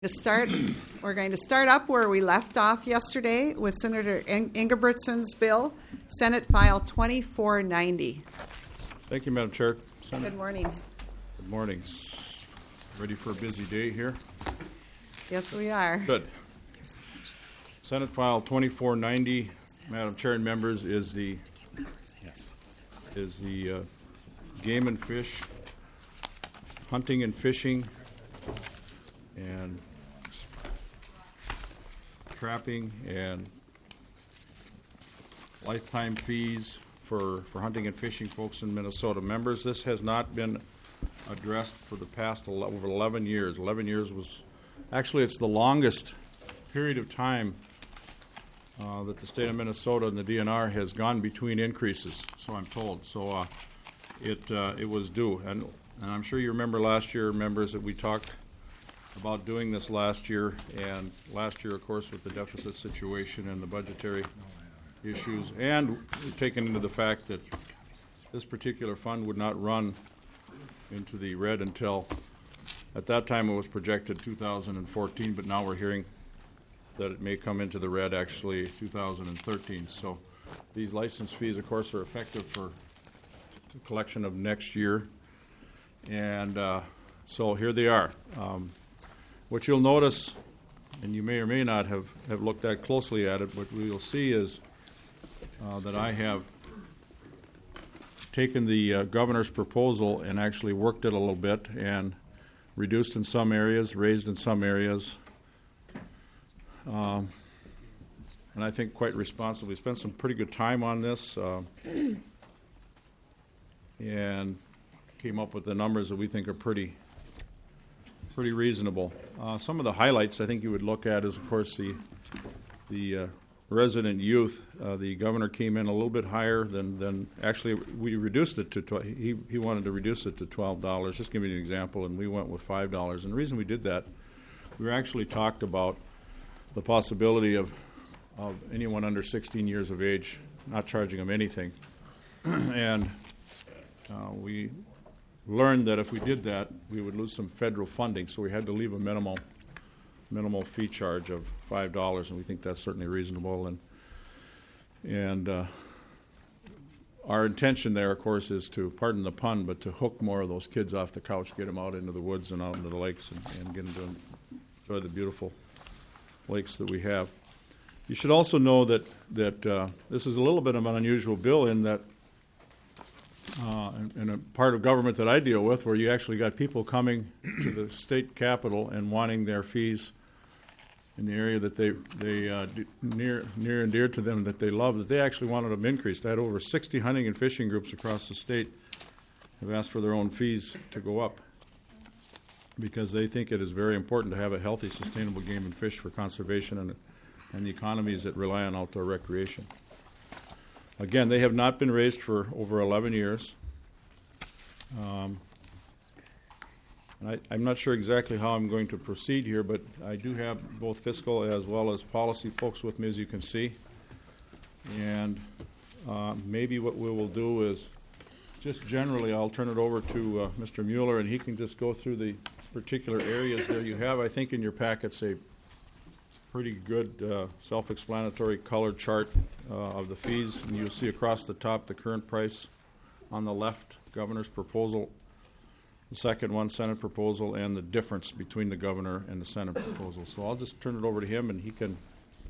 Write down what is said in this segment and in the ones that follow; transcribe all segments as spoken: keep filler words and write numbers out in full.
To start, we're going to start up where we left off yesterday with Senator In- Ingebrigtsen's bill, Senate File twenty-four ninety. Thank you, Madam Chair. Senate. Good morning. Good morning. Ready for a busy day here? Yes, we are. Good. Senate File twenty-four ninety, Madam Chair and members, is the yes. is the uh, game and fish, hunting and fishing, and trapping and lifetime fees for, for hunting and fishing folks in Minnesota. Members, this has not been addressed for the past eleven, over eleven years. eleven years was, actually it's the longest period of time uh, that the state of Minnesota and the D N R has gone between increases, so I'm told. So uh, it uh, it was due. And, and I'm sure you remember last year, members, that we talked about doing this last year, and last year, of course, with the deficit situation and the budgetary issues, and taken into the fact that this particular fund would not run into the red until, at that time it was projected two thousand fourteen, but now we're hearing that it may come into the red actually two thousand thirteen. So these license fees, of course, are effective for the collection of next year, and uh, so here they are. Um, What you'll notice, and you may or may not have, have looked that closely at it, what we'll see is uh, that I have taken the uh, governor's proposal and actually worked it a little bit and reduced in some areas, raised in some areas, um, and I think quite responsibly. Spent some pretty good time on this uh, and came up with the numbers that we think are pretty pretty reasonable. Uh, some of the highlights I think you would look at is, of course, the the uh, resident youth. Uh, the governor came in a little bit higher than, than actually we reduced it to, tw- he, he wanted to reduce it to twelve dollars. Just give you an example, and we went with five dollars. And the reason we did that, we actually talked about the possibility of, of anyone under sixteen years of age not charging them anything. and uh, we learned that if we did that, we would lose some federal funding, so we had to leave a minimal minimal fee charge of five dollars, and we think that's certainly reasonable. And and uh, our intention there, of course, is to, pardon the pun, but to hook more of those kids off the couch, get them out into the woods and out into the lakes, and, and get them to enjoy the beautiful lakes that we have. You should also know that that uh, this is a little bit of an unusual bill in that Uh, and, and a part of government that I deal with, where you actually got people coming to the state capitol and wanting their fees in the area that they they uh, d- near near and dear to them, that they love, that they actually wanted them increased. I had over sixty hunting and fishing groups across the state have asked for their own fees to go up because they think it is very important to have a healthy, sustainable game and fish for conservation and and the economies that rely on outdoor recreation. Again, they have not been raised for over eleven years. Um, and I, I'm not sure exactly how I'm going to proceed here, but I do have both fiscal as well as policy folks with me, as you can see. And uh, maybe what we will do is, just generally, I'll turn it over to uh, Mister Mueller, and he can just go through the particular areas there. You have, I think, in your packets a pretty good uh, self-explanatory colored chart uh, of the fees, and you'll see across the top the current price. On the left, governor's proposal, the second one, Senate proposal, and the difference between the governor and the Senate proposal. So I'll just turn it over to him, and he can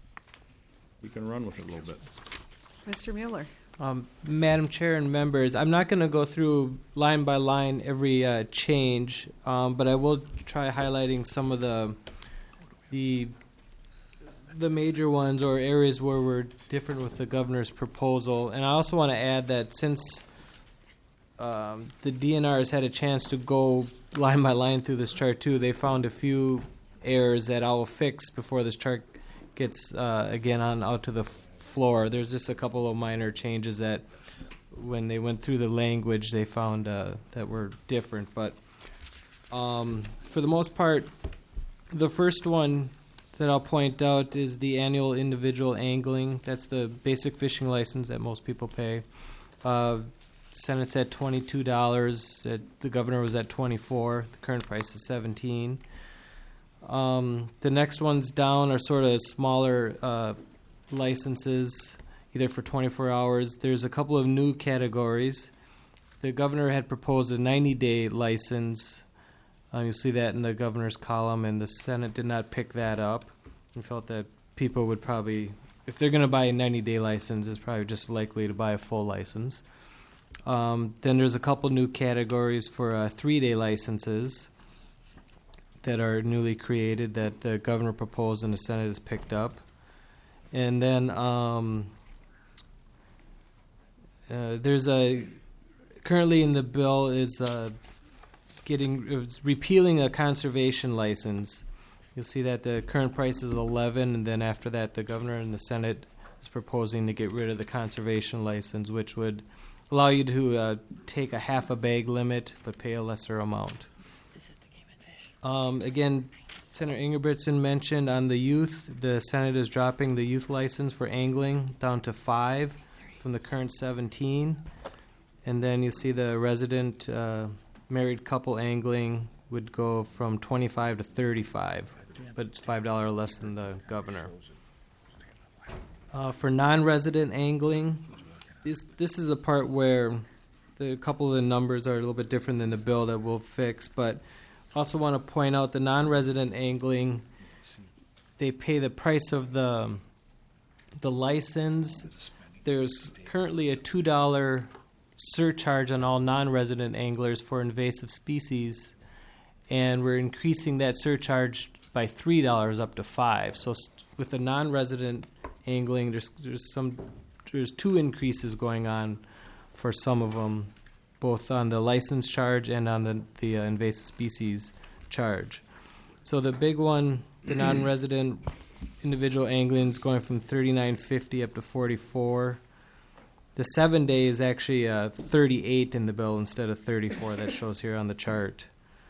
he can run with it a little bit. Mister Mueller. Um, Madam Chair and members, I'm not going to go through line by line every uh, change, um, but I will try highlighting some of the the the major ones or areas where we're different with the governor's proposal. And I also want to add that since um, the D N R has had a chance to go line by line through this chart too, they found a few errors that I will fix before this chart gets uh, again on out to the f- floor. There's just a couple of minor changes that when they went through the language they found uh, that were different. But um, for the most part, the first one that I'll point out is the annual individual angling. That's the basic fishing license that most people pay. Uh, Senate's at twenty-two dollars. The governor was at twenty-four dollars. The current price is seventeen dollars. Um, the next ones down are sort of smaller uh, licenses, either for twenty-four hours. There's a couple of new categories. The governor had proposed a ninety-day license. Uh, you'll see that in the governor's column, and the Senate did not pick that up. We felt that people would probably, if they're going to buy a ninety-day license, it's probably just likely to buy a full license. Um, then there's a couple new categories for uh, three-day licenses that are newly created that the governor proposed and the Senate has picked up. And then um, uh, there's a, currently in the bill is uh, getting, it's repealing a conservation license. You'll see that the current price is eleven, and then after that the governor and the Senate is proposing to get rid of the conservation license, which would allow you to uh, take a half a bag limit but pay a lesser amount. Um, again, Senator Ingebrigtsen mentioned on the youth, the Senate is dropping the youth license for angling down to five from the current seventeen. And then you see the resident uh, married couple angling would go from twenty-five to thirty-five, but it's five dollars less than the governor. Uh, for non-resident angling, this, this is the part where the, a couple of the numbers are a little bit different than the bill that we'll fix, but also want to point out the non-resident angling, they pay the price of the the license. There's currently a two dollars surcharge on all non-resident anglers for invasive species, and we're increasing that surcharge by three dollars up to five. So with the non-resident angling, there's there's some there's two increases going on for some of them, both on the license charge and on the, the uh, invasive species charge. So the big one, the non-resident individual angling is going from thirty-nine fifty up to forty-four. The seven day is actually uh, thirty-eight in the bill instead of thirty-four that shows here on the chart.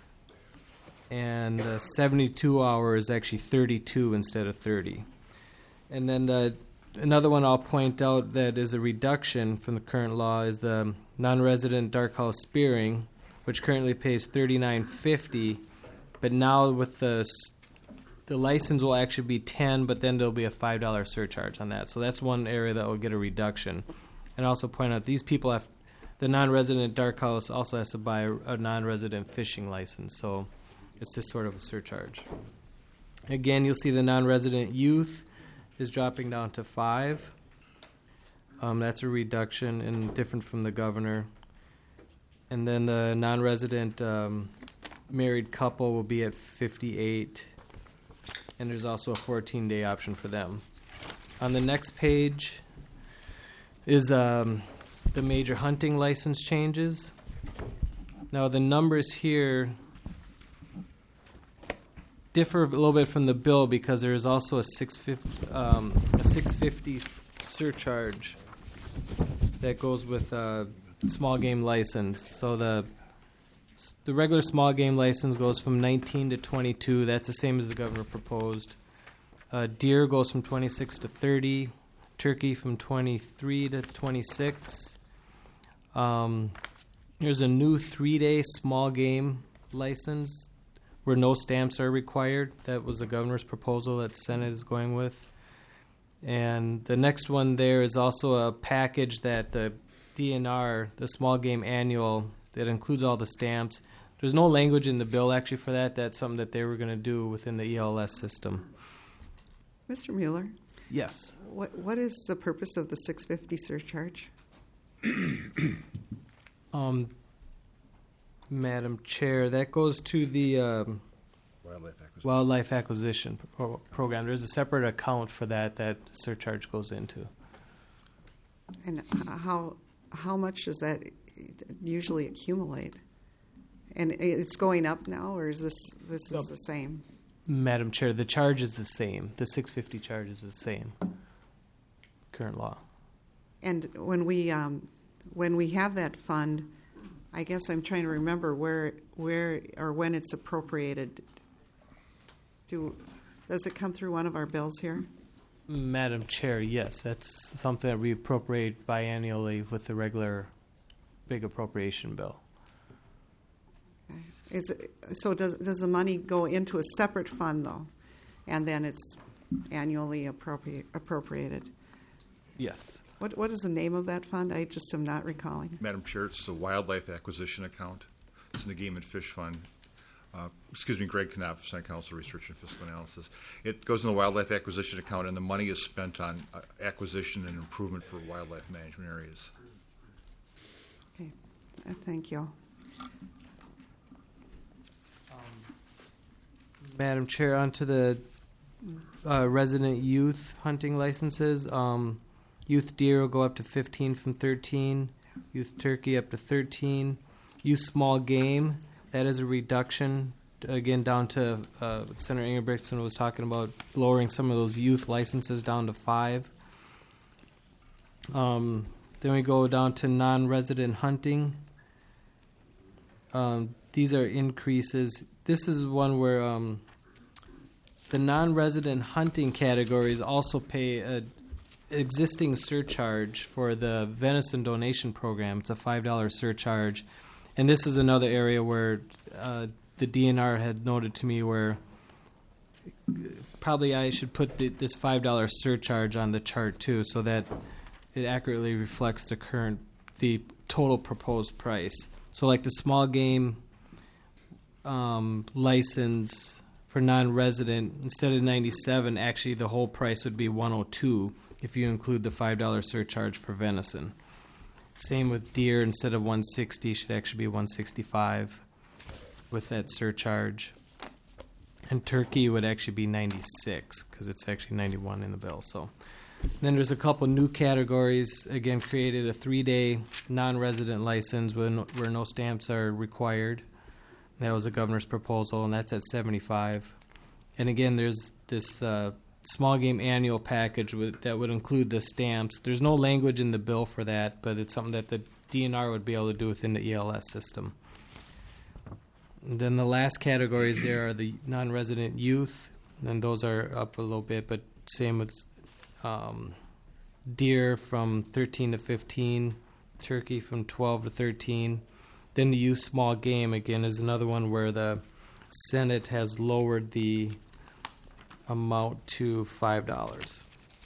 And the seventy-two hour is actually thirty-two instead of thirty. And then the another one I'll point out that is a reduction from the current law is the non-resident dark house spearing, which currently pays thirty-nine fifty, but now with the the license will actually be ten, but then there'll be a five dollars surcharge on that. So that's one area that will get a reduction. And also point out these people have the non-resident dark house also has to buy a, a non-resident fishing license, so it's just sort of a surcharge. Again, you'll see the non-resident youth is dropping down to five. Um, that's a reduction and different from the governor. And then the non-resident um, married couple will be at fifty-eight, and there's also a fourteen day option for them. On the next page is um, the major hunting license changes. Now the numbers here differ a little bit from the bill because there is also a six fifty um, a six fifty surcharge that goes with a small game license. So the the regular small game license goes from nineteen to twenty-two. That's the same as the governor proposed. Uh, deer goes from twenty-six to thirty. Turkey from twenty-three to twenty-six. Um, there's a new three-day small game license where no stamps are required. That was the governor's proposal that the Senate is going with. And the next one there is also a package that the D N R, the small game annual, that includes all the stamps. There's no language in the bill actually for that. That's something that they were going to do within the E L S system. Mister Mueller, Yes. what what is the purpose of the six fifty surcharge? Um, Madam Chair, that goes to the um, Wildlife acquisition. wildlife acquisition pro- program. There's a separate account for that that surcharge goes into. And h- how how much does that usually accumulate? And it's going up now, or is this this Yep. is the same? Madam Chair, the charge is the same. The six fifty charge is the same. Current law. And when we um, when we have that fund, I guess I'm trying to remember where where or when it's appropriated. Do does it come through one of our bills here? Madam Chair, yes, that's something that we appropriate biannually with the regular big appropriation bill. is it, so does does the money go into a separate fund though, and then it's annually appropriate, appropriated? Yes. What what is the name of that fund? I just am not recalling. Madam Chair, it's the Wildlife Acquisition Account. It's in the Game and Fish Fund. Uh, excuse me, Greg Knopf, Senate Council Research and Fiscal Analysis. It goes in the Wildlife Acquisition Account, and the money is spent on uh, acquisition and improvement for wildlife management areas. Okay, uh, thank you. Madam Chair, on to the uh, resident youth hunting licenses. Um, youth deer will go up to fifteen from thirteen. Youth turkey up to thirteen. Youth small game, that is a reduction, again, down to uh, Senator Ingebrigtsen was talking about lowering some of those youth licenses down to five. Um, then we go down to non-resident hunting. Um, these are increases. This is one where um, the non-resident hunting categories also pay a existing surcharge for the venison donation program. It's a five dollars surcharge. And this is another area where uh, the D N R had noted to me where probably I should put the, this five dollars surcharge on the chart too, so that it accurately reflects the current, the total proposed price. So like the small game um, license for non-resident, instead of ninety-seven, actually the whole price would be one hundred two if you include the five dollars surcharge for venison. Same with deer, instead of one hundred sixty, should actually be one hundred sixty-five with that surcharge. And turkey would actually be ninety-six because it's actually ninety-one in the bill. So then there's a couple new categories. Again, created a three-day non-resident license where no, where no stamps are required. That was the governor's proposal, and that's at seventy-five. And again, there's this uh, small game annual package with, that would include the stamps. There's no language in the bill for that, but it's something that the D N R would be able to do within the E L S system. And then the last categories there are the non-resident youth, and those are up a little bit, but same with um, deer from thirteen to fifteen, turkey from twelve to thirteen. Then the youth small game, again, is another one where the Senate has lowered the amount to five dollars.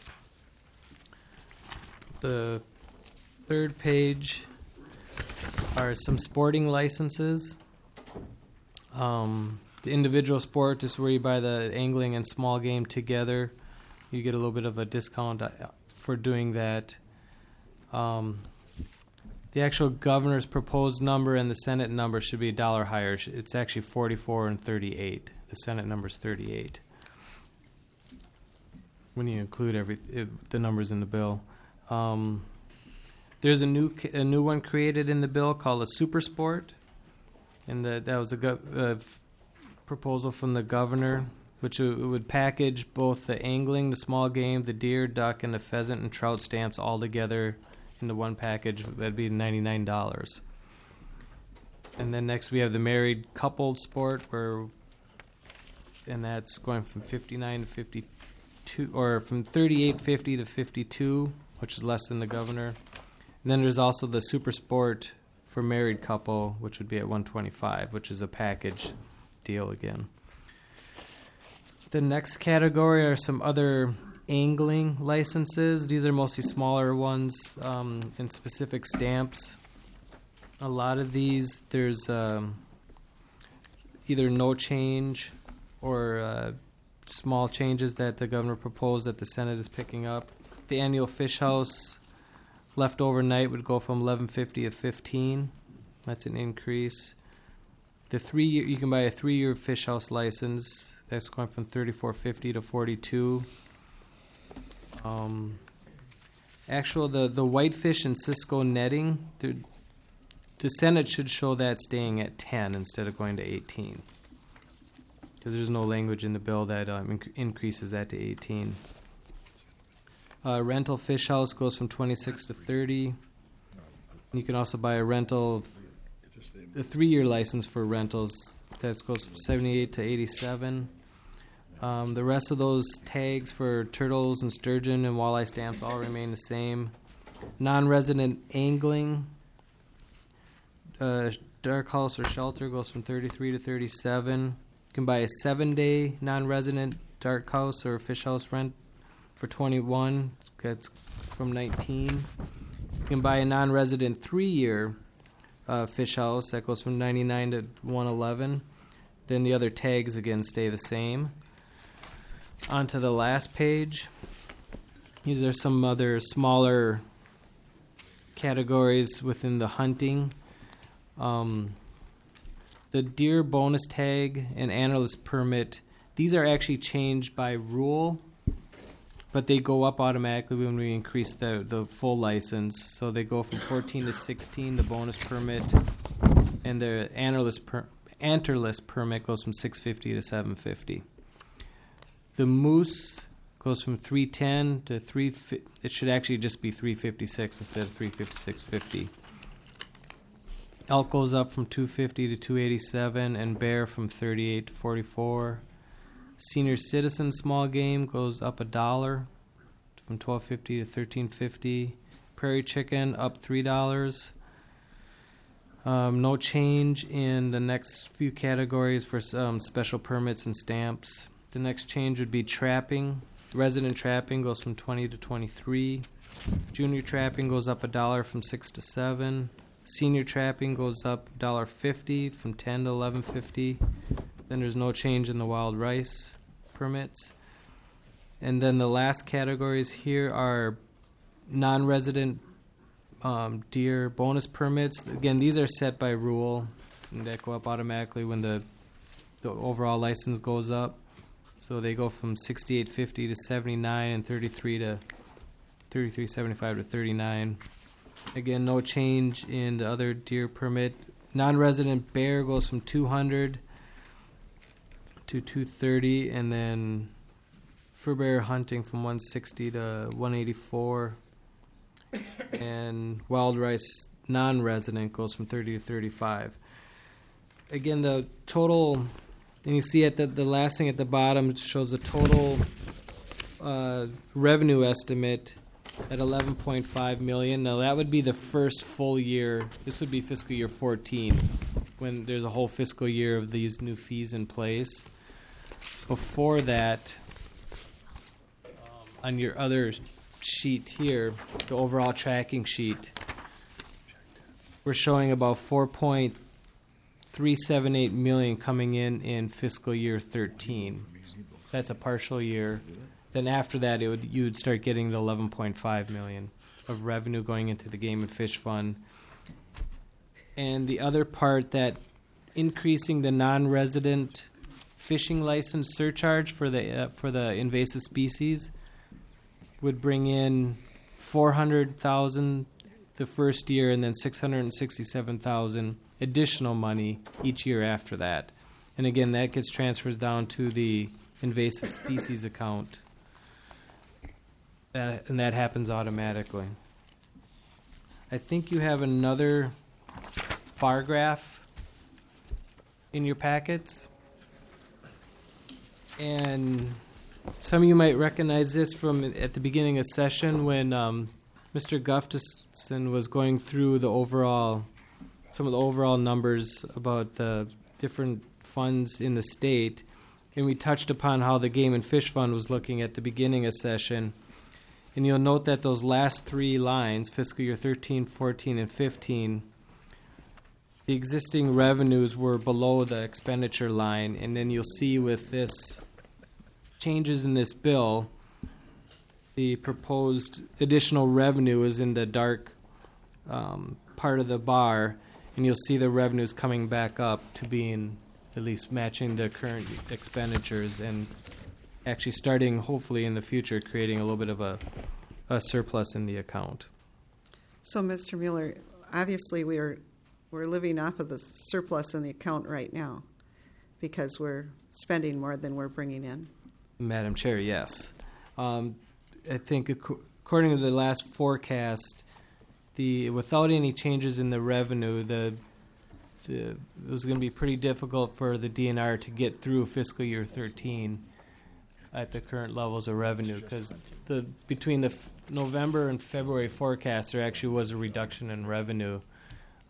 The third page are some sporting licenses. Um, the individual sport is where you buy the angling and small game together. You get a little bit of a discount for doing that. Um, the actual governor's proposed number and the Senate number should be a dollar higher. It's actually forty-four and thirty-eight. The Senate number is thirty-eight. When you include every it, the numbers in the bill. Um, there's a new a new one created in the bill called a super sport, and the, that was a go, uh, proposal from the governor, which it would package both the angling, the small game, the deer, duck, and the pheasant and trout stamps all together in the one package. That'd be ninety-nine dollars. And then next we have the married coupled sport, where, and that's going from fifty-nine to fifty-two, or from thirty-eight fifty to fifty-two, which is less than the governor. And then there's also the super sport for married couple, which would be at one twenty-five, which is a package deal again. The next category are some other angling licenses. These are mostly smaller ones um, and specific stamps. A lot of these, there's um, either no change or uh, small changes that the governor proposed that the Senate is picking up. The annual fish house left overnight would go from eleven fifty to fifteen. That's an increase. The three year, you can buy a three year fish house license. That's going from thirty-four fifty to forty-two. Um, actual the the whitefish and Cisco netting, the, the Senate should show that staying at ten instead of going to eighteen, because there's no language in the bill that um, inc- increases that to eighteen. Uh, rental fish house goes from twenty-six to thirty. You can also buy a rental, a three-year license for rentals. That goes from seventy-eight to eighty-seven. Um, the rest of those tags for turtles and sturgeon and walleye stamps all remain the same. Non-resident angling, uh, dark house or shelter goes from thirty-three to thirty-seven. You can buy a seven-day non-resident dark house or fish house rent for twenty-one. That's from nineteen. You can buy a non-resident three-year uh, fish house that goes from ninety-nine to one eleven. Then the other tags again stay the same. On to the last page. These are some other smaller categories within the hunting. Um, the deer bonus tag and antlerless permit, these are actually changed by rule, but they go up automatically when we increase the, the full license. So they go from fourteen to sixteen, the bonus permit, and the antlerless, per, antlerless permit goes from six fifty to seven fifty. The moose goes from three ten to three. It should actually just be three fifty-six instead of three fifty-six fifty. Elk goes up from two fifty to two eighty-seven, and bear from thirty-eight to forty-four. Senior citizen small game goes up a dollar from twelve fifty to thirteen fifty. Prairie chicken up three dollars. Um, no change in the next few categories for um, special permits and stamps. The next change would be trapping. Resident trapping goes from twenty to twenty-three. Junior trapping goes up a dollar from six to seven. Senior trapping goes up a dollar fifty from ten to eleven fifty. Then there's no change in the wild rice permits. And then the last categories here are non-resident um, deer bonus permits. Again, these are set by rule, and that go up automatically when the the overall license goes up. So they go from sixty-eight fifty to seventy-nine, and thirty-three to thirty-three seventy-five to thirty-nine. Again, no change in the other deer permit. Non-resident bear goes from two hundred to two thirty, and then fur bear hunting from one sixty to one eighty-four, and wild rice non-resident goes from thirty to thirty-five. Again, the total. And you see at the, the last thing at the bottom shows the total uh, revenue estimate at eleven point five million dollars. Now that would be the first full year. This would be fiscal year fourteen, when there's a whole fiscal year of these new fees in place. Before that, um, on your other sheet here, the overall tracking sheet, we're showing about four point three seven eight million coming in in fiscal year thirteen. So that's a partial year. Then after that, it would you would start getting the eleven point five million of revenue going into the Game and Fish Fund. And the other part, that increasing the non-resident fishing license surcharge for the uh, for the invasive species would bring in four hundred thousand the first year, and then six hundred sixty-seven thousand additional money each year after that. And again, that gets transfers down to the invasive species account. Uh, and that happens automatically. I think you have another bar graph in your packets. And some of you might recognize this from at the beginning of session when um, Mister Gustafson was going through the overall, some of the overall numbers about the different funds in the state. And we touched upon how the Game and Fish Fund was looking at the beginning of session. And you'll note that those last three lines, fiscal year thirteen, fourteen, and fifteen, the existing revenues were below the expenditure line. And then you'll see with this changes in this bill, the proposed additional revenue is in the dark um, part of the bar, and you'll see the revenues coming back up to being at least matching the current expenditures, and actually starting, hopefully in the future, creating a little bit of a, a surplus in the account. So, Mister Mueller, obviously we are we're living off of the surplus in the account right now because we're spending more than we're bringing in. Madam Chair, yes. Um, I think ac- according to the last forecast, the without any changes in the revenue, the, the it was going to be pretty difficult for the D N R to get through fiscal year thirteen at the current levels of revenue, because the between the f- November and February forecast, there actually was a reduction in revenue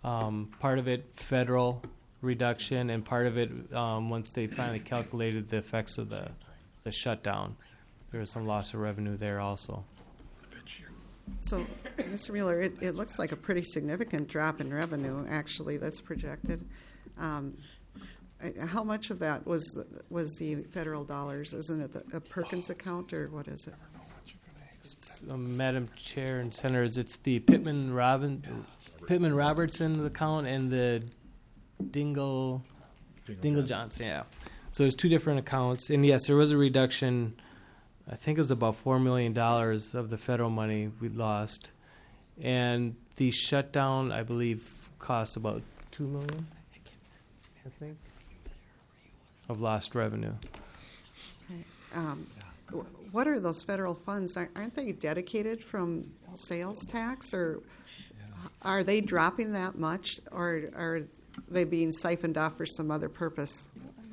Um, part of it federal reduction, and part of it um, once they finally calculated the effects of the the shutdown, there was some loss of revenue there also. So, Mister Mueller, it, it looks like a pretty significant drop in revenue, actually, that's projected. Um, I- how much of that was the, was the federal dollars? Isn't it the, a Perkins account, or what is it? Um, Madam Chair and Senators, it's the Pittman Robin, Pittman Robertson account and the Dingle Dingle Johnson. Yeah, so there's two different accounts, and yes, there was a reduction. I think it was about four million dollars of the federal money we lost, and the shutdown, I believe, cost about two million. I think of lost revenue. Okay. Um, w- what are those federal funds? Aren't aren't they dedicated from sales tax, or are they dropping that much, or are they being siphoned off for some other purpose?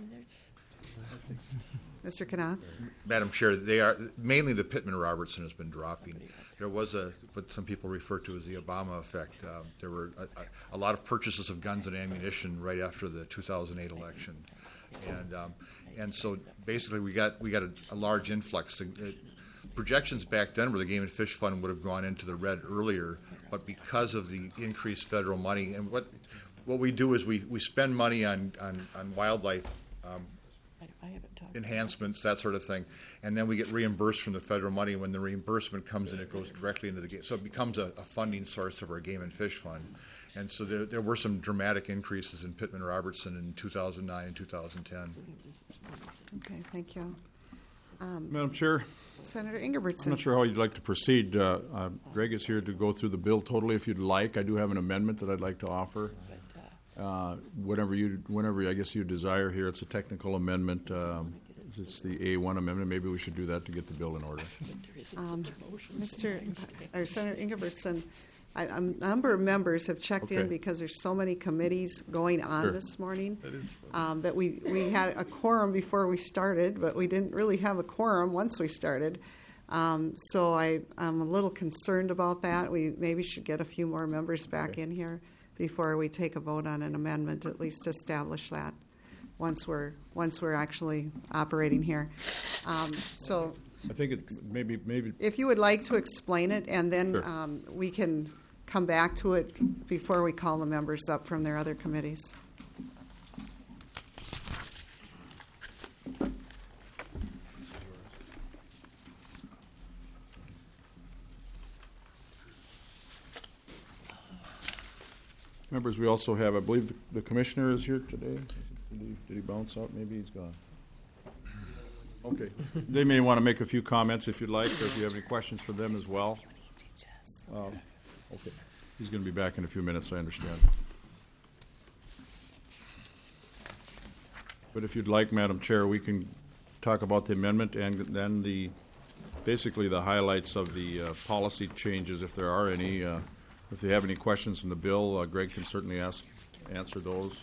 Mister Knopf? Madam Chair, they are mainly the Pittman Robertson has been dropping. There was a what some people refer to as the Obama effect. Uh, there were a, a, a lot of purchases of guns and ammunition right after the two thousand eight election, and um, and so basically we got we got a, a large influx. Uh, projections back then were the Game and Fish Fund would have gone into the red earlier, but because of the increased federal money and what what we do is we, we spend money on on, on wildlife. Um, enhancements, that sort of thing, and then we get reimbursed from the federal money. When the reimbursement comes in, it goes directly into the game, so it becomes a, a funding source of our Game and Fish Fund. And so there, there were some dramatic increases in Pittman Robertson in two thousand nine and two thousand ten. Okay, thank you. Madam Chair, Senator I'm Ingebrigtsen. not sure how you'd like to proceed. Uh, uh, Greg is here to go through the bill totally if you'd like. I do have an amendment that I'd like to offer. Uh, whatever you, whenever I guess you desire here, it's a technical amendment. Um, it's the A one amendment. Maybe we should do that to get the bill in order. Um, Mister or Senator Ingebrigtsen, I, a number of members have checked in Okay. because there's so many committees going on Sure. this morning um, that we, we had a quorum before we started, but we didn't really have a quorum once we started. Um, so I, I'm a little concerned about that. We maybe should get a few more members back Okay. in here before we take a vote on an amendment, at least to establish that once we're once we're actually operating here. Um, so I think it maybe maybe if you would like to explain it, and then Sure. um, we can come back to it before we call the members up from their other committees. Members, we also have, I believe, the- the commissioner is here today. Did he, did he bounce out? Maybe he's gone. Okay. They may want to make a few comments if you'd like, or if you have any questions for them as well. Um, Okay. He's going to be back in a few minutes, I understand. But if you'd like, Madam Chair, we can talk about the amendment and then the, basically the highlights of the uh, policy changes, if there are any. Uh, If they have any questions from the bill, uh, Greg can certainly ask, answer those.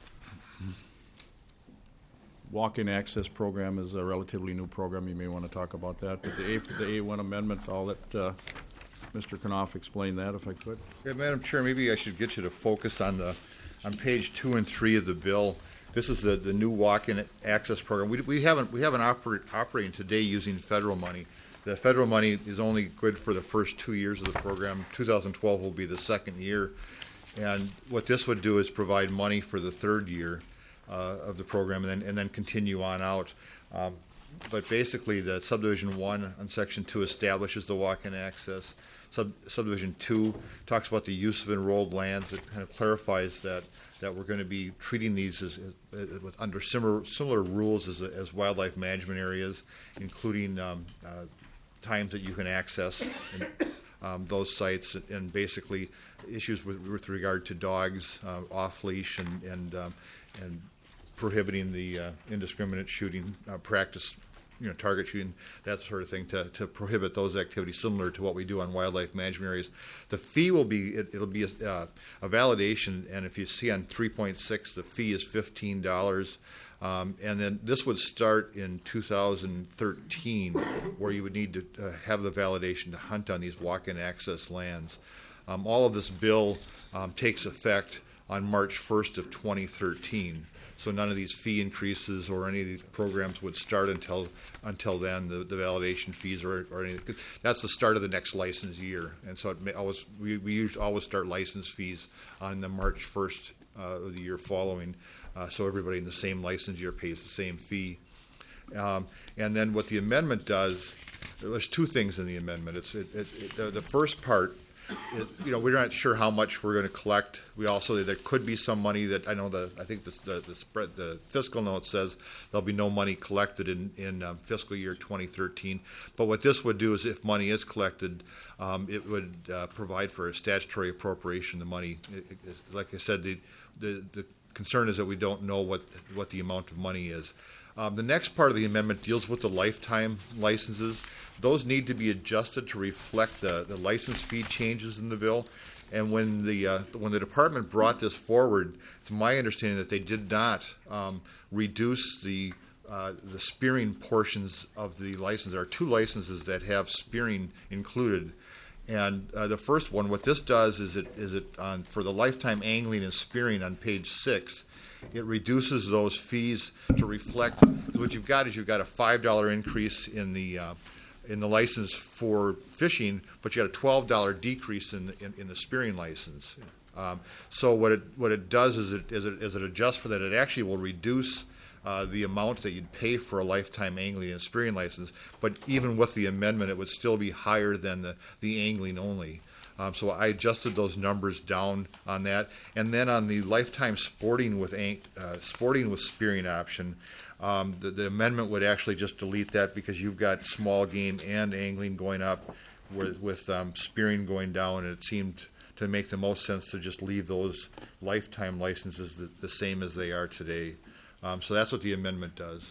Walk-in access program is a relatively new program. You may want to talk about that. But the A, the A one amendment, I'll let uh, Mister Knopf explain that if I could. Yeah, Madam Chair, maybe I should get you to focus on the on page two and three of the bill. This is the, the new walk-in access program. We, we haven't we haven't operate, operating today using federal money. The federal money is only good for the first two years of the program. two thousand twelve will be the second year. And what this would do is provide money for the third year uh, of the program and then, and then continue on out. Um, but basically, the subdivision one on section two establishes the walk-in access. Sub, subdivision two talks about the use of enrolled lands. It kind of clarifies that that we're going to be treating these as, as with under similar similar rules as, as wildlife management areas, including um, uh, times that you can access and, um, those sites, and basically issues with, with regard to dogs uh, off leash and and um, and prohibiting the uh, indiscriminate shooting uh, practice, you know, target shooting, that sort of thing, to, to prohibit those activities similar to what we do on wildlife management areas. The fee will be, it, it'll be a, uh, a validation, and if you see on three point six, the fee is fifteen dollars. Um, and then this would start in two thousand thirteen, where you would need to uh, have the validation to hunt on these walk-in access lands. Um, all of this bill um, takes effect on March first of twenty thirteen. So none of these fee increases or any of these programs would start until until then. The, the validation fees or, or anything. That's the start of the next license year, and so it may always we, we usually always start license fees on the March first uh, of the year following. Uh, so everybody in the same license year pays the same fee. Um, and then what the amendment does, there's two things in the amendment. It's it, it, it, the, the first part. It, you know, we're not sure how much we're going to collect. We also there could be some money that I know the I think the the, the spread the fiscal note says there'll be no money collected in in um, fiscal year twenty thirteen. But what this would do is, if money is collected, um, it would uh, provide for a statutory appropriation. The money, it, it, like I said, the, the the concern is that we don't know what what the amount of money is. Um, the next part of the amendment deals with the lifetime licenses. Those need to be adjusted to reflect the, the license fee changes in the bill. And when the uh, when the department brought this forward, it's my understanding that they did not um, reduce the uh, the spearing portions of the license. There are two licenses that have spearing included. And uh, the first one, what this does is it is it on for the lifetime angling and spearing on page six. It reduces those fees to reflect what you've got is you've got a five dollar increase in the uh, in the license for fishing, but you got a twelve dollar decrease in, in in the spearing license. Um, so what it what it does is it is it is it adjusts for that. It actually will reduce uh, the amount that you'd pay for a lifetime angling and spearing license. But even with the amendment, it would still be higher than the the angling only. Um, so I adjusted those numbers down on that, and then on the lifetime sporting with ang- uh, sporting with spearing option, um, the, the amendment would actually just delete that because you've got small game and angling going up, with, with um, spearing going down, and it seemed to make the most sense to just leave those lifetime licenses the, the same as they are today. Um, so that's what the amendment does.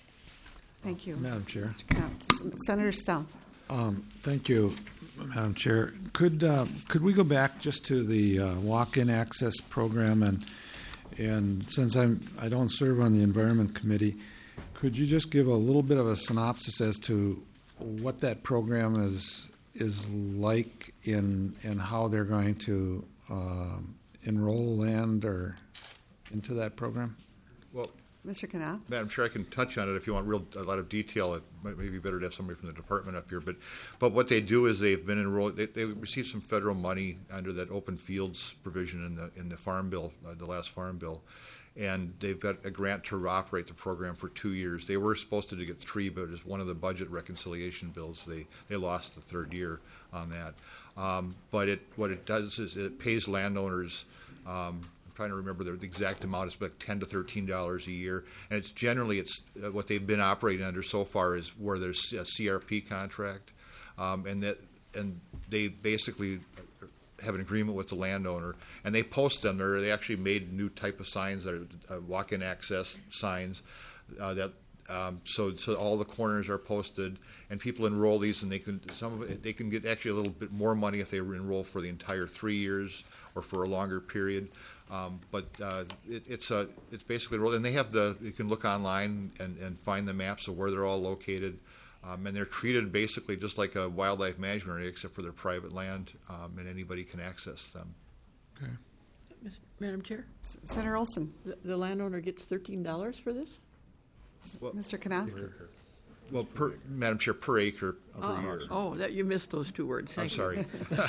Thank you. Madam Chair. Senator Stump. Um, thank you, Madam Chair. Could uh, could we go back just to the uh, walk-in access program, and and since I'm I don't serve on the Environment Committee, could you just give a little bit of a synopsis as to what that program is is like in and how they're going to uh, enroll land or into that program? Well, Mister Knopf. Madam Chair, I can touch on it if you want real a lot of detail. It might may be better to have somebody from the department up here. But, but what they do is they've been enrolled. They, they received some federal money under that open fields provision in the in the farm bill, uh, the last farm bill, and they've got a grant to operate the program for two years. They were supposed to get three, but as one of the budget reconciliation bills, they they lost the third year on that. Um, but it what it does is it pays landowners. Um, Trying to remember the, the exact amount. It's about ten to thirteen dollars a year, and it's generally it's uh, what they've been operating under so far is where there's a C R P contract, um, and that and they basically have an agreement with the landowner, and they post them. They're, they actually made new type of signs that are uh, walk-in access signs uh, that. Um, so, so all the corners are posted, and people enroll these, and they can some of it, they can get actually a little bit more money if they enroll for the entire three years or for a longer period. Um, but uh, it, it's a it's basically enrolled, and they have the you can look online and, and find the maps of where they're all located, um, and they're treated basically just like a wildlife management area, except for their private land, um, and anybody can access them. Okay. Madam Chair, S- Senator Olson. the, the landowner gets thirteen dollars for this? Well, Mister Knopf. Well, per, Madam Chair, per acre per oh, year. Oh, that you missed those two words. I'm Thank you. sorry.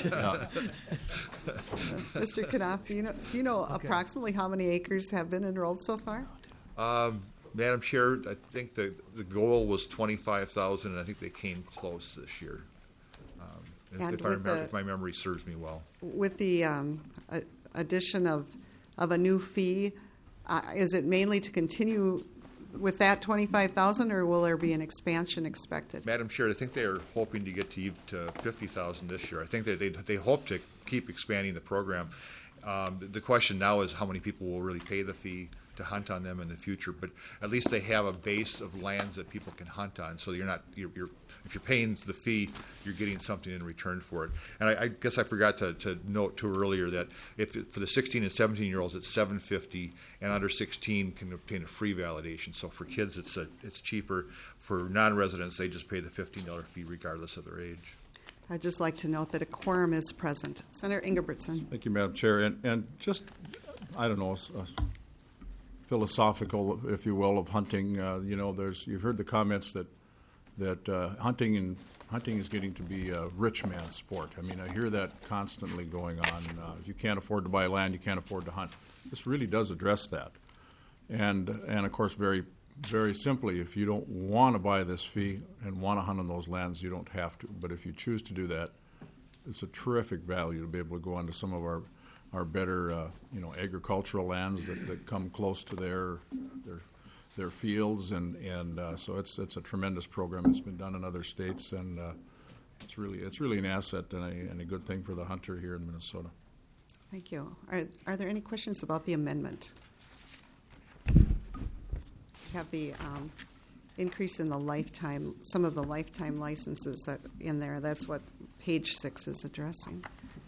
Mister Knopf, do you know do you know approximately how many acres have been enrolled so far? Um, Madam Chair, I think the the goal was twenty-five thousand, and I think they came close this year. Um, if, And if, I with remember, the- if my memory serves me well. With the um, a- addition of of a new fee, uh, is it mainly to continue with that twenty-five thousand, or will there be an expansion expected? Madam Chair, I think they are hoping to get to, to fifty thousand this year. I think that they, they hope to keep expanding the program. Um, the question now is how many people will really pay the fee to hunt on them in the future. But at least they have a base of lands that people can hunt on. So you're not you're, you're if you're paying the fee, you're getting something in return for it. And I, I guess I forgot to, to note too earlier that if it, for the sixteen and seventeen year olds, it's seven fifty, and under sixteen can obtain a free validation. So for kids, it's a, it's cheaper. For non-residents, they just pay the fifteen dollar fee regardless of their age. I'd just like to note that a quorum is present. Senator Ingebrigtsen. Thank you, Madam Chair. And, and just I don't know, s- uh, philosophical, if you will, of hunting. Uh, you know, there's you've heard the comments that that uh, hunting and hunting is getting to be a rich man's sport. I mean, I hear that constantly going on. Uh, if you can't afford to buy land, you can't afford to hunt. This really does address that, and and of course, very very simply, if you don't want to buy this fee and want to hunt on those lands, you don't have to. But if you choose to do that, it's a terrific value to be able to go onto some of our our better, uh, you know, agricultural lands that, that come close to their their their fields, and and uh, so it's it's a tremendous program. It's been done in other states, and uh, it's really it's really an asset and a, and a good thing for the hunter here in Minnesota. Thank you. Are, are there any questions about the amendment? We have the um, increase in the lifetime, some of the lifetime licenses that in there. That's what page six is addressing.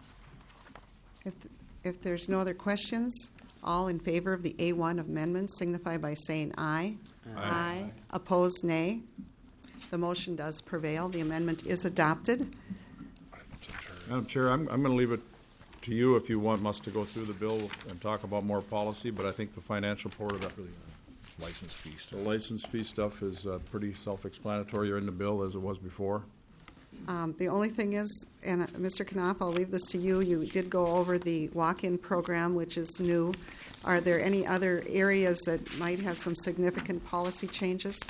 If if there's no other questions, all in favor of the A one amendment signify by saying aye. Aye. Aye. Opposed, nay. The motion does prevail. The amendment is adopted. Madam Chair, I'm, I'm going to leave it to you if you want us to go through the bill and talk about more policy, but I think the financial part of that, License fees. the license fee stuff is uh, pretty self-explanatory in the bill as it was before. Um, the only thing is, and uh, Mister Knopf, I'll leave this to you. You did go over the walk-in program, which is new. Are there any other areas that might have some significant policy changes?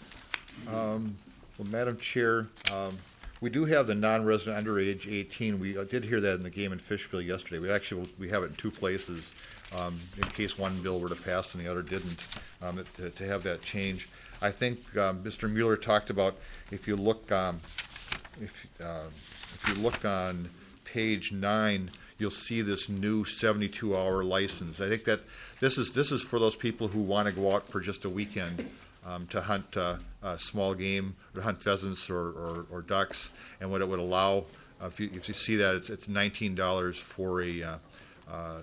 Um, well, Madam Chair, um, we do have the non-resident under age eighteen. We uh, did hear that in the Game and Fish bill yesterday. We actually we have it in two places, um, in case one bill were to pass and the other didn't, um, to, to have that change. I think um, Mister Mueller talked about if you look um, if uh, if you look on page nine, you'll see this new seventy-two hour license. I think that this is this is for those people who want to go out for just a weekend. Um, to hunt uh, uh, small game, or to hunt pheasants or, or, or ducks, and what it would allow, uh, if, you, if you see that, it's, it's nineteen dollars for a uh, uh,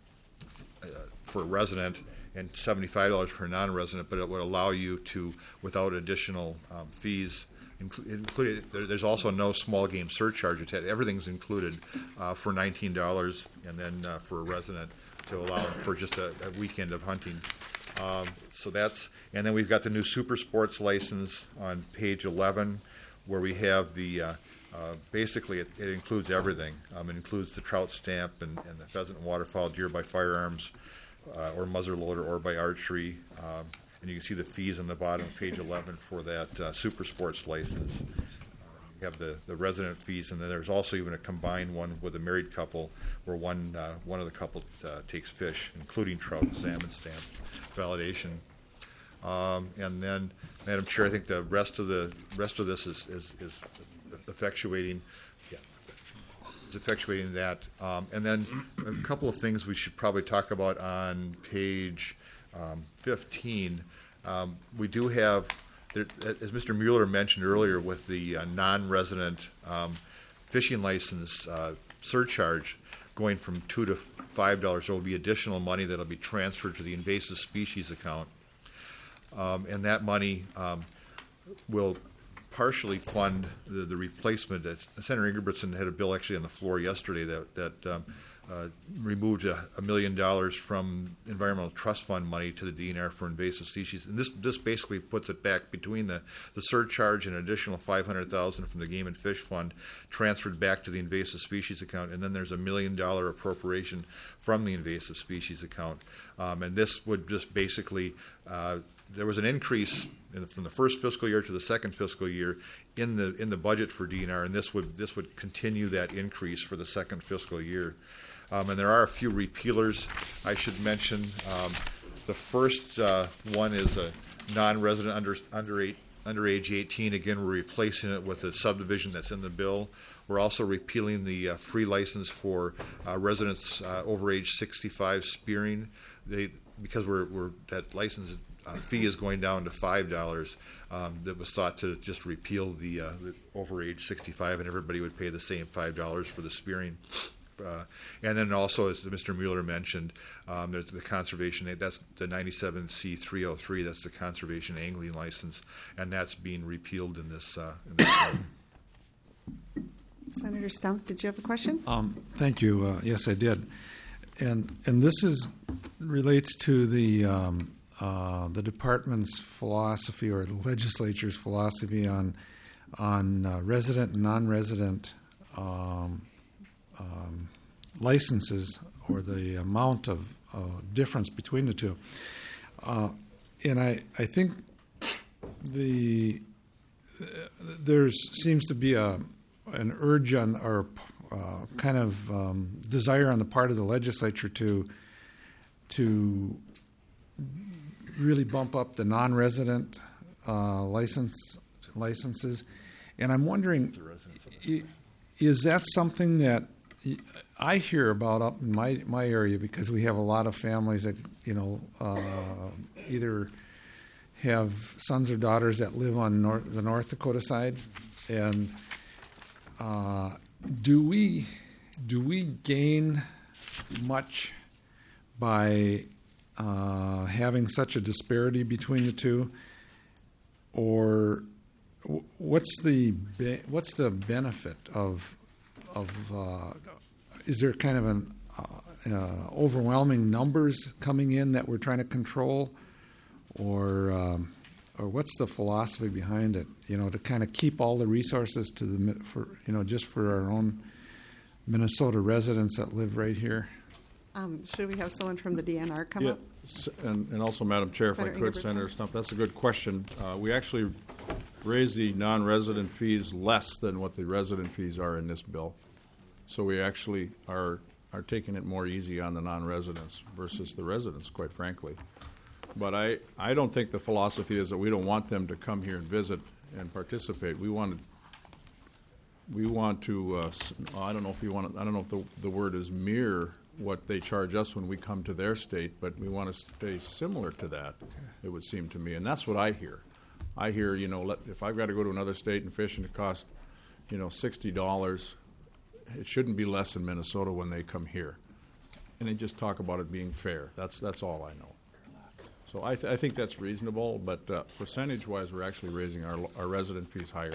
for a resident and seventy-five dollars for a non-resident, but it would allow you to, without additional um, fees, inclu- included. There, there's also no small game surcharge. It's, everything's included uh, for nineteen dollars, and then uh, for a resident to allow for just a, a weekend of hunting. Um, so that's, and then we've got the new super sports license on page eleven, where we have the, uh, uh, basically it, it includes everything. Um, it includes the trout stamp and, and the pheasant and waterfowl, deer by firearms, uh, or muzzleloader, or by archery. Um, and you can see the fees on the bottom of page eleven for that uh, super sports license. You have the, the resident fees, and then there's also even a combined one with a married couple, where one uh, one of the couple uh, takes fish, including trout and salmon stamp validation. Um, and then, Madam Chair, I think the rest of the rest of this is is, is effectuating, yeah, is effectuating that. Um, and then a couple of things we should probably talk about on page um, fifteen. Um, we do have. There, as Mister Mueller mentioned earlier, with the uh, non-resident um, fishing license uh, surcharge going from two to five dollars, there will be additional money that will be transferred to the invasive species account, um, and that money um, will partially fund the, the replacement. That Senator Ingebrigtsen had a bill actually on the floor yesterday that that um, uh, removed a, a million dollars from environmental trust fund money to the D N R for invasive species, and this this basically puts it back between the, the surcharge and an additional five hundred thousand from the Game and Fish Fund transferred back to the invasive species account, and then there's a million dollar appropriation from the invasive species account, um, and this would just basically uh, there was an increase in, from the first fiscal year to the second fiscal year in the in the budget for D N R, and this would this would continue that increase for the second fiscal year. Um, and there are a few repealers I should mention. Um, the first uh, one is a non-resident under under eight under age eighteen. Again, we're replacing it with a subdivision that's in the bill. We're also repealing the uh, free license for uh, residents uh, over age sixty-five spearing. They because we're, we're that license uh, fee is going down to five dollars. Um, that was thought to just repeal the, uh, the over age sixty-five, and everybody would pay the same five dollars for the spearing. Uh, and then also, as Mister Mueller mentioned, um, there's the conservation. That's the ninety-seven C three oh three. That's the conservation angling license, and that's being repealed in this. Uh, in this Senator Stump, did you have a question? Um, thank you. Uh, yes, I did. and and this is relates to the um, uh, the department's philosophy or the legislature's philosophy on on uh, resident and non-resident um, um, licenses, or the amount of uh, difference between the two. Uh, and I I think the uh, there seems to be a an urge on or uh, kind of um, desire on the part of the legislature to to really bump up the non-resident uh, license licenses, and I'm wondering, i- is that something that I hear about up in my my area, because we have a lot of families that you know uh, either have sons or daughters that live on North, the North Dakota side, and uh, do we do we gain much by uh, having such a disparity between the two, or w- what's the be- what's the benefit of of uh, is there kind of an uh, uh, overwhelming numbers coming in that we're trying to control, or um, or what's the philosophy behind it? You know, to kind of keep all the resources to the mi- for you know just for our own Minnesota residents that live right here. Um, should we have someone from the D N R come Yeah, up? s- and, and also, Madam Chair, if I Senator could, Ingebrigtsen. Senator Stump, that's a good question. Uh, we actually raise the non-resident fees less than what the resident fees are in this bill. So we actually are are taking it more easy on the non-residents versus the residents, quite frankly. But I, I don't think the philosophy is that we don't want them to come here and visit and participate. We want to, we want to uh, s- I don't know if you want to, I don't know if the, the word is mirror what they charge us when we come to their state, but we want to stay similar to that, it would seem to me. And that's what I hear. I hear, you know, let, if I've got to go to another state and fish and it costs, you know, sixty dollars, it shouldn't be less in Minnesota when they come here. And they just talk about it being fair. That's that's all I know. So I, th- I think that's reasonable, but uh, percentage-wise, we're actually raising our, our resident fees higher.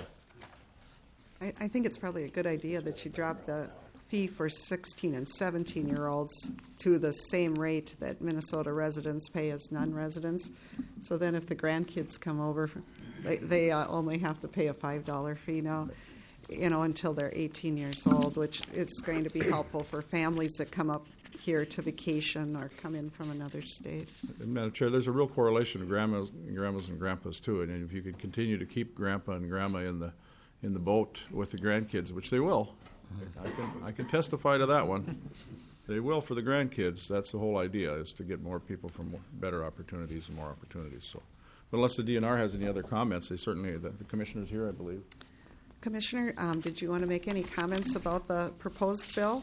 I, I think it's probably a good idea that you drop the fee for sixteen and seventeen-year-olds to the same rate that Minnesota residents pay as non-residents. So then if the grandkids come over, they, they uh, only have to pay a five dollar fee now, you know, until they're eighteen years old, which is going to be helpful for families that come up here to vacation or come in from another state. And Madam Chair, there's a real correlation of grandmas, grandmas and grandpas too. And if you could continue to keep grandpa and grandma in the in the boat with the grandkids, which they will, I can I can testify to that one. They will for the grandkids. That's the whole idea, is to get more people for more, better opportunities and more opportunities. So, but unless the D N R has any other comments, they certainly the, the commissioner's here, I believe. Commissioner, um, did you want to make any comments about the proposed bill?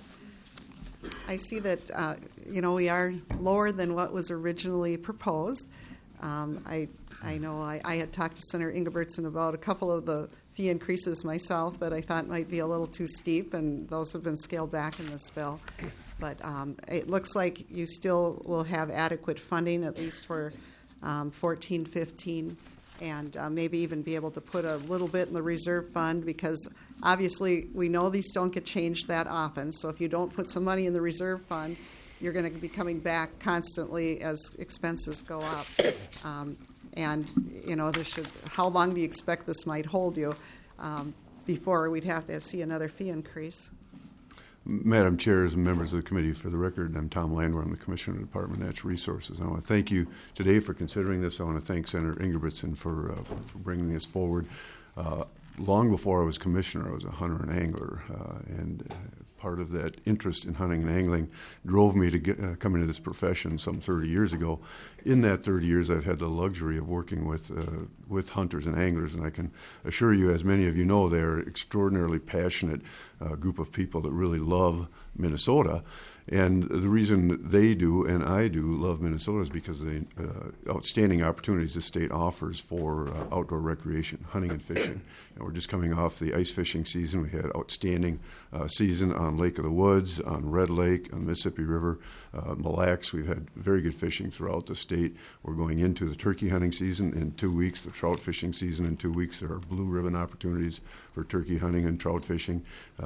I see that, uh, you know, we are lower than what was originally proposed. Um, I, I know I, I had talked to Senator Ingebrigtsen about a couple of the fee increases myself that I thought might be a little too steep, and those have been scaled back in this bill. But um, it looks like you still will have adequate funding, at least for um, fourteen, fifteen, and uh, maybe even be able to put a little bit in the reserve fund, because obviously we know these don't get changed that often. So if you don't put some money in the reserve fund, you're going to be coming back constantly as expenses go up. Um, and, you know, this should, how long do you expect this might hold you um, before we'd have to see another fee increase? Madam Chair, and members of the committee, for the record, I'm Tom Landwehr. I'm the Commissioner of the Department of Natural Resources. I want to thank you today for considering this. I want to thank Senator Ingebrigtsen for, uh, for bringing this forward. Uh, long before I was commissioner, I was a hunter and angler, uh, and uh, part of that interest in hunting and angling drove me to get, uh, come into this profession some thirty years ago. In that thirty years, I've had the luxury of working with uh, with hunters and anglers, and I can assure you, as many of you know, they're an extraordinarily passionate uh, group of people that really love Minnesota. And the reason they do and I do love Minnesota is because of the uh, outstanding opportunities the state offers for uh, outdoor recreation, hunting and fishing. And we're just coming off the ice fishing season. We had outstanding uh, season on Lake of the Woods, on Red Lake, on Mississippi River, uh, Mille Lacs. We've had very good fishing throughout the state. We're going into the turkey hunting season in two weeks, the trout fishing season in two weeks. There are blue ribbon opportunities for turkey hunting and trout fishing. Uh,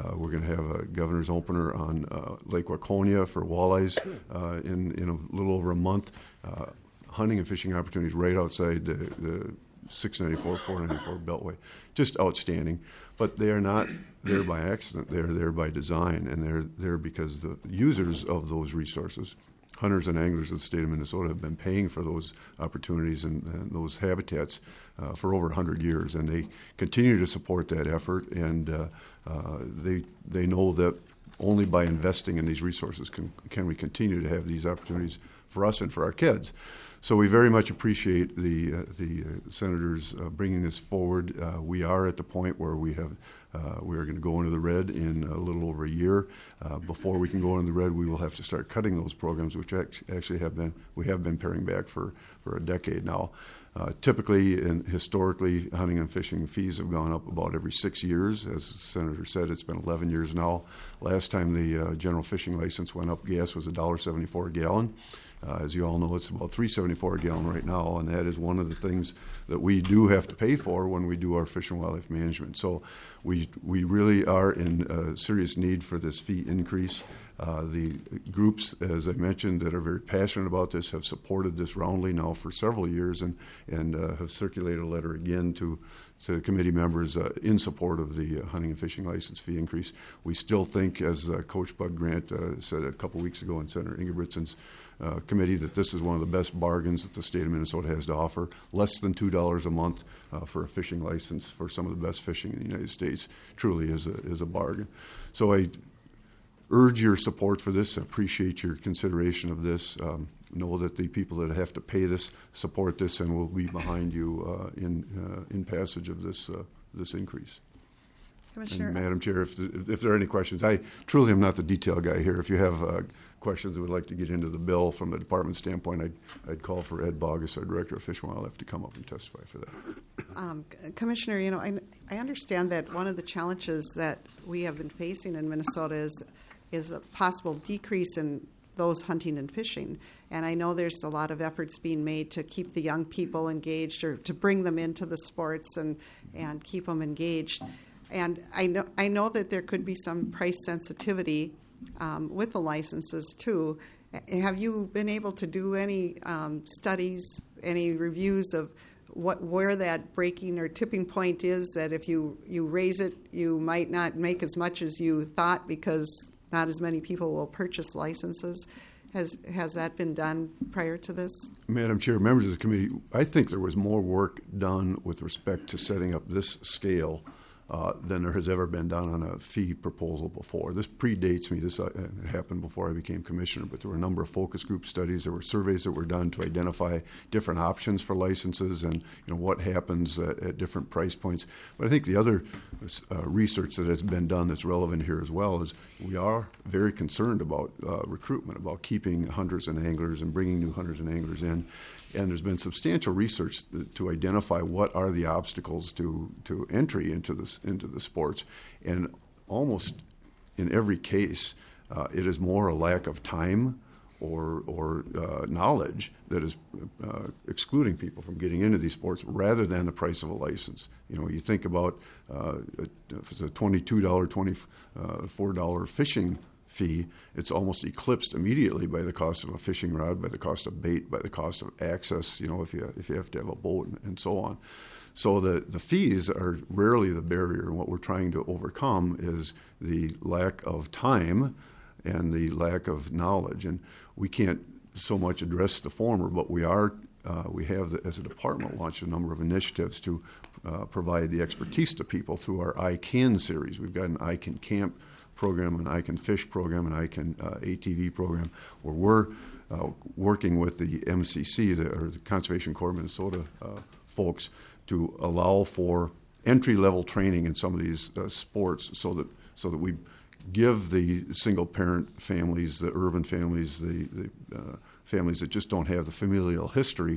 Uh, we're going to have a governor's opener on uh, Lake Waconia for walleyes uh, in, in a little over a month. Uh, hunting and fishing opportunities right outside the, the six ninety-four, four ninety-four Beltway. Just outstanding. But they are not there by accident. They're there by design, and they're there because the users of those resources, hunters and anglers of the state of Minnesota, have been paying for those opportunities and, and those habitats uh, for over one hundred years, and they continue to support that effort, and uh, uh, they they know that only by investing in these resources can, can we continue to have these opportunities for us and for our kids. So we very much appreciate the uh, the uh, senators uh, bringing this forward. Uh, we are at the point where we have uh, we are going to go into the red in a little over a year. Uh, before we can go into the red, we will have to start cutting those programs, which act- actually have been we have been paring back for, for a decade now. Uh, typically and historically, hunting and fishing fees have gone up about every six years. As the senator said, it's been eleven years now. Last time the uh, general fishing license went up, gas was one dollar seventy-four a gallon. Uh, as you all know, it's about three dollars and seventy-four cents a gallon right now, and that is one of the things that we do have to pay for when we do our fish and wildlife management. So we we really are in uh, serious need for this fee increase. Uh, the groups, as I mentioned, that are very passionate about this have supported this roundly now for several years, and, and uh, have circulated a letter again to to committee members uh, in support of the uh, hunting and fishing license fee increase. We still think, as uh, Coach Bud Grant uh, said a couple weeks ago in Senator Ingebrigtsen's uh, committee, that this is one of the best bargains that the state of Minnesota has to offer. Less than two dollars a month uh, for a fishing license for some of the best fishing in the United States truly is a, is a bargain. So I urge your support for this. I appreciate your consideration of this. Um, know that the people that have to pay this support this, and will be behind you uh, in uh, in passage of this uh, this increase. Commissioner, And Madam Chair, if, the, if there are any questions, I truly am not the detail guy here. If you have uh, questions that would like to get into the bill from the department standpoint, I'd, I'd call for Ed Bogus, our Director of Fish and Wildlife, to come up and testify for that. Um, Commissioner, you know, I, I understand that one of the challenges that we have been facing in Minnesota is is a possible decrease in those hunting and fishing. And I know there's a lot of efforts being made to keep the young people engaged, or to bring them into the sports and, and keep them engaged. And I know I know that there could be some price sensitivity um, with the licenses too. Have you been able to do any um, studies, any reviews of what where that breaking or tipping point is, that if you, you raise it, you might not make as much as you thought because not as many people will purchase licenses? Has has that been done prior to this? Madam Chair, members of the committee, I think there was more work done with respect to setting up this scale uh, than there has ever been done on a fee proposal before. This predates me. This uh, happened before I became commissioner, but there were a number of focus group studies. There were surveys that were done to identify different options for licenses and, you know, what happens at, at different price points. But I think the other uh, research that has been done that's relevant here as well is we are very concerned about uh, recruitment, about keeping hunters and anglers and bringing new hunters and anglers in. And there's been substantial research to identify what are the obstacles to, to entry into this into the sports. And almost in every case, uh, it is more a lack of time or or uh, knowledge that is uh, excluding people from getting into these sports, rather than the price of a license. You know, you think about uh, if it's a twenty-two dollars, twenty-four dollars fishing fee, it's almost eclipsed immediately by the cost of a fishing rod, by the cost of bait, by the cost of access, you know, if you if you have to have a boat and, and so on. So the, the fees are rarely the barrier, and what we're trying to overcome is the lack of time and the lack of knowledge. And we can't so much address the former, but we are uh, we have, the, as a department, launched a number of initiatives to uh, provide the expertise to people through our I CAN series. We've got an I CAN Camp program, an I CAN Fish program, an I CAN uh, A T V program, where we're uh, working with the M C C, the, or the Conservation Corps of Minnesota uh, folks, to allow for entry-level training in some of these uh, sports, so that so that we give the single-parent families, the urban families, the, the uh, families that just don't have the familial history,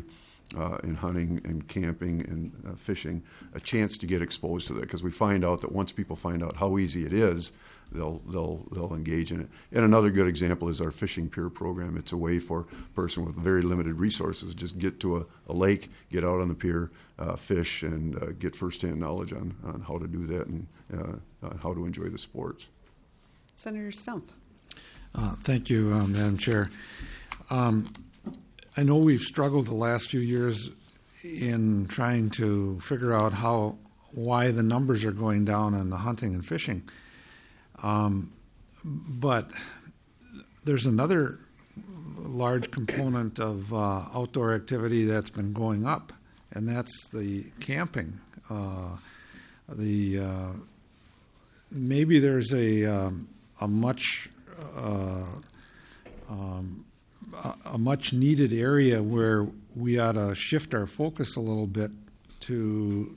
uh, in hunting and camping and uh, fishing a chance to get exposed to that, because we find out that once people find out how easy it is, they'll they'll they'll engage in it. And another good example is our fishing peer program. It's a way for a person with very limited resources to just get to a, a lake, get out on the pier, uh, fish, and uh, get firsthand knowledge on, on how to do that and uh, uh, how to enjoy the sports. Senator Stumpf. Uh, thank you, uh, Madam Chair. Um, I know we've struggled the last few years in trying to figure out how why the numbers are going down on the hunting and fishing. Um, but there's another large component of uh, outdoor activity that's been going up, and that's the camping. Uh, the uh, maybe there's a um, a much uh, um, a, a much needed area where we ought to shift our focus a little bit to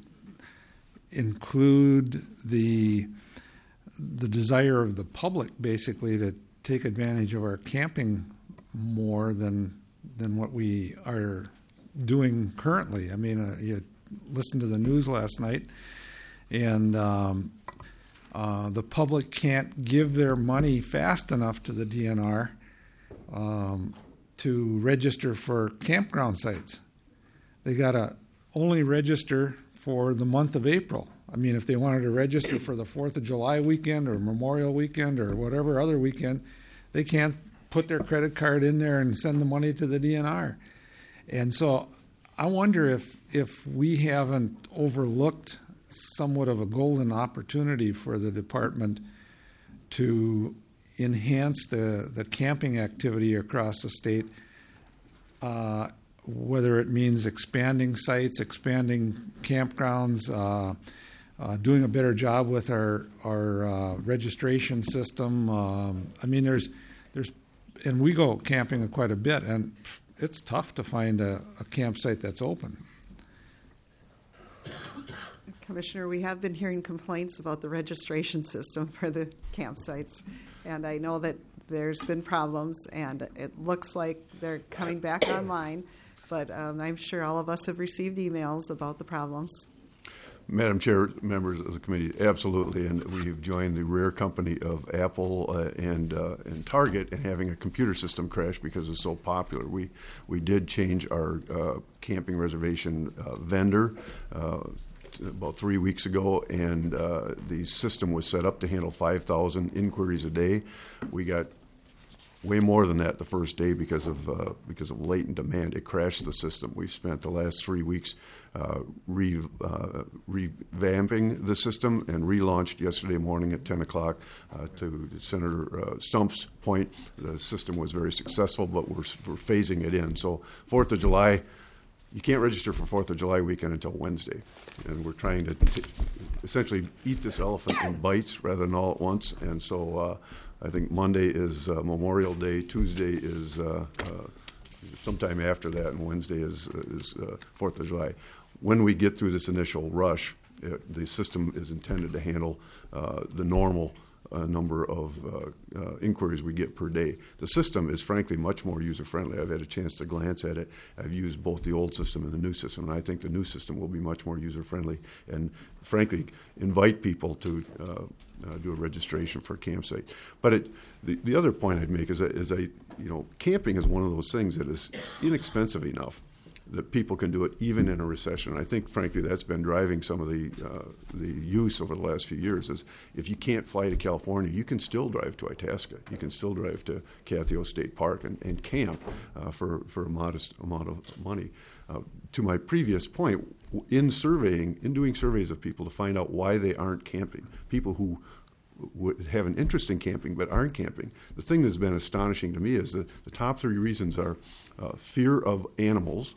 include the the desire of the public, basically, to take advantage of our camping more than than what we are doing currently. I mean, uh, you listened to the news last night, and um, uh, the public can't give their money fast enough to the D N R um, to register for campground sites. They got to only register for the month of April. I mean, if they wanted to register for the fourth of July weekend or Memorial weekend or whatever other weekend, they can't put their credit card in there and send the money to the D N R. And so I wonder if if we haven't overlooked somewhat of a golden opportunity for the department to enhance the, the camping activity across the state, uh, whether it means expanding sites, expanding campgrounds, uh, Uh, doing a better job with our our uh, registration system. Um, I mean, there's there's, and we go camping quite a bit, and it's tough to find a, a campsite that's open. Commissioner, we have been hearing complaints about the registration system for the campsites, and I know that there's been problems, and it looks like they're coming back online, but um, I'm sure all of us have received emails about the problems. Madam Chair, members of the committee, absolutely, and we've joined the rare company of Apple uh, and uh, and Target in having a computer system crash because it's so popular. We we did change our uh, camping reservation uh, vendor uh, about three weeks ago, and uh, the system was set up to handle five thousand inquiries a day. We got way more than that the first day because of uh, because of latent demand. It crashed the system. We've spent the last three weeks uh, re, uh, revamping the system and relaunched yesterday morning at ten o'clock. Uh, to Senator uh, Stumpf's point, the system was very successful, but we're, we're phasing it in. So fourth of July, you can't register for fourth of July weekend until Wednesday. And we're trying to t- essentially eat this elephant in bites rather than all at once. And so uh, I think Monday is uh, Memorial Day, Tuesday is uh, uh, sometime after that, and Wednesday is is uh, fourth of July. When we get through this initial rush, it, the system is intended to handle uh, the normal uh, number of uh, uh, inquiries we get per day. The system is frankly much more user-friendly. I've had a chance to glance at it. I've used both the old system and the new system, and I think the new system will be much more user-friendly and frankly invite people to uh, Uh, do a registration for a campsite. But it, the, the other point I'd make is that, is I, you know, camping is one of those things that is inexpensive enough that people can do it even in a recession. I think, frankly, that's been driving some of the uh, the use over the last few years. Is if you can't fly to California, you can still drive to Itasca. You can still drive to Cathio State Park and, and camp uh, for for a modest amount of money. Uh, to my previous point, in surveying, in doing surveys of people to find out why they aren't camping, people who would have an interest in camping but aren't camping, the thing that's been astonishing to me is that the top three reasons are uh, fear of animals,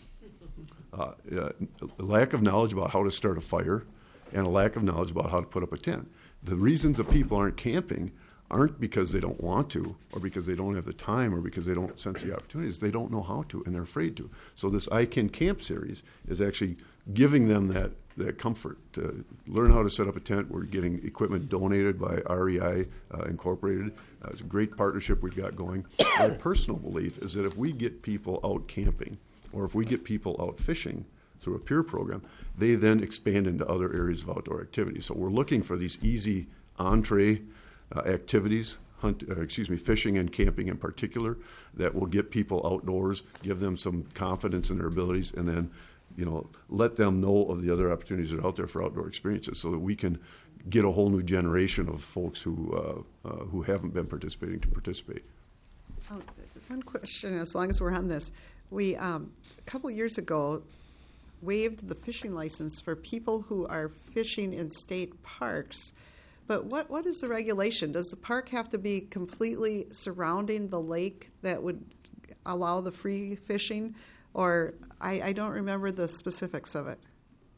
uh, uh, lack of knowledge about how to start a fire, and a lack of knowledge about how to put up a tent. The reasons that people aren't camping aren't because they don't want to or because they don't have the time or because they don't sense the opportunities. They don't know how to, and they're afraid to. So this I Can Camp series is actually giving them that, that comfort to learn how to set up a tent. We're getting equipment donated by R E I uh, Incorporated. Uh, it's a great partnership we've got going. My personal belief is that if we get people out camping or if we get people out fishing through a peer program, they then expand into other areas of outdoor activity. So we're looking for these easy entree uh, activities, hunt, uh, excuse me, fishing and camping in particular, that will get people outdoors, give them some confidence in their abilities, and then, you know, let them know of the other opportunities that are out there for outdoor experiences, so that we can get a whole new generation of folks who uh, uh, who haven't been participating to participate. Oh, one question, as long as we're on this. We, um, a couple years ago, waived the fishing license for people who are fishing in state parks. But what, what is the regulation? Does the park have to be completely surrounding the lake that would allow the free fishing? Or I, I don't remember the specifics of it.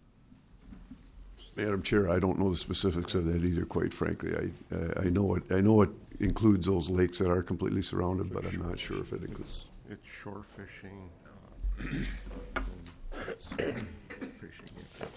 Madam Chair, I don't know the specifics of that either, quite frankly. I, uh, I know it, I know it includes those lakes that are completely surrounded, but I'm not sure if it includes. It's shore fishing. Uh, it's fishing.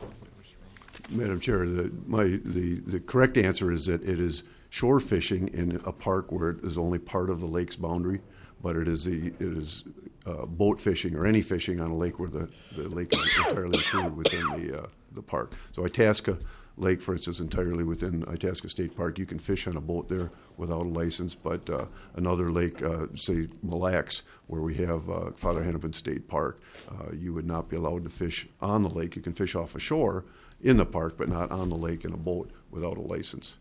Madam Chair, the, my, the, the correct answer is that it is shore fishing in a park where it is only part of the lake's boundary, but it is, the, it is uh, boat fishing or any fishing on a lake where the, the lake is entirely included within the, uh, the park. So Itasca Lake, for instance, entirely within Itasca State Park. You can fish on a boat there without a license, but uh, another lake, uh, say Mille Lacs, where we have uh, Father Hennepin State Park, uh, you would not be allowed to fish on the lake. You can fish off a shore in the park, but not on the lake in a boat without a license.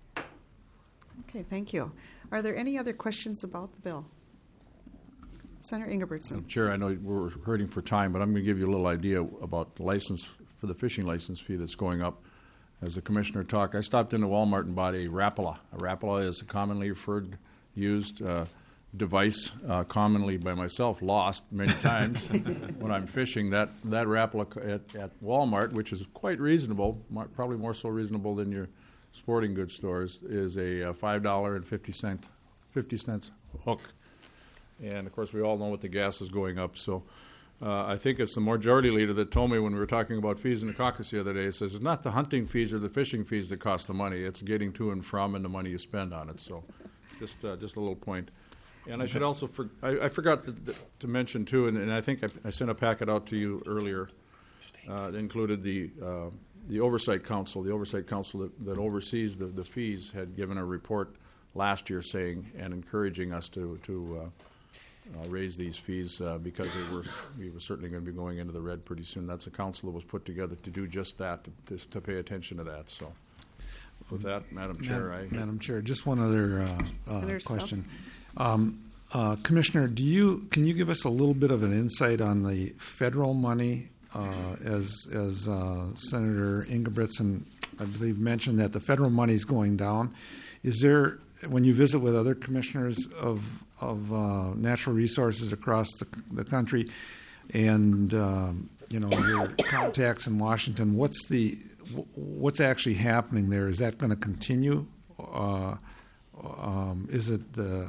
Okay, thank you. Are there any other questions about the bill? Senator Ingebrigtsen. Chair, I know we're hurting for time, but I'm going to give you a little idea about the license for the fishing license fee that's going up. As the commissioner talked, I stopped into Walmart and bought a Rapala. A Rapala is a commonly referred, used uh, device, uh, commonly by myself lost many times when I'm fishing. That that Rapala at, at Walmart, which is quite reasonable, more, probably more so reasonable than your sporting goods stores, is a uh, five dollars and fifty cents fifty cents hook. And, of course, we all know what the gas is going up. So uh, I think it's the majority leader that told me when we were talking about fees in the caucus the other day, it says it's not the hunting fees or the fishing fees that cost the money. It's getting to and from and the money you spend on it. So just uh, just a little point. And I should also, for, I, I forgot to, to mention, too, and, and I think I, I sent a packet out to you earlier uh, that included the uh, the Oversight Council. The Oversight Council that, that oversees the, the fees had given a report last year saying and encouraging us to, to uh, Uh, raise these fees uh, because they were, we were certainly going to be going into the red pretty soon. That's a council that was put together to do just that, to, to, to pay attention to that. So with that, Madam Chair, Madam, I... Madam Chair, just one other uh, uh, There's question. Um, uh, Commissioner, do you can you give us a little bit of an insight on the federal money? Uh, as as uh, Senator Ingebrigtsen, I believe, mentioned that the federal money is going down. Is there, when you visit with other commissioners of of uh, natural resources across the, the country, and um, you know your contacts in Washington, what's the what's actually happening there? Is that going to continue? Uh, um, is it the?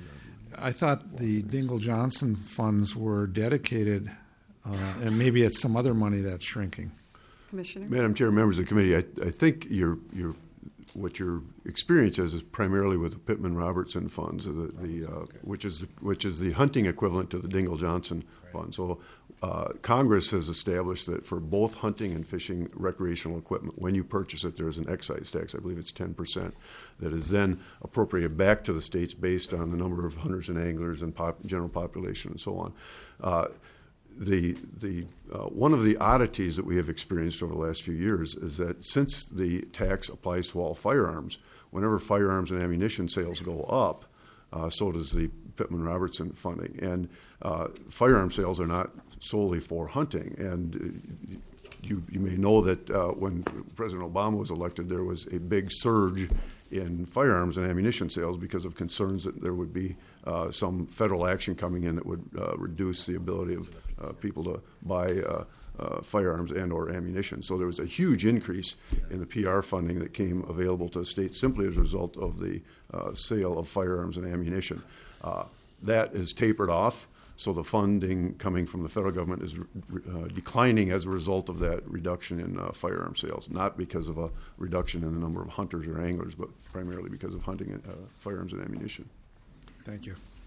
I thought the Dingell Johnson funds were dedicated, uh, and maybe it's some other money that's shrinking. Commissioner? Madam Chair, members of the committee, I, I think your your what your experience is is primarily with the Pittman Robertson funds, the, the uh, which is which is the hunting equivalent to the Dingell Johnson fund. So uh, Congress has established that for both hunting and fishing recreational equipment, when you purchase it, there is an excise tax. I believe it's ten percent that is then appropriated back to the states based on the number of hunters and anglers and pop, general population and so on. Uh, The the uh, one of the oddities that we have experienced over the last few years is that since the tax applies to all firearms, whenever firearms and ammunition sales go up, uh, so does the Pittman Robertson funding. And uh, firearm sales are not solely for hunting. And uh, you you may know that uh, when President Obama was elected, there was a big surge in firearms and ammunition sales because of concerns that there would be uh, some federal action coming in that would uh, reduce the ability of uh, people to buy uh, uh, firearms and or ammunition. So there was a huge increase in the P R funding that came available to the states simply as a result of the uh, sale of firearms and ammunition. Uh, that is tapered off. So the funding coming from the federal government is uh, declining as a result of that reduction in uh, firearm sales, not because of a reduction in the number of hunters or anglers, but primarily because of hunting and, uh, firearms and ammunition. Thank you.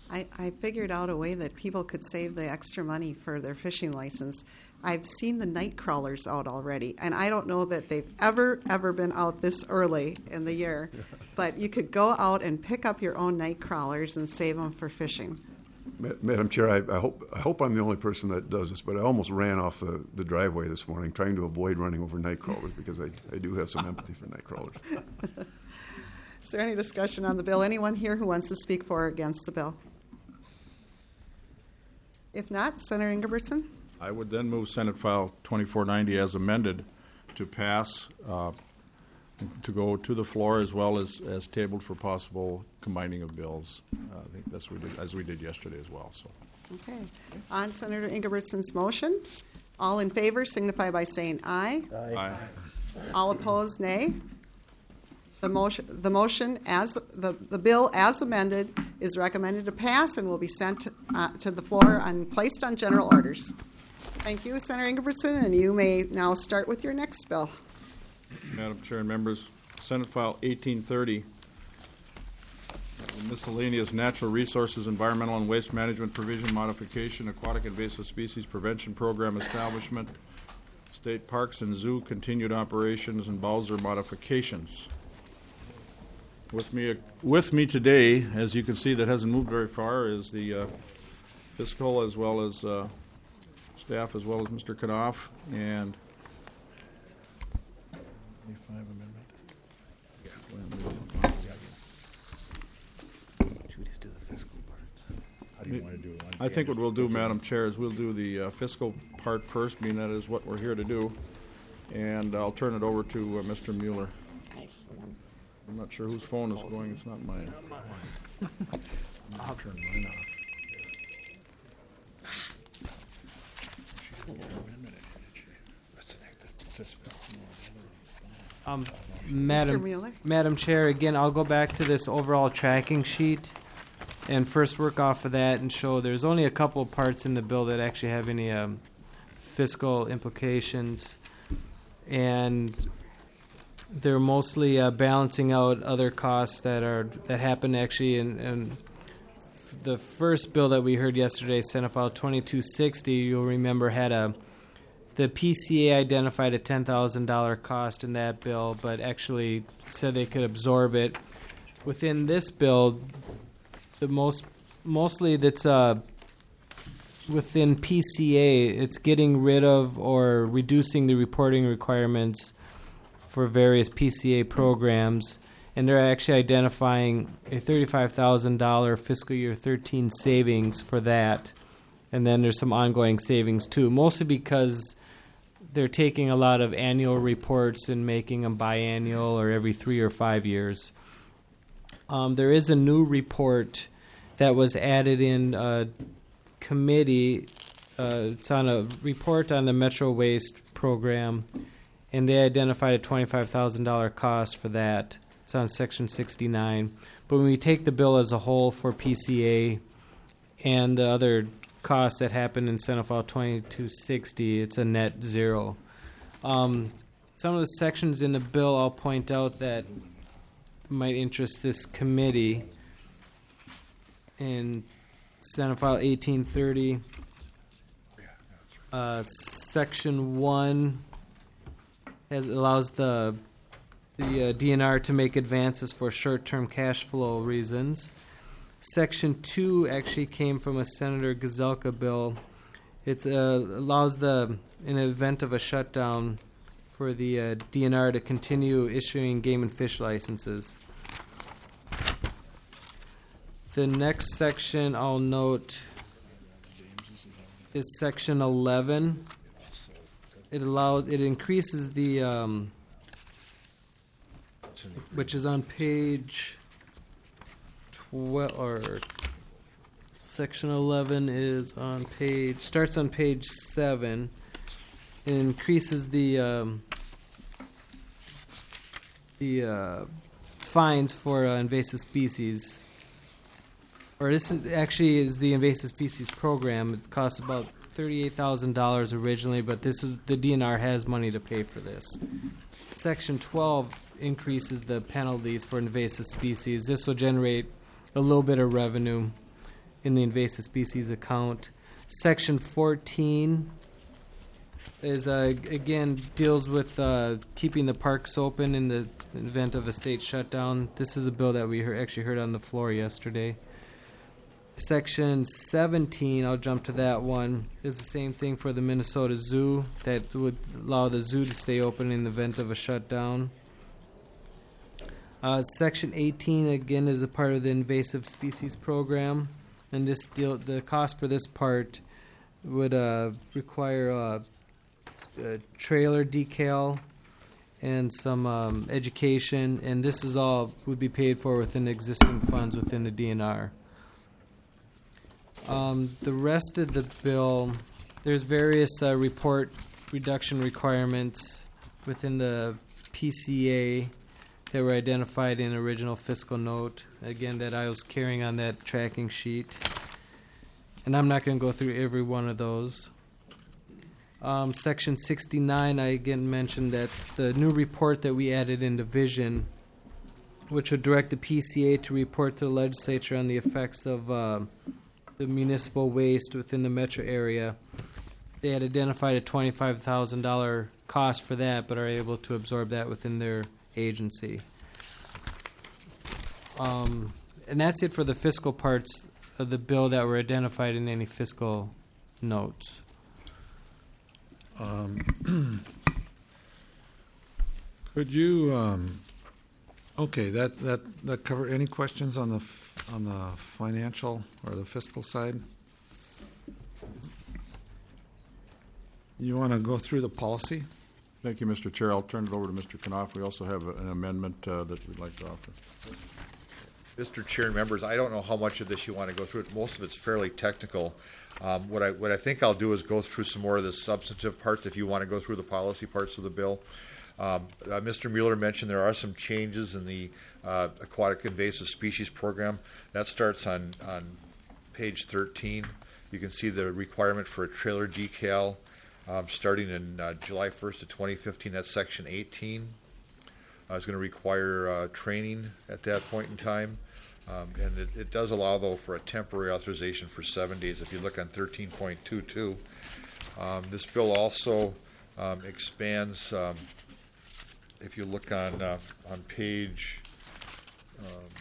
I, I figured out a way that people could save the extra money for their fishing license. I've seen the night crawlers out already, and I don't know that they've ever, ever been out this early in the year. But you could go out and pick up your own night crawlers and save them for fishing. Ma- Madam Chair, I, I hope I hope I'm the only person that does this, but I almost ran off the, the driveway this morning trying to avoid running over night crawlers because I, I do have some empathy for night crawlers. Is there any discussion on the bill? Anyone here who wants to speak for or against the bill? If not, Senator Ingebrigtsen? I would then move Senate File twenty-four ninety as amended to pass, uh, to go to the floor as well as, as tabled for possible combining of bills. Uh, I think that's what we did, as we did yesterday as well. So, Okay. On Senator Ingebrigtsen's motion, all in favor signify by saying aye. aye. All opposed, nay. The motion, the motion as the, the bill as amended is recommended to pass and will be sent uh, to the floor and placed on general orders. Thank you, Senator Ingebrigtsen, and you may now start with your next bill. Madam Chair and members, Senate File eighteen thirty, miscellaneous natural resources, environmental and waste management provision modification, aquatic invasive species prevention program establishment, state parks and zoo continued operations, and Bowser modifications. With me, with me today, as you can see, that hasn't moved very far, is the uh, fiscal as well as uh, staff, as well as Mister Knopf, and How do you want to do it? I think what we'll do, Madam Chair, is we'll do the uh, fiscal part first, being that is what we're here to do, and I'll turn it over to uh, Mister Mueller. I'm not sure whose phone is going. It's not mine. I'll turn mine off. Um, Mister Madam, Mueller? Madam Chair, again, I'll go back to this overall tracking sheet and first work off of that and show there's only a couple of parts in the bill that actually have any um, fiscal implications. And they're mostly uh, balancing out other costs that are that happen actually in, in the first bill that we heard yesterday, Senate File twenty-two sixty. You'll remember had a the P C A identified a ten thousand dollar cost in that bill, but actually said they could absorb it. Within this bill, the most mostly that's uh, within P C A, it's getting rid of or reducing the reporting requirements for various P C A programs, and they're actually identifying a thirty-five thousand dollars fiscal year thirteen savings for that. And then there's some ongoing savings too, mostly because they're taking a lot of annual reports and making them biannual or every three or five years. Um, there is a new report that was added in uh, committee. Uh, it's on a report on the Metro Waste program, and they identified a twenty-five thousand dollars cost for that. It's on Section sixty-nine. But when we take the bill as a whole for P C A and the other costs that happen in Senate File twenty-two sixty, it's a net zero. Um, some of the sections in the bill I'll point out that might interest this committee. In Senate File eighteen thirty, uh, Section one has allows the the uh, D N R to make advances for short-term cash flow reasons. Section two actually came from a Senator Gazelka bill. It uh, allows the, in the event of a shutdown, for the uh, D N R to continue issuing game and fish licenses. The next section I'll note is Section eleven. It allows, it increases the, um, which is on page twelve, or Section eleven is on page, starts on page seven. It increases the, um, the uh, fines for uh, invasive species. Or this is actually is the invasive species program. It costs about thirty-eight thousand dollars originally, but this is the D N R has money to pay for this. Section twelve increases the penalties for invasive species. This will generate a little bit of revenue. in the invasive species account. Section fourteen is uh, again deals with uh, keeping the parks open in the event of a state shutdown. This is a bill that we heard, actually heard on the floor yesterday. Section seventeen, I'll jump to that one, is the same thing for the Minnesota Zoo, that would allow the zoo to stay open in the event of a shutdown. Uh, Section eighteen, again, is a part of the invasive species program, and this deal, the cost for this part would uh, require uh, a trailer decal and some um, education, and this is all would be paid for within existing funds within the D N R. Um, the rest of the bill, there's various uh, report reduction requirements within the P C A that were identified in the original fiscal note. Again, that I was carrying on that tracking sheet. And I'm not going to go through every one of those. Um, Section sixty-nine, I again mentioned that's the new report that we added in Division, which would direct the P C A to report to the legislature on the effects of uh, the municipal waste within the metro area. They had identified a twenty-five thousand dollars cost for that, but are able to absorb that within their agency. Um, and that's it for the fiscal parts of the bill that were identified in any fiscal notes. Um, could you, um, okay, that, that, that cover, any questions on the, f- on the financial or the fiscal side? You want to go through the policy? Thank you, Mister Chair. I'll turn it over to Mister Knopf. We also have an amendment uh, that we'd like to offer. Mister Chair and members, I don't know how much of this you want to go through. Most of it's fairly technical. Um, what I what I think I'll do is go through some more of the substantive parts if you want to go through the policy parts of the bill. Um, uh, Mister Mueller mentioned there are some changes in the uh, Aquatic Invasive Species Program. That starts on, on page thirteen. You can see the requirement for a trailer decal um, starting in uh, July first of twenty fifteen. That's section eighteen. Uh, it's going to require uh, training at that point in time. Um, and it, it does allow, though, for a temporary authorization for seven days. If you look on thirteen point two two, um, this bill also um, expands. Um, if you look on uh, on page, um,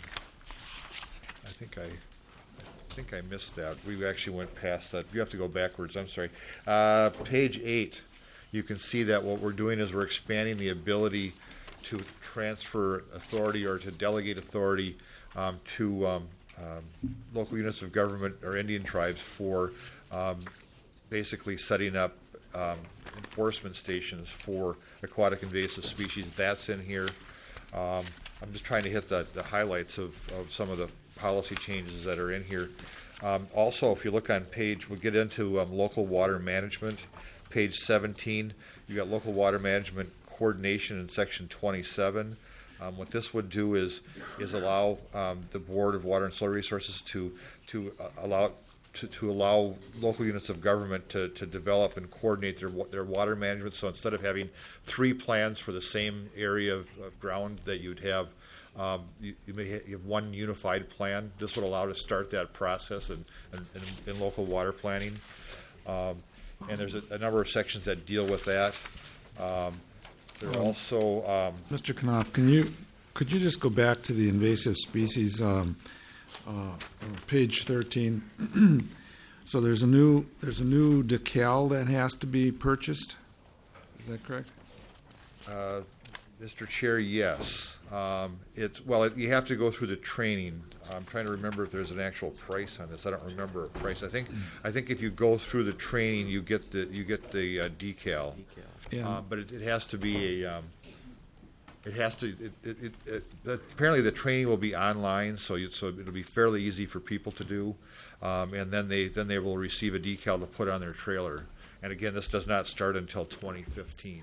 I think I, I think I missed that. We actually went past that. You have to go backwards. I'm sorry. Uh, page eight. You can see that what we're doing is we're expanding the ability to transfer authority or to delegate authority um, to um, um, local units of government or Indian tribes for um, basically setting up um, enforcement stations for aquatic invasive species. That's in here. Um, I'm just trying to hit the, the highlights of, of some of the policy changes that are in here. Um, also, if you look on page, we'll get into um, local water management. Page seventeen, you got local water management coordination in section twenty-seven. Um, what this would do is is allow um, the Board of Water and Soil Resources to to uh, allow to, to allow local units of government to, to develop and coordinate their their water management. So instead of having three plans for the same area of, of ground that you'd have, um, you, you may ha- you have one unified plan. This would allow to start that process in, in, in, in local water planning. Um, and there's a, a number of sections that deal with that. Um, There are also, um, Mister Knopf, can you, could you just go back to the invasive species, um, uh, on page thirteen? So there's a new, there's a new decal that has to be purchased? Is that correct? uh, Mister Chair, yes. Um, it's well, it, you have to go through the training. I'm trying to remember if there's an actual price on this. I don't remember a price. I think, I think if you go through the training, you get the you get the uh, decal. Yeah. Uh, but it, it has to be a. Um, it has to. It, it, it, it, apparently, the training will be online, so you, so it'll be fairly easy for people to do, um, and then they then they will receive a decal to put on their trailer. And again, this does not start until twenty fifteen.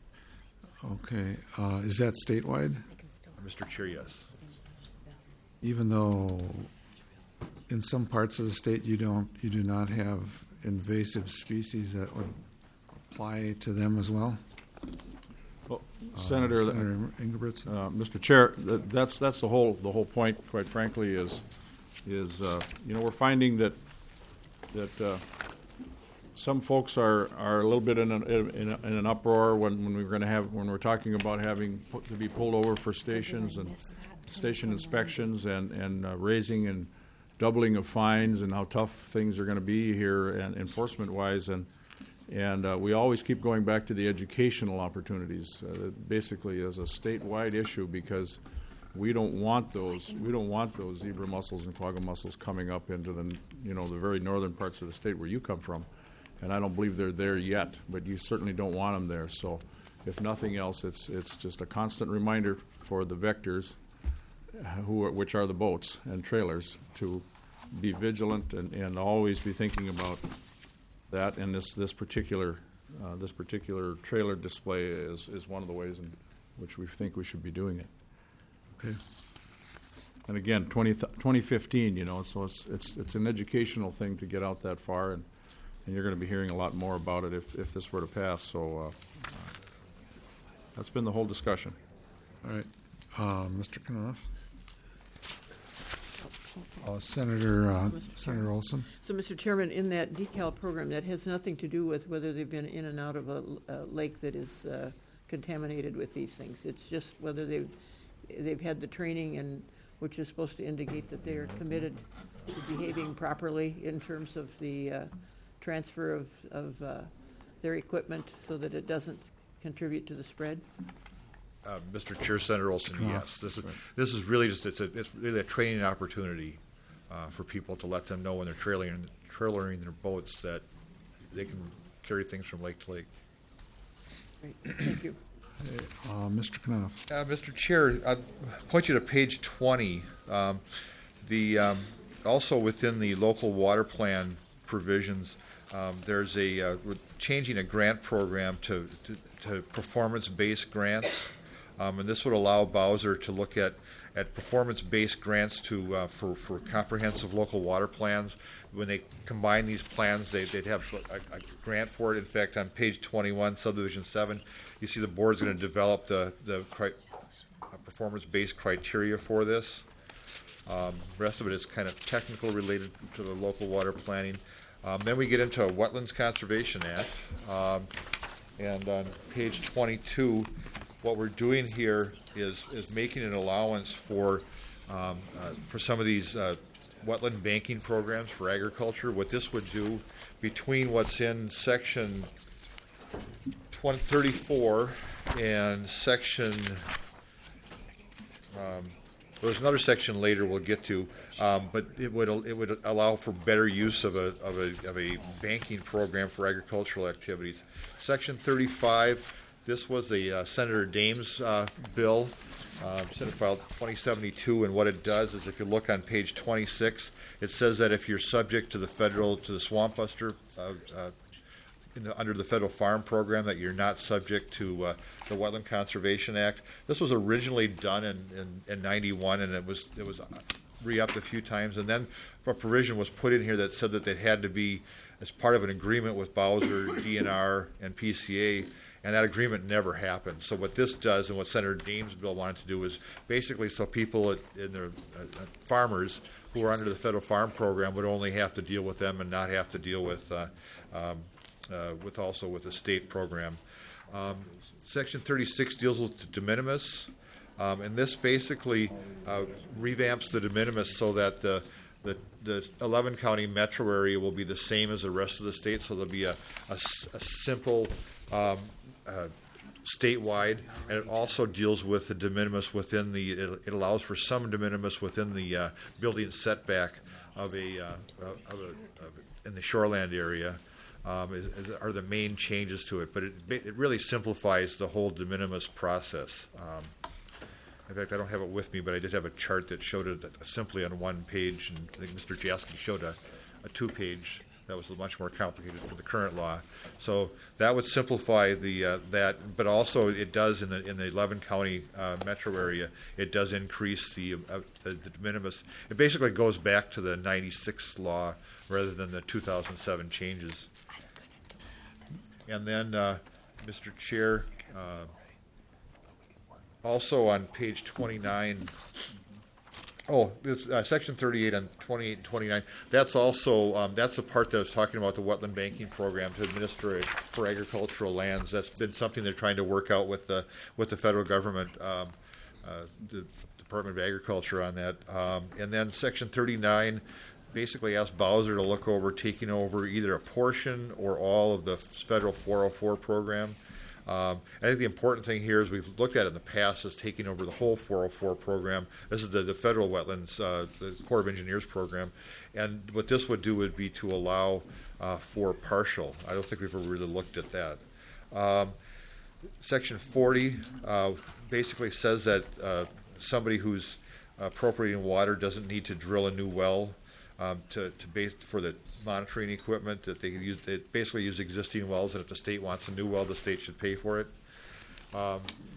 Okay, uh, is that statewide? Mister Chair, yes. Even though in some parts of the state you don't, you do not have invasive species that would apply to them as well? Well, Uh, Senator, Senator Ingebrigtsen? uh, Mister Chair, th- that's that's the whole the whole point. Quite frankly, is is, uh, you know, we're finding that that uh, some folks are, are a little bit in an, in, a, in an uproar when, when we're going to have when we're talking about having put, to be pulled over for stations and station inspections and and uh, raising and doubling of fines and how tough things are going to be here and enforcement wise, and and uh, we always keep going back to the educational opportunities, uh, basically as a statewide issue, because we don't want those we don't want those zebra mussels and quagga mussels coming up into the you know the very northern parts of the state where you come from, and I don't believe they're there yet, but you certainly don't want them there. So if nothing else, it's it's just a constant reminder for the vectors, who are, which are the boats and trailers, to be vigilant and, and always be thinking about that. And this this particular uh, this particular trailer display is, is one of the ways in which we think we should be doing it. Okay. And again, twenty, twenty fifteen, you know, so it's it's it's an educational thing to get out that far, and, and you're going to be hearing a lot more about it if, if this were to pass. So uh, that's been the whole discussion. All right. Uh, Mister Knopf? Uh, Senator uh, Senator Olson? So, Mister Chairman, in that decal program, that has nothing to do with whether they've been in and out of a, a lake that is uh, contaminated with these things. It's just whether they've they've had the training, and which is supposed to indicate that they are committed to behaving properly in terms of the uh, transfer of, of uh, their equipment, so that it doesn't contribute to the spread. Uh, Mister Chair, Senator Olson, yes. This is this is really just it's a it's really a training opportunity uh, for people to let them know when they're trailering trailering their boats that they can carry things from lake to lake. Great. Thank you. Uh, Mister Knopf? Uh, Mister Chair, I'll point you to page twenty. Um, the um, also within the local water plan provisions, um, there's a uh, we're changing a grant program to to, to performance-based grants. Um, and this would allow Bowser to look at, at performance-based grants to uh, for, for comprehensive local water plans. When they combine these plans, they, they'd have a, a grant for it. In fact, on page twenty-one, subdivision seven, you see the board's going to develop the, the cri- uh, performance-based criteria for this. Um, the rest of it is kind of technical related to the local water planning. Um, then we get into a Wetlands Conservation Act. Um, and on page twenty-two, what we're doing here is is making an allowance for um, uh, for some of these uh, wetland banking programs for agriculture. What this would do, between what's in section thirty-four and section, um, there's another section later we'll get to, um, but it would it would allow for better use of a of a of a banking program for agricultural activities. Section thirty-five. This was a uh, Senator Dames uh, bill, uh, Senate File twenty seventy-two, and what it does is, if you look on page twenty-six, it says that if you're subject to the federal, to the Swamp Buster, uh, uh, in the, under the federal farm program, that you're not subject to uh, the Wetland Conservation Act. This was originally done in, in, in ninety-one, and it was it was re-upped a few times, and then a provision was put in here that said that they had to be as part of an agreement with Bowser, D N R, and P C A. And that agreement never happened. So what this does, and what Senator Dames' bill wanted to do, is basically so people at, in their uh, farmers who are under the federal farm program would only have to deal with them and not have to deal with uh, um, uh, with also with the state program. Um, Section thirty-six deals with the de minimis, um, and this basically uh, revamps the de minimis so that the the the eleven county metro area will be the same as the rest of the state. So there'll be a, a, a simple um, Uh, statewide, and it also deals with the de minimis within the, it, it allows for some de minimis within the uh, building setback of a, uh, of a, of a in the shoreland area, um, is, is, are the main changes to it, but it, it really simplifies the whole de minimis process. Um, in fact, I don't have it with me, but I did have a chart that showed it simply on one page, and I think Mister Jaski showed a, a two-page. That was much more complicated for the current law. So that would simplify the uh, that, but also it does in the in the eleven county uh, metro area. It does increase the, uh, the the de minimis. It basically goes back to the ninety-six law rather than the two thousand seven changes. And then, uh, Mister Chair, uh, also on page twenty-nine, Oh, this, uh, section thirty-eight on twenty-eight and twenty-nine, that's also, um, that's the part that I was talking about, the wetland banking program to administer it for agricultural lands. That's been something they're trying to work out with the, with the federal government, um, uh, the Department of Agriculture on that. Um, and then section thirty-nine basically asked Bowser to look over taking over either a portion or all of the federal four oh four program. Um, I think the important thing here is we've looked at it in the past as taking over the whole four oh four program. This is the, the federal wetlands, uh, the Corps of Engineers program. And what this would do would be to allow uh, for partial. I don't think we've ever really looked at that. Um, Section forty uh, basically says that uh, somebody who's appropriating water doesn't need to drill a new well um, to, to base for the monitoring equipment, that they can use, they basically use existing wells, and if the state wants a new well, the state should pay for it. Um,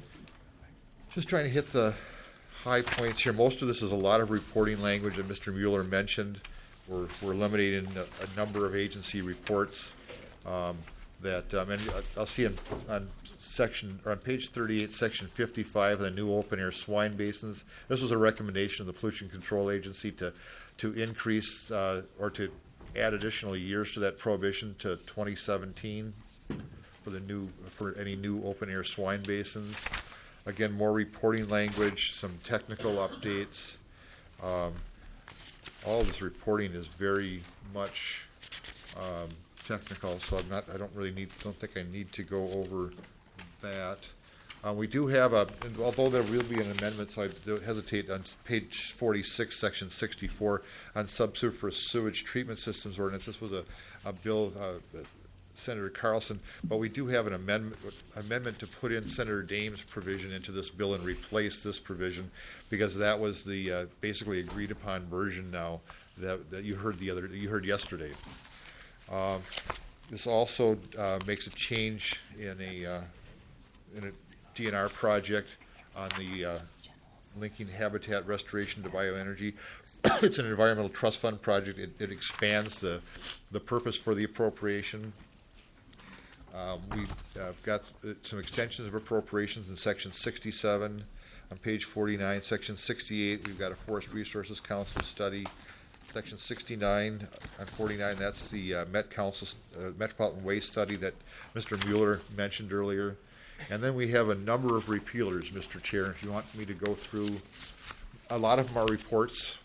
just trying to hit the high points here. Most of this is a lot of reporting language that Mister Mueller mentioned. We're, we're eliminating a, a number of agency reports um, that, um, and I'll see in, on section, or on page thirty-eight, section fifty-five, the new open-air swine basins. This was a recommendation of the Pollution Control Agency to to increase uh, or to add additional years to that prohibition to twenty seventeen for the new for any new open-air swine basins. Again, more reporting language, some technical updates. Um, all this reporting is very much um, technical, so I'm not. I don't really need. Don't think I need to go over that. Uh, we do have a, and although there will be an amendment, so I do hesitate, on page forty-six, section sixty-four, on subsurface sewage treatment systems ordinance. This was a, a bill uh, Senator Carlson, but we do have an amendment amendment to put in Senator Dame's provision into this bill and replace this provision, because that was the uh, basically agreed upon version now that, that you heard the other you heard yesterday. Um, this also uh, makes a change in a uh, in a D N R project on the uh, linking habitat restoration to bioenergy. It's an environmental trust fund project. It, it expands the the purpose for the appropriation. Um, we've uh, got uh, some extensions of appropriations in section sixty-seven on page forty-nine. Section sixty-eight, we've got a Forest Resources Council study. Section sixty-nine on forty-nine, that's the uh, Met Council uh, Metropolitan Waste Study that Mister Mueller mentioned earlier. And then we have a number of repealers, Mister Chair. If you want me to go through, a lot of them are reports.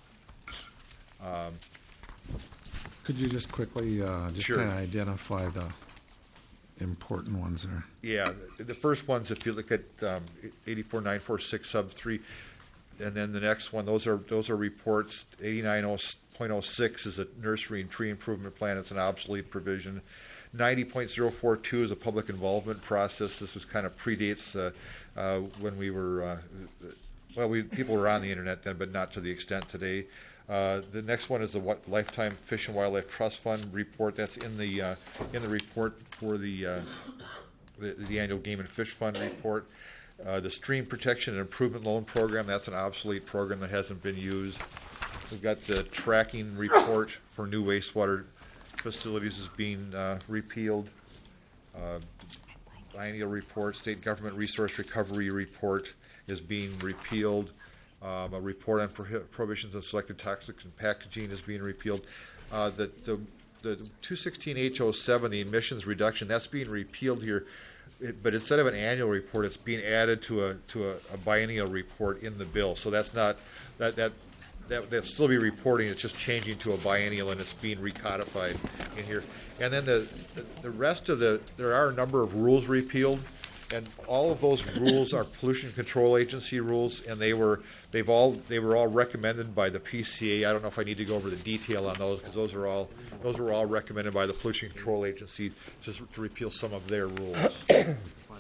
Um, Could you just quickly uh, just Sure. kind of identify the important ones there? Yeah, the, the first ones, if you look at um, eighty-four nine four six sub three, and then the next one, those are those are reports. eighty-nine point oh six is a nursery and tree improvement plan. It's an obsolete provision. ninety point oh four two is a public involvement process. This was kind of predates uh, uh, when we were, uh, well, we people were on the internet then, but not to the extent today. Uh, the next one is the what, Lifetime Fish and Wildlife Trust Fund report. That's in the uh, in the report for the, uh, the the annual Game and Fish Fund report. Uh, the Stream Protection and Improvement Loan Program. That's an obsolete program that hasn't been used. We've got the tracking report for new wastewater facilities is being uh, repealed. Uh, biennial report, state government resource recovery report is being repealed. Um, a report on prohi- prohibitions on selected toxics and packaging is being repealed. Uh, the, the, the two sixteen H oh seven, the emissions reduction, that's being repealed here. It, but instead of an annual report, it's being added to a to a, a biennial report in the bill. So that's not that that. That, they'll still be reporting. It's just changing to a biennial, and it's being recodified in here. And then the, the the rest of the there are a number of rules repealed, and all of those rules are Pollution Control Agency rules, and they were they've all they were all recommended by the P C A. I don't know if I need to go over the detail on those, because those are all those were all recommended by the Pollution Control Agency just to repeal some of their rules. And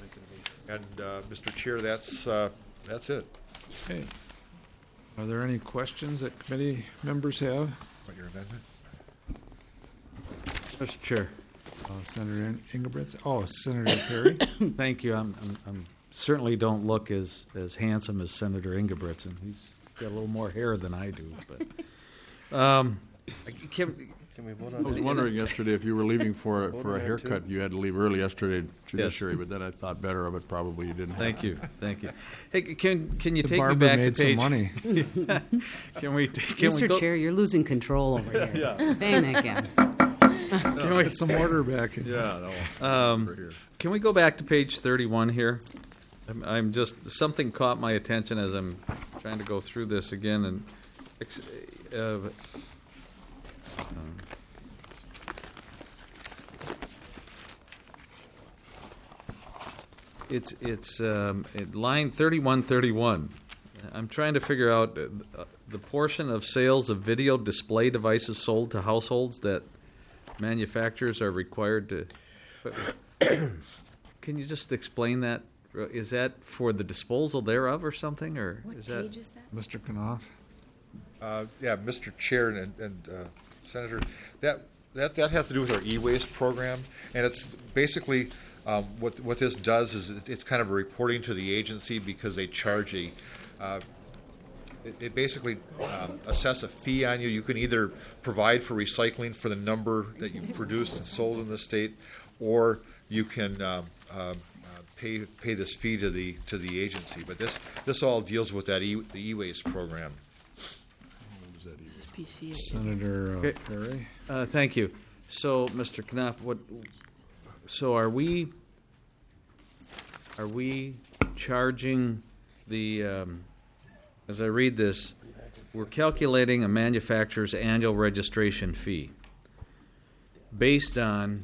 uh, Mister Chair, that's uh, that's it. Okay. Are there any questions that committee members have? What, your amendment? Mister Chair, Uh, Senator In- Ingebrigtsen? Oh, Senator Perry? thank you. I'm, I'm, I'm certainly don't look as, as handsome as Senator Ingebrigtsen. He's got a little more hair than I do. But um, Can, Can we vote I on was that? wondering yesterday if you were leaving for, a- for a Voting on haircut. two? You had to leave early yesterday, judiciary, but then I thought better of it. Probably you didn't. Thank you, thank you. Hey, can can you The take me barber back made to page? some money. Can we can we Mister go? Chair, you're losing control over here. Yeah. Saying again. Can we, Get some order back. Yeah, no. Um, over here. Can we go back to page thirty-one here? I'm, I'm just, something caught my attention as I'm trying to go through this again, and ex- uh, um, it's it's um, at line thirty-one thirty-one. I'm trying to figure out uh, the portion of sales of video display devices sold to households that manufacturers are required to. Can you just explain that? Is that for the disposal thereof or something, or What is that? page is that? Mister Knopf? Uh, Yeah, Mister Chair and, and uh, Senator, that, that, that has to do with our e-waste program, and it's basically, um, what, what this does is it- it's kind of a reporting to the agency because they charge a, uh, it, it basically um, assess a fee on you. You can either provide for recycling for the number that you've produced and sold in the state, or you can um, um, uh, pay pay this fee to the to the agency. But this this all deals with that e, the e-waste program. P C A. Senator uh, Okay. Perry? Uh, thank you. So, Mister Knopf, what? So, are we? Are we charging the? Um, as I read this, we're calculating a manufacturer's annual registration fee based on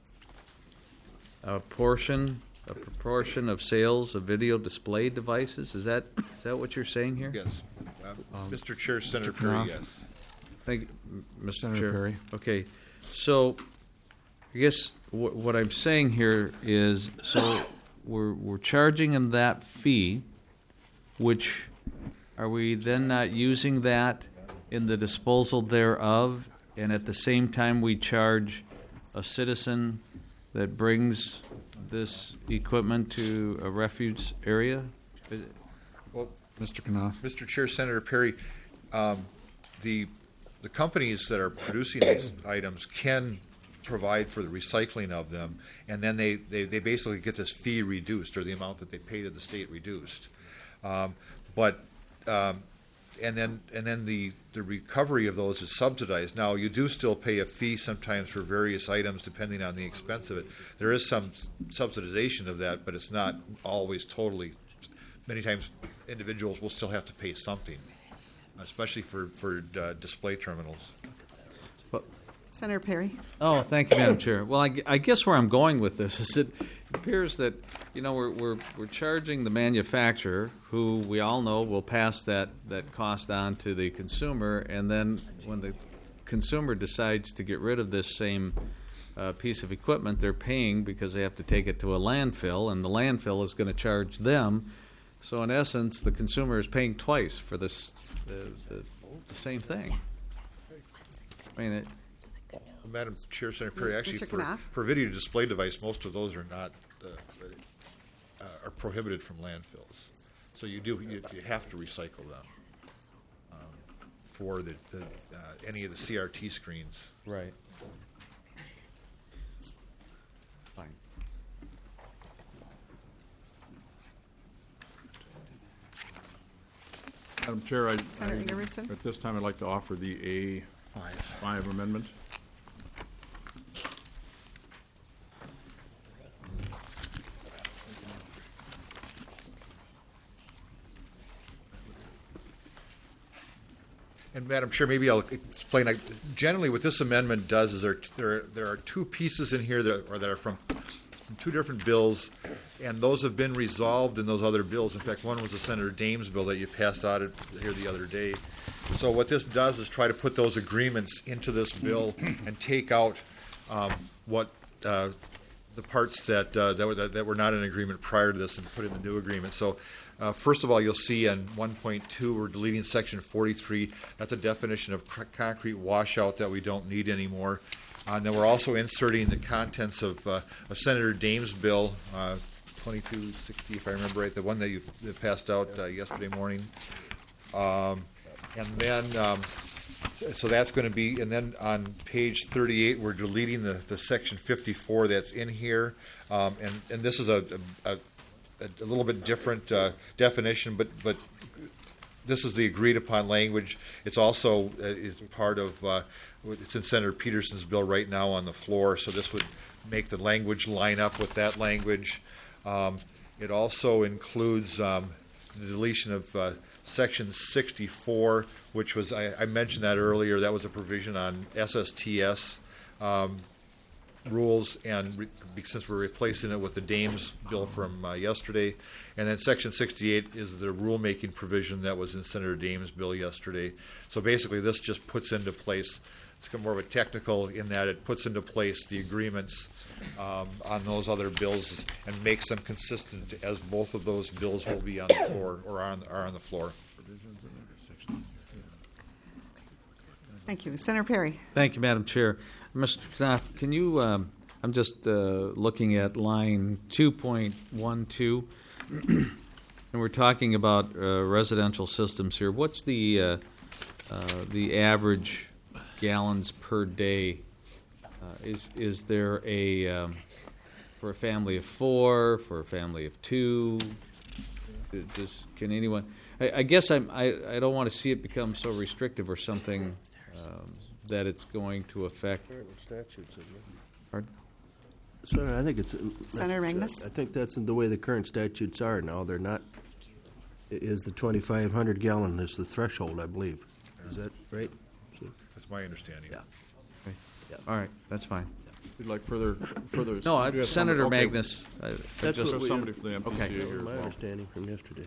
a portion, a proportion of sales of video display devices. Is that is that what you're saying here? Yes. Uh, Mister Chair, Senator Mister Perry, Knopf? yes. Thank you, M- Mister Senator Chair. Perry. Okay, so I guess wh- what I'm saying here is, so we're we're charging them that fee, which are we then not using that in the disposal thereof, and at the same time we charge a citizen that brings this equipment to a refuge area? Is it- Well, Mister Knopf? Mister Chair, Senator Perry, um, the the companies that are producing these items can provide for the recycling of them, and then they, they, they basically get this fee reduced, or the amount that they pay to the state reduced. Um, but um, and then and then the, the recovery of those is subsidized. Now, you do still pay a fee sometimes for various items depending on the expense of it. There is some subsidization of that, but it's not always totally. Many times, individuals will still have to pay something, especially for, for uh, display terminals. Senator Perry? Oh, thank you, Madam Chair. Well, I, gu- I guess where I'm going with this is it appears that, you know, we're, we're, we're charging the manufacturer, who we all know will pass that, that cost on to the consumer, and then when the consumer decides to get rid of this same uh, piece of equipment, they're paying because they have to take it to a landfill, and the landfill is going to charge them. So in essence, the consumer is paying twice for this, the, the, the same thing. I mean, it, Madam Chair, Senator Perry, actually, Mister for, Knopf? for video display device, most of those are not uh, uh, are prohibited from landfills. So you do you, you have to recycle them um, for the, the uh, any of the C R T screens. right. Fine. Madam Chair, I, Senator I- Ingebrigtsen? at this time, I'd like to offer the A five amendment. And Madam Chair, maybe I'll explain. Like, generally, what this amendment does is there there there are two pieces in here that are that are from from two different bills, and those have been resolved in those other bills. In fact, one was the Senator Dames bill that you passed out here the other day. So what this does is try to put those agreements into this bill and take out um, what uh, the parts that uh, that, were, that were not in agreement prior to this and put in the new agreement. So. Uh, first of all, you'll see on one point two, we're deleting section forty-three. That's a definition of cr- concrete washout that we don't need anymore. Uh, and then we're also inserting the contents of, uh, of Senator Dames' bill, uh, twenty-two sixty, if I remember right, the one that you that passed out uh, yesterday morning. Um, and then um, So so that's going to be, and then on page thirty-eight, we're deleting the, the section fifty-four that's in here. Um, and, and this is a, a, a, a little bit different uh, definition, but, but this is the agreed upon language. It's also uh, is part of, uh, it's in Senator Peterson's bill right now on the floor, so this would make the language line up with that language. Um, it also includes um, the deletion of uh, section sixty-four, which was, I, I mentioned that earlier, that was a provision on S S T S um, rules, and re- since we're replacing it with the Dames bill from uh, yesterday. And then section sixty-eight is the rulemaking provision that was in Senator Dames' bill yesterday. So basically this just puts into place, it's more of a technical in that it puts into place the agreements um, on those other bills and makes them consistent as both of those bills will be on the floor or are on, are on the floor. Thank you. Senator Perry. Thank you, Madam Chair. Mister Knopf, can you, um, I'm just uh, looking at line two point one two, and we're talking about uh, residential systems here. What's the, uh, uh, the average gallons per day? Uh, is, is there a, um, for a family of four, for a family of two? Just, can anyone, I, I guess I'm, I, I don't want to see it become so restrictive or something um, that it's going to affect. Statutes, isn't it? Pardon? Senator, I think it's Senator Magnus? I think that's the way the current statutes are now. They're not. Is the twenty-five hundred gallon is the threshold, I believe. Is that right? That's my understanding. Yeah. Okay. All right, that's fine. If you'd like further, further. No, I, you have Senator somebody- okay. Magnus. I, That's Just what we- somebody from the M P C A Okay. here That was as my well. understanding from yesterday.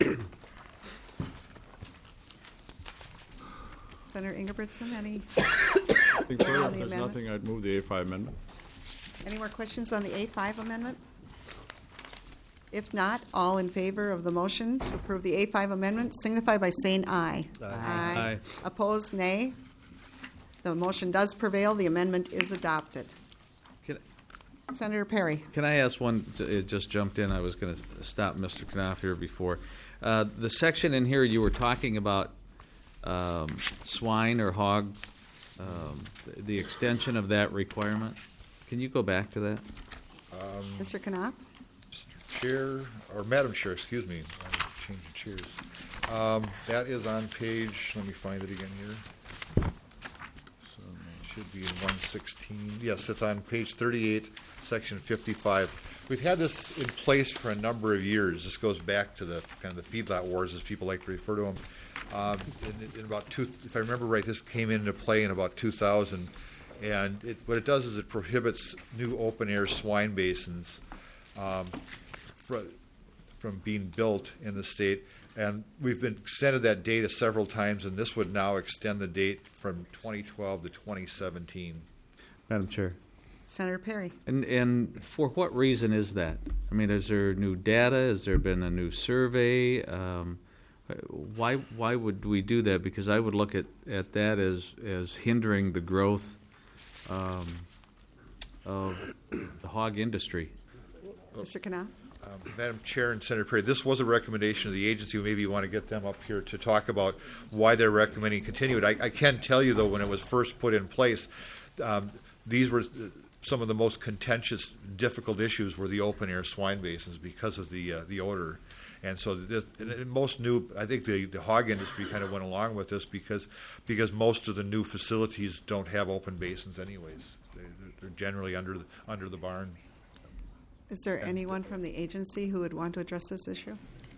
Senator Ingebrigtsen, any, I think further, On if the there's amendment? nothing, I'd move the A five amendment. any more questions on the A five amendment? If not, all in favor of the motion to approve the A five amendment signify by saying aye. Aye. Aye. Opposed, nay. The motion does prevail. The amendment is adopted. Can, Senator Perry. can I ask one? It just jumped in. I was going to stop Mister Knopf here before. Uh, the section in here you were talking about um, swine or hog, um, the, the extension of that requirement. Can you go back to that? Mister Knopf. Mister Chair, or Madam Chair, excuse me, I'm changing chairs. Um, that is on page, let me find it again here. So it should be in one sixteen. Yes, it's on page thirty-eight, section fifty-five. We've had this in place for a number of years. This goes back to the kind of the feedlot wars, as people like to refer to them. Um, in, in about two, if I remember right, this came into play in about two thousand, and it, what it does is it prohibits new open-air swine basins um, fr- from being built in the state. And we've been extended that date several times, and this would now extend the date from twenty twelve to twenty seventeen. Madam Chair. Senator Perry. And and for what reason is that? I mean, is there new data? Has there been a new survey? Um, why why would we do that? Because I would look at, at that as as hindering the growth um, of the hog industry. Mister Knopf. Um, Madam Chair and Senator Perry, this was a recommendation of the agency. Maybe you want to get them up here to talk about why they're recommending continue it. I, I can tell you, though, when it was first put in place, um, these were some of the most contentious, difficult issues were the open-air swine basins because of the uh, the odor. And so this, and most new, I think the, the hog industry kind of went along with this because because most of the new facilities don't have open basins anyways. They, they're generally under the, under the barn. Is there anyone from the agency who would want to address this issue?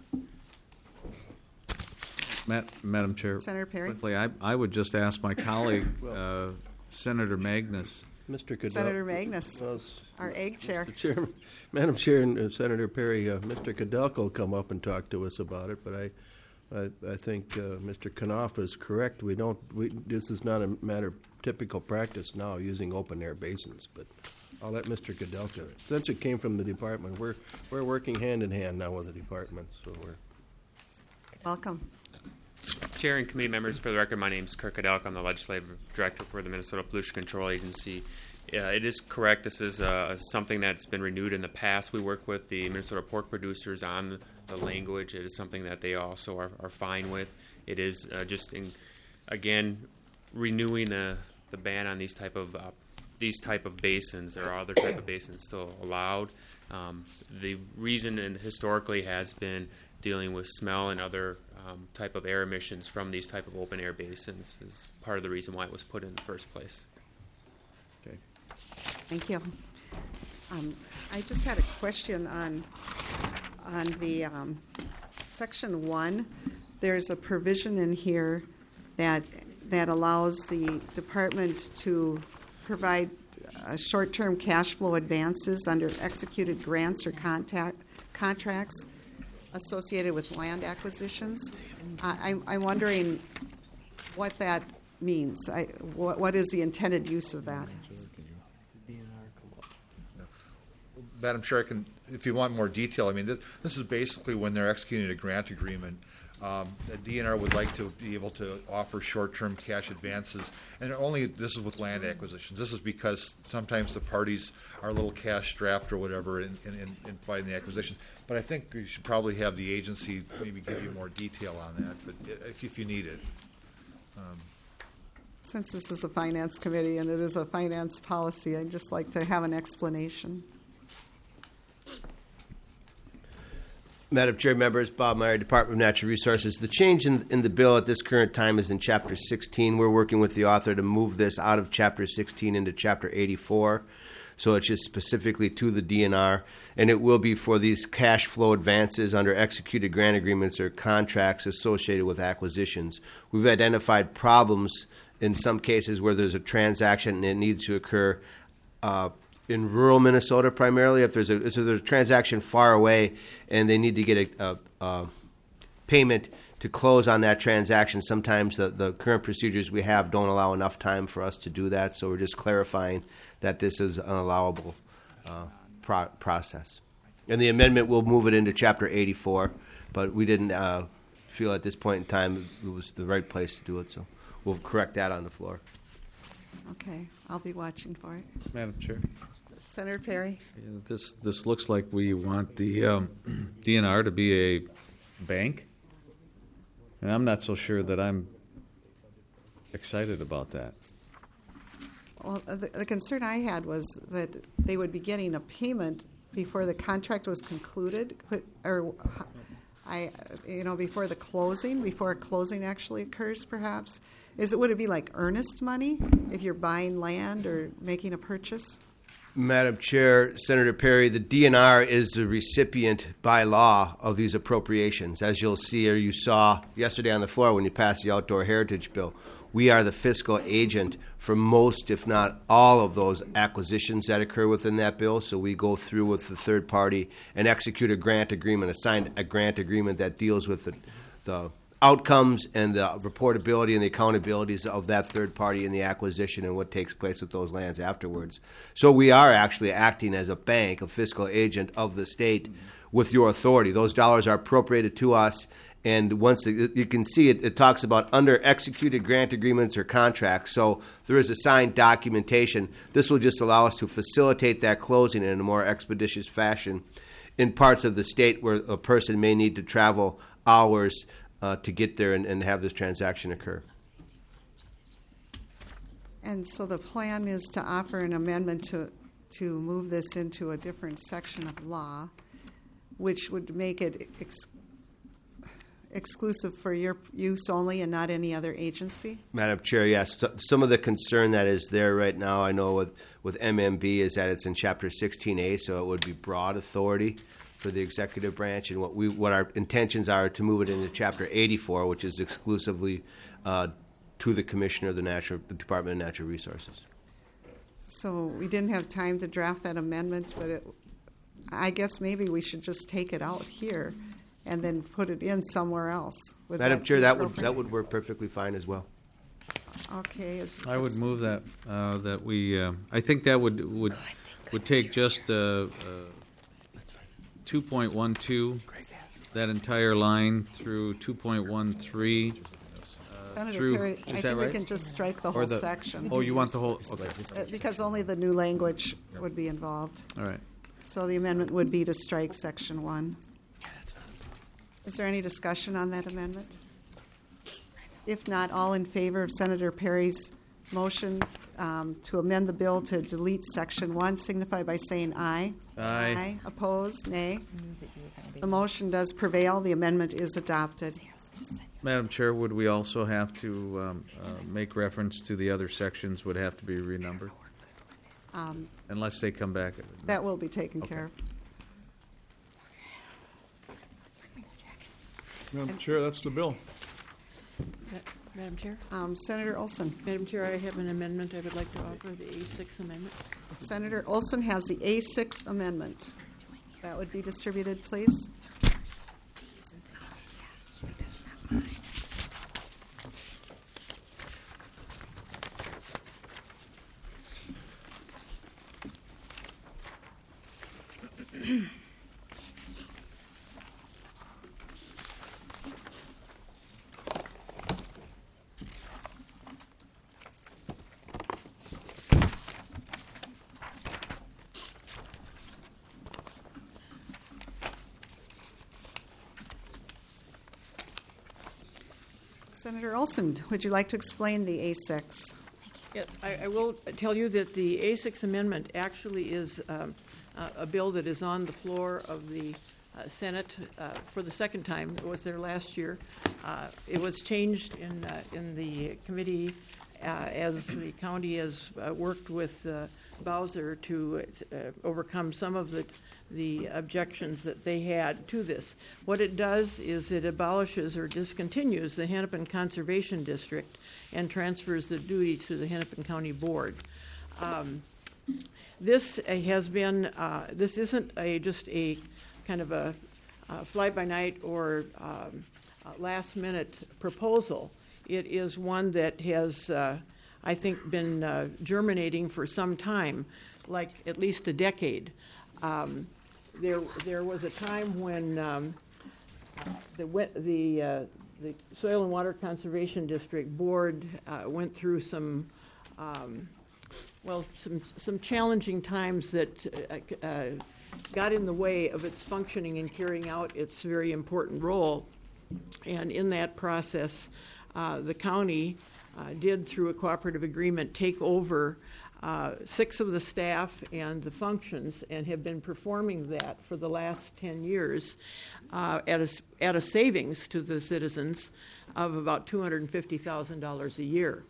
Ma- Madam Chair, Senator Perry. quickly, I, I would just ask my colleague, uh, Senator Magnus. Mister Cadell. Senator Magnus, Well, s- our egg chair. Mister Chairman, Madam Chair and uh, Senator Perry, uh, Mister Kadelko will come up and talk to us about it, but I, I, I think uh, Mister Knopf is correct. We don't. We, this is not a matter of typical practice now using open air basins, but I'll let Mister Kadelka. Since it came from the department, we're we're working hand in hand now with the department, so we're. Welcome. Chair and committee members, for the record, my name is Kirk Kadelk. I'm the legislative director for the Minnesota Pollution Control Agency. Uh, it is correct. This is uh, something that's been renewed in the past. We work with the Minnesota pork producers on the language. It is something that they also are, are fine with. It is uh, just, in, again, renewing the, the ban on these type of uh, these type of basins. There are other type of basins still allowed. Um, the reason and historically has been dealing with smell and other um, type of air emissions from these type of open air basins is part of the reason why it was put in the first place. Okay. Thank you. Um, I just had a question on on the um, section one. There's a provision in here that that allows the department to provide uh, short-term cash flow advances under executed grants or contact, contracts associated with land acquisitions. Uh, I, I'm wondering what that means. I, what, what is the intended use of that? Madam Chair, I can, if you want more detail, I mean, this, this is basically when they're executing a grant agreement. Um, the D N R would like to be able to offer short-term cash advances, and only this is with land acquisitions. This is because sometimes the parties are a little cash-strapped or whatever in, in, in, in fighting the acquisition. But I think you should probably have the agency maybe give you more detail on that, but if, if you need it. Um, Since this is the Finance Committee and it is a finance policy, I'd just like to have an explanation. Madam Chair, members, Bob Meyer, Department of Natural Resources. The change in, in the bill at this current time is in Chapter sixteen. We're working with the author to move this out of Chapter sixteen into Chapter eighty-four. So it's just specifically to the D N R, and it will be for these cash flow advances under executed grant agreements or contracts associated with acquisitions. We've identified problems in some cases where there's a transaction and it needs to occur uh, in rural Minnesota primarily. If there's a, if there's a transaction far away and they need to get a, a, a payment to close on that transaction, sometimes the, the current procedures we have don't allow enough time for us to do that. So we're just clarifying that this is an allowable uh, pro- process. And the amendment will move it into Chapter eighty-four, but we didn't uh, feel at this point in time it was the right place to do it. So we'll correct that on the floor. Okay, I'll be watching for it. Madam Chair. Senator Perry? Yeah, This, this looks like we want the um, D N R to be a bank, and I'm not so sure that I'm excited about that. Well, the, the concern I had was that they would be getting a payment before the contract was concluded, but- or I, you know, before the closing, before a closing actually occurs, perhaps. Is it would it be like earnest money if you're buying land or making a purchase? Madam Chair, Senator Perry, the D N R is the recipient by law of these appropriations. As you'll see or you saw yesterday on the floor when you passed the Outdoor Heritage Bill, we are the fiscal agent for most, if not all, of those acquisitions that occur within that bill. So we go through with the third party and execute a grant agreement, assign a grant agreement that deals with the, the outcomes and the reportability and the accountabilities of that third party in the acquisition and what takes place with those lands afterwards. So we are actually acting as a bank, a fiscal agent of the state with your authority. Those dollars are appropriated to us, and once it, you can see it, it talks about under executed grant agreements or contracts. So there is assigned documentation. This will just allow us to facilitate that closing in a more expeditious fashion in parts of the state where a person may need to travel hours Uh, to get there and, and have this transaction occur. And so the plan is to offer an amendment to to move this into a different section of law, which would make it ex- exclusive for your use only and not any other agency? Madam Chair, yes. So- Some of the concern that is there right now, I know with, with M M B, is that it's in Chapter sixteen A, so it would be broad authority for the executive branch, and what we what our intentions are to move it into Chapter eighty-four, which is exclusively uh, to the Commissioner of the Natural the Department of Natural Resources. So we didn't have time to draft that amendment, but it, I guess maybe we should just take it out here and then put it in somewhere else. Would Madam that Chair, be that would appropriate? that would work perfectly fine as well. Okay. Is, I would move that uh, that we. Uh, I think that would would would take just uh, uh, two point one two, that entire line through two point one three. Senator through- Perry, is I that think we right? can just strike the Or whole the- section. Oh, you want the whole? Okay. Uh, Because only the new language would be involved. All right. So the amendment would be to strike section one. Is there any discussion on that amendment? If not, all in favor of Senator Perry's motion um, to amend the bill to delete Section one, signify by saying aye. Aye. Opposed, nay. The motion does prevail. The amendment is adopted. Madam Chair, would we also have to um, uh, make reference to the other sections would have to be renumbered? Um, Unless they come back. That will be taken Okay. care of. Madam Chair, that's the bill. Madam Chair? Um, Senator Olson. Madam Chair, I have an amendment I would like to offer, the A six amendment. Senator Olson has the A six amendment. That would be distributed, please. Senator Olson, would you like to explain the A six? Yes, I, I will tell you that the A six amendment actually is um, a, a bill that is on the floor of the uh, Senate uh, for the second time. It was there last year. Uh, it was changed in uh, in the committee uh, as the county has uh, worked with uh, Bowser to uh, overcome some of the the objections that they had to this. What it does is it abolishes or discontinues the Hennepin Conservation District and transfers the duties to the Hennepin County Board. Um, this uh, has been, uh, this isn't a just a kind of a uh, fly-by-night or um, uh, last-minute proposal. It is one that has, uh, I think, been uh, germinating for some time, like at least a decade. Um, There, there was a time when um, the the uh, the Soil and Water Conservation District Board uh, went through some, um, well, some some challenging times that uh, uh, got in the way of its functioning and carrying out its very important role. And in that process, uh, the county uh, did, through a cooperative agreement, take over Uh, six of the staff and the functions, and have been performing that for the last ten years uh, at, a, at a savings to the citizens of about two hundred fifty thousand dollars a year.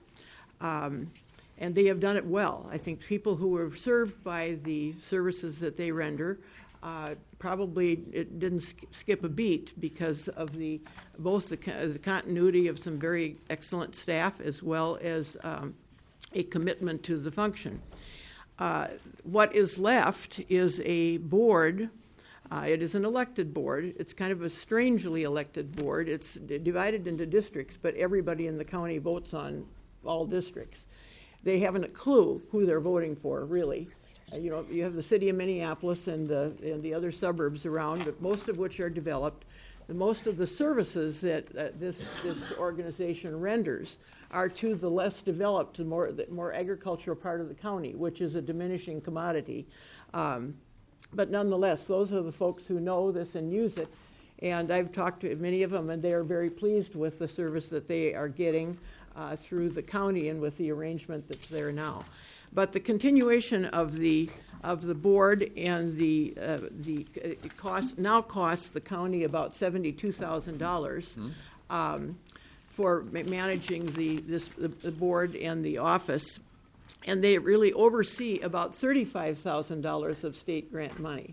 Um, and they have done it well. I think people who were served by the services that they render uh, probably it didn't sk- skip a beat because of the both the, co- the continuity of some very excellent staff as well as um, a commitment to the function. Uh, what is left is a board. Uh, it is an elected board. It's kind of a strangely elected board. It's d- divided into districts, but everybody in the county votes on all districts. They haven't a clue who they're voting for, really. Uh, you know, you have the city of Minneapolis and the, and the other suburbs around, but most of which are developed. The most of the services that uh, this this organization renders are to the less developed, the more the more agricultural part of the county, which is a diminishing commodity. Um, but nonetheless, those are the folks who know this and use it. And I've talked to many of them, and they are very pleased with the service that they are getting uh, through the county and with the arrangement that's there now. But the continuation of the of the board and the uh, the it cost now costs the county about seventy-two thousand dollars um, for ma- managing the this the, the board and the office, and they really oversee about thirty-five thousand dollars of state grant money.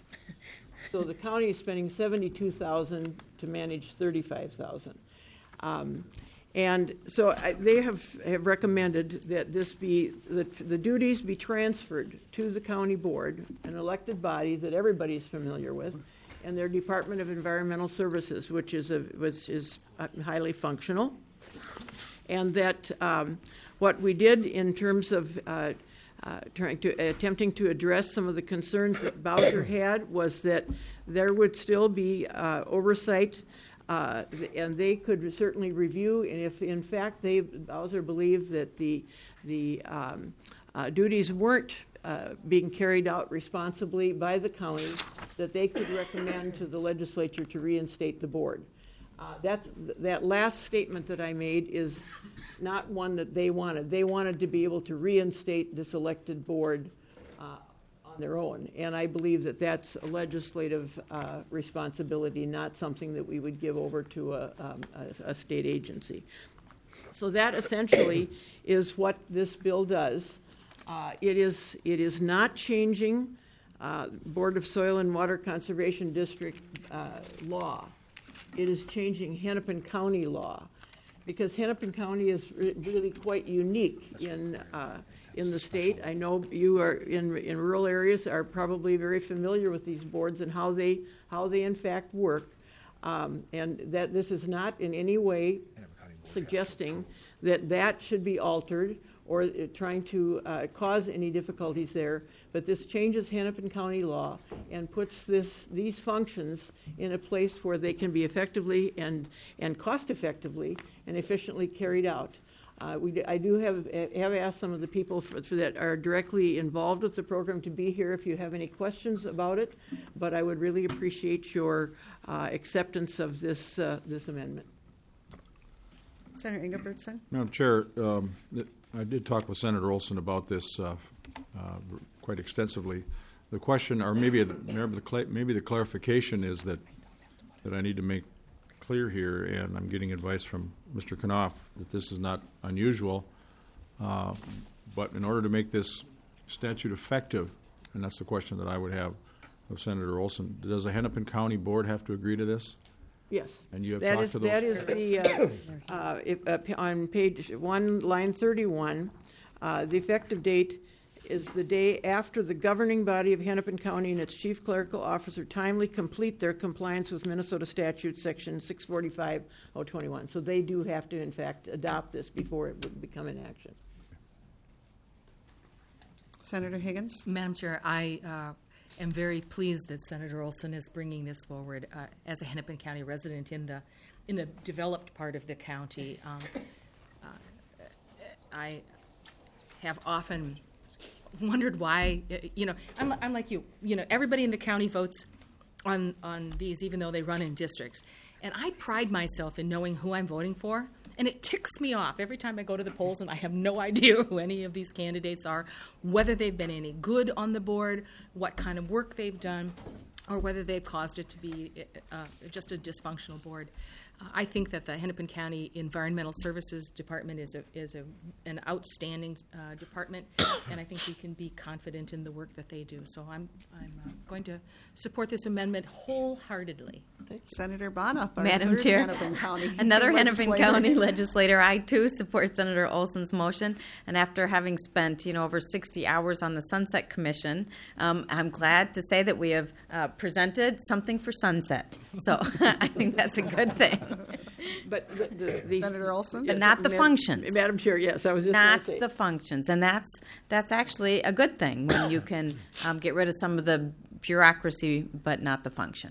So the county is spending seventy-two thousand dollars to manage thirty-five thousand dollars. Um, And so I, they have, have recommended that this be, the, the duties be transferred to the county board, an elected body that everybody's familiar with, and their Department of Environmental Services, which is, a, which is highly functional. And that um, what we did in terms of uh, uh, trying to, attempting to address some of the concerns that Bowser had was that there would still be uh, oversight. Uh, and they could certainly review, and if in fact they Bowser believed that the the um, uh, duties weren't uh, being carried out responsibly by the county, that they could recommend to the legislature to reinstate the board. Uh, that, that last statement that I made is not one that they wanted. They wanted to be able to reinstate this elected board uh, on their own. And I believe that that's a legislative uh, responsibility, not something that we would give over to a, um, a, a state agency. So that essentially is what this bill does. Uh, it is, it is not changing uh, Board of Soil and Water Conservation District uh, law. It is changing Hennepin County law, because Hennepin County is re- really quite unique in uh, in the state. I know you are in in rural areas are probably very familiar with these boards and how they how they in fact work, um, and that this is not in any way suggesting that that should be altered or uh, trying to uh, cause any difficulties there. But this changes Hennepin County law and puts this these functions in a place where they can be effectively and, and cost-effectively and efficiently carried out. Uh, we, I do have have asked some of the people for, for that are directly involved with the program to be here if you have any questions about it, but I would really appreciate your uh, acceptance of this uh, this amendment. Senator Ingebrigtsen? Madam Chair, um, th- I did talk with Senator Olson about this uh, uh, quite extensively. The question, or maybe the, maybe, the cla- maybe the clarification is that that I need to make clear here, and I'm getting advice from Mister Knopf that this is not unusual, uh, but in order to make this statute effective, and that's the question that I would have of Senator Olson, does the Hennepin County Board have to agree to this? Yes. And you have that talked is, to those? That is the, uh, uh, if, uh, on page one, line thirty-one, uh, the effective date is the day after the governing body of Hennepin County and its chief clerical officer timely complete their compliance with Minnesota statute section six forty-five oh twenty-one. So they do have to, in fact, adopt this before it would become in action. Senator Higgins? Madam Chair, I uh, am very pleased that Senator Olson is bringing this forward uh, as a Hennepin County resident in the in the developed part of the county. Um, uh, I have often wondered why, you know, I'm, I'm like you, you know, everybody in the county votes on, on these even though they run in districts. And I pride myself in knowing who I'm voting for. And it ticks me off every time I go to the polls and I have no idea who any of these candidates are, whether they've been any good on the board, what kind of work they've done, or whether they've caused it to be uh, just a dysfunctional board. Uh, I think that the Hennepin County Environmental Services Department is a, is a, an outstanding uh, department, and I think we can be confident in the work that they do. So I'm, I'm uh, going to support this amendment wholeheartedly. Senator Bonoff, our Madam third Chair, Hennepin County another Hennepin legislator. County legislator. I too support Senator Olson's motion, and after having spent you know over sixty hours on the Sunset Commission, um, I'm glad to say that we have uh, presented something for sunset. So I think that's a good thing. But the, the, the Senator Olson, but not the Madam, functions. Madam Chair, yes, I was just not going to say. the functions, and that's that's actually a good thing when you can um, get rid of some of the bureaucracy, but not the function.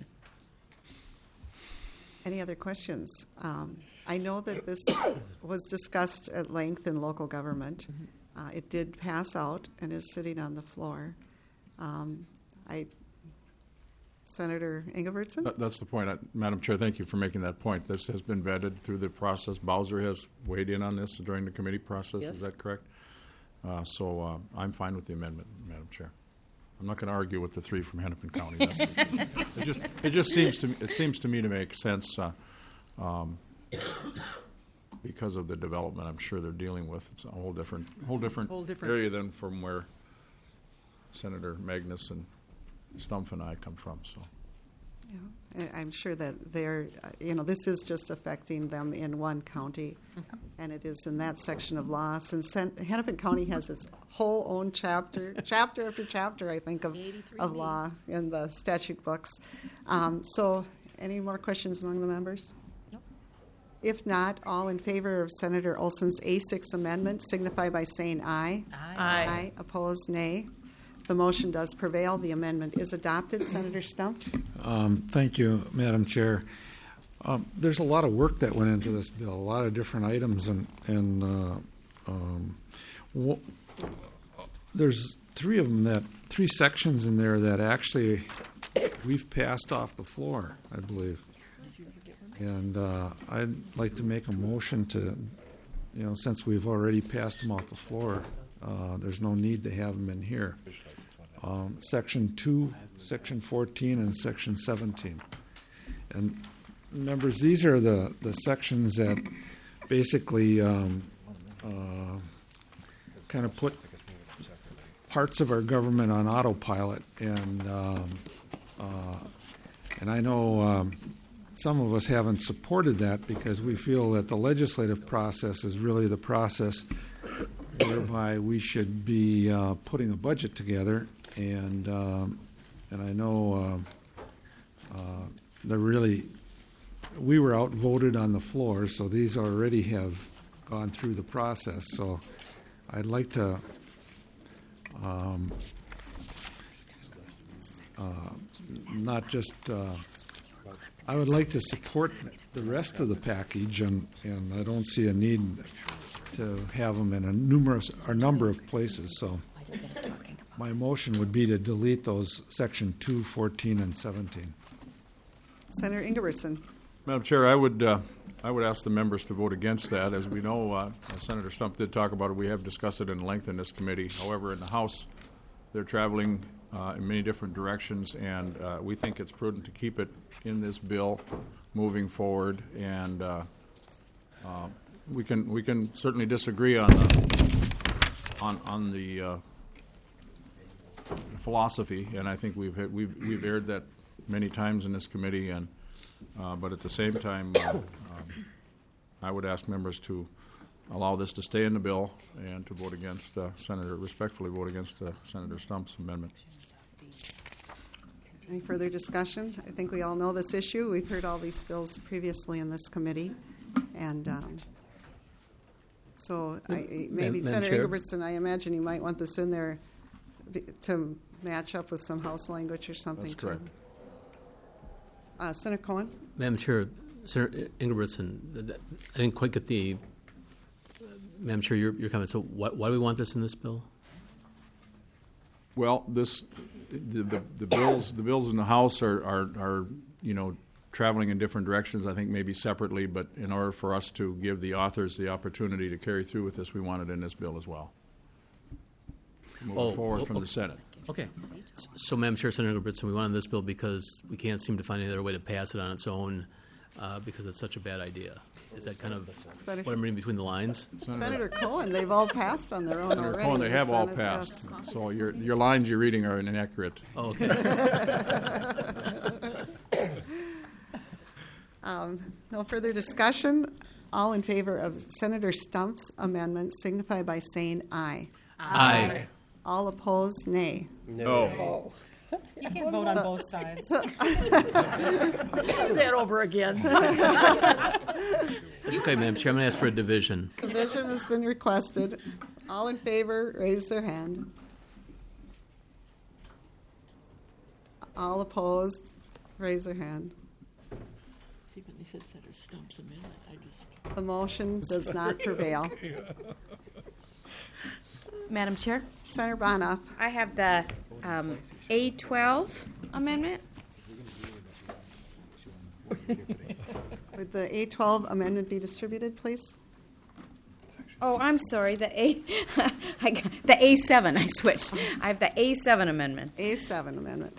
Any other questions? Um, I know that this was discussed at length in local government. Uh, it did pass out and is sitting on the floor. Um, I, Senator Ingebrigtsen? That- That's the point. I- Madam Chair, thank you for making that point. This has been vetted through the process. Bowser has weighed in on this during the committee process. Yes. Is that correct? Uh, So uh, I'm fine with the amendment, Madam Chair. I'm not going to argue with the three from Hennepin County. That's- it just it just seems to me, it seems to me to make sense uh, um, because of the development I'm sure they're dealing with. It's a whole different whole different, Whole different- area than from where Senator Magnus and Stumpf and I come from. So. Yeah, I- I'm sure that they're, uh, you know, this is just affecting them in one county, and it is in that section of law. Since Sen- Hennepin County has its whole own chapter, chapter after chapter, I think, of, of law in the statute books. Um, so, any more questions among the members? Nope. If not, all in favor of Senator Olson's A six amendment signify by saying aye. Aye. Aye. Aye. Opposed, nay. The motion does prevail. The amendment is adopted. Senator Stumpf? Um, thank you, Madam Chair. Um, there's a lot of work that went into this bill, a lot of different items, and, and uh, um, w- there's three of them that three sections in there that actually we've passed off the floor, I believe. And uh, I'd like to make a motion to, you know, since we've already passed them off the floor, uh, there's no need to have them in here. Um, section two, section fourteen, and section seventeen. And members, these are the, the sections that basically um, uh, kind of put parts of our government on autopilot. And um, uh, and I know um, some of us haven't supported that because we feel that the legislative process is really the process whereby we should be uh, putting a budget together. And um, and I know uh, uh, they're really, we were outvoted on the floor, so these already have gone through the process. So I'd like to um, uh, not just, uh, I would like to support the rest of the package, and, and I don't see a need to have them in a numerous, a number of places. So my motion would be to delete those section two, fourteen, and seventeen. Senator Ingebrigtsen. Madam Chair, I would uh, I would ask the members to vote against that. As we know, uh, Senator Stump did talk about it. We have discussed it in length in this committee. However, in the House, they're traveling uh, in many different directions, and uh, we think it's prudent to keep it in this bill moving forward. And uh, uh, we can we can certainly disagree on the on on the uh, philosophy, and I think we've we've we've aired that many times in this committee. And uh, but at the same time, uh, um, I would ask members to allow this to stay in the bill and to vote against uh, Senator respectfully vote against uh, Senator Stump's amendment. Any further discussion? I think we all know this issue. We've heard all these bills previously in this committee, and um, so I, maybe Madam Senator Chair? Ingebrigtsen, I imagine you might want this in there to match up with some House language or something. That's correct. Too. Uh, Senator Cohen? Madam Chair, Senator Ingebrigtsen, I didn't quite get the, uh, Madam Chair, your, your comment. So why, why do we want this in this bill? Well, this the, the, the bills the bills in the House are, are are you know traveling in different directions. I think maybe separately, but in order for us to give the authors the opportunity to carry through with this, we want it in this bill as well. Moving Oh, forward oh, from oh. the Senate. Okay. So, Madam Chair, Senator Ingebrigtsen, we wanted this bill because we can't seem to find any other way to pass it on its own uh, because it's such a bad idea. Is that kind of Senator, what I'm reading between the lines? Senator, Senator Cohen, they've all passed on their own Senator already. Cohen, they have all Senate, passed. yes. So your your lines you're reading are inaccurate. Oh, okay. um, no further discussion. All in favor of Senator Stump's amendment signify by saying aye. Aye. All opposed, nay. No. You can't vote on both sides. Do that over again. Okay, Madam Chair, I'm going to ask for a division. Division has been requested. All in favor, raise their hand. All opposed, raise their hand. See, when they said Senator Stump's amendment, I just... The motion does not prevail. Madam Chair, Senator Bonoff. I have the um, A twelve amendment. Would the A twelve amendment be distributed, please? Oh, I'm sorry, the A, I got, the A seven, I switched. I have the A seven amendment. A seven amendment.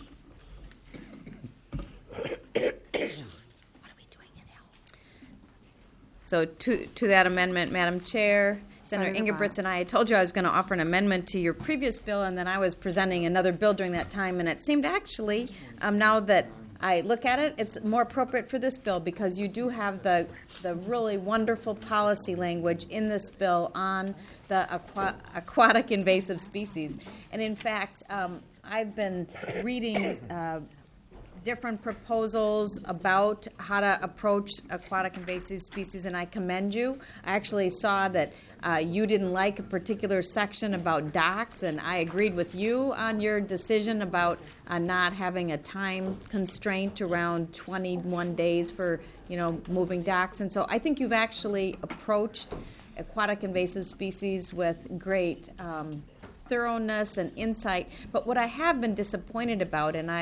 So to, to that amendment, Madam Chair, Senator Senator Ingebrigtsen, I told you I was going to offer an amendment to your previous bill, and then I was presenting another bill during that time, and it seemed actually, um, now that I look at it, it's more appropriate for this bill because you do have the the really wonderful policy language in this bill on the aqua- aquatic invasive species. And in fact, um, I've been reading uh, different proposals about how to approach aquatic invasive species, and I commend you. I actually saw that uh, you didn't like a particular section about docks, and I agreed with you on your decision about uh, not having a time constraint around twenty-one days for, you know, moving docks. And so I think you've actually approached aquatic invasive species with great um, thoroughness and insight. But what I have been disappointed about, and I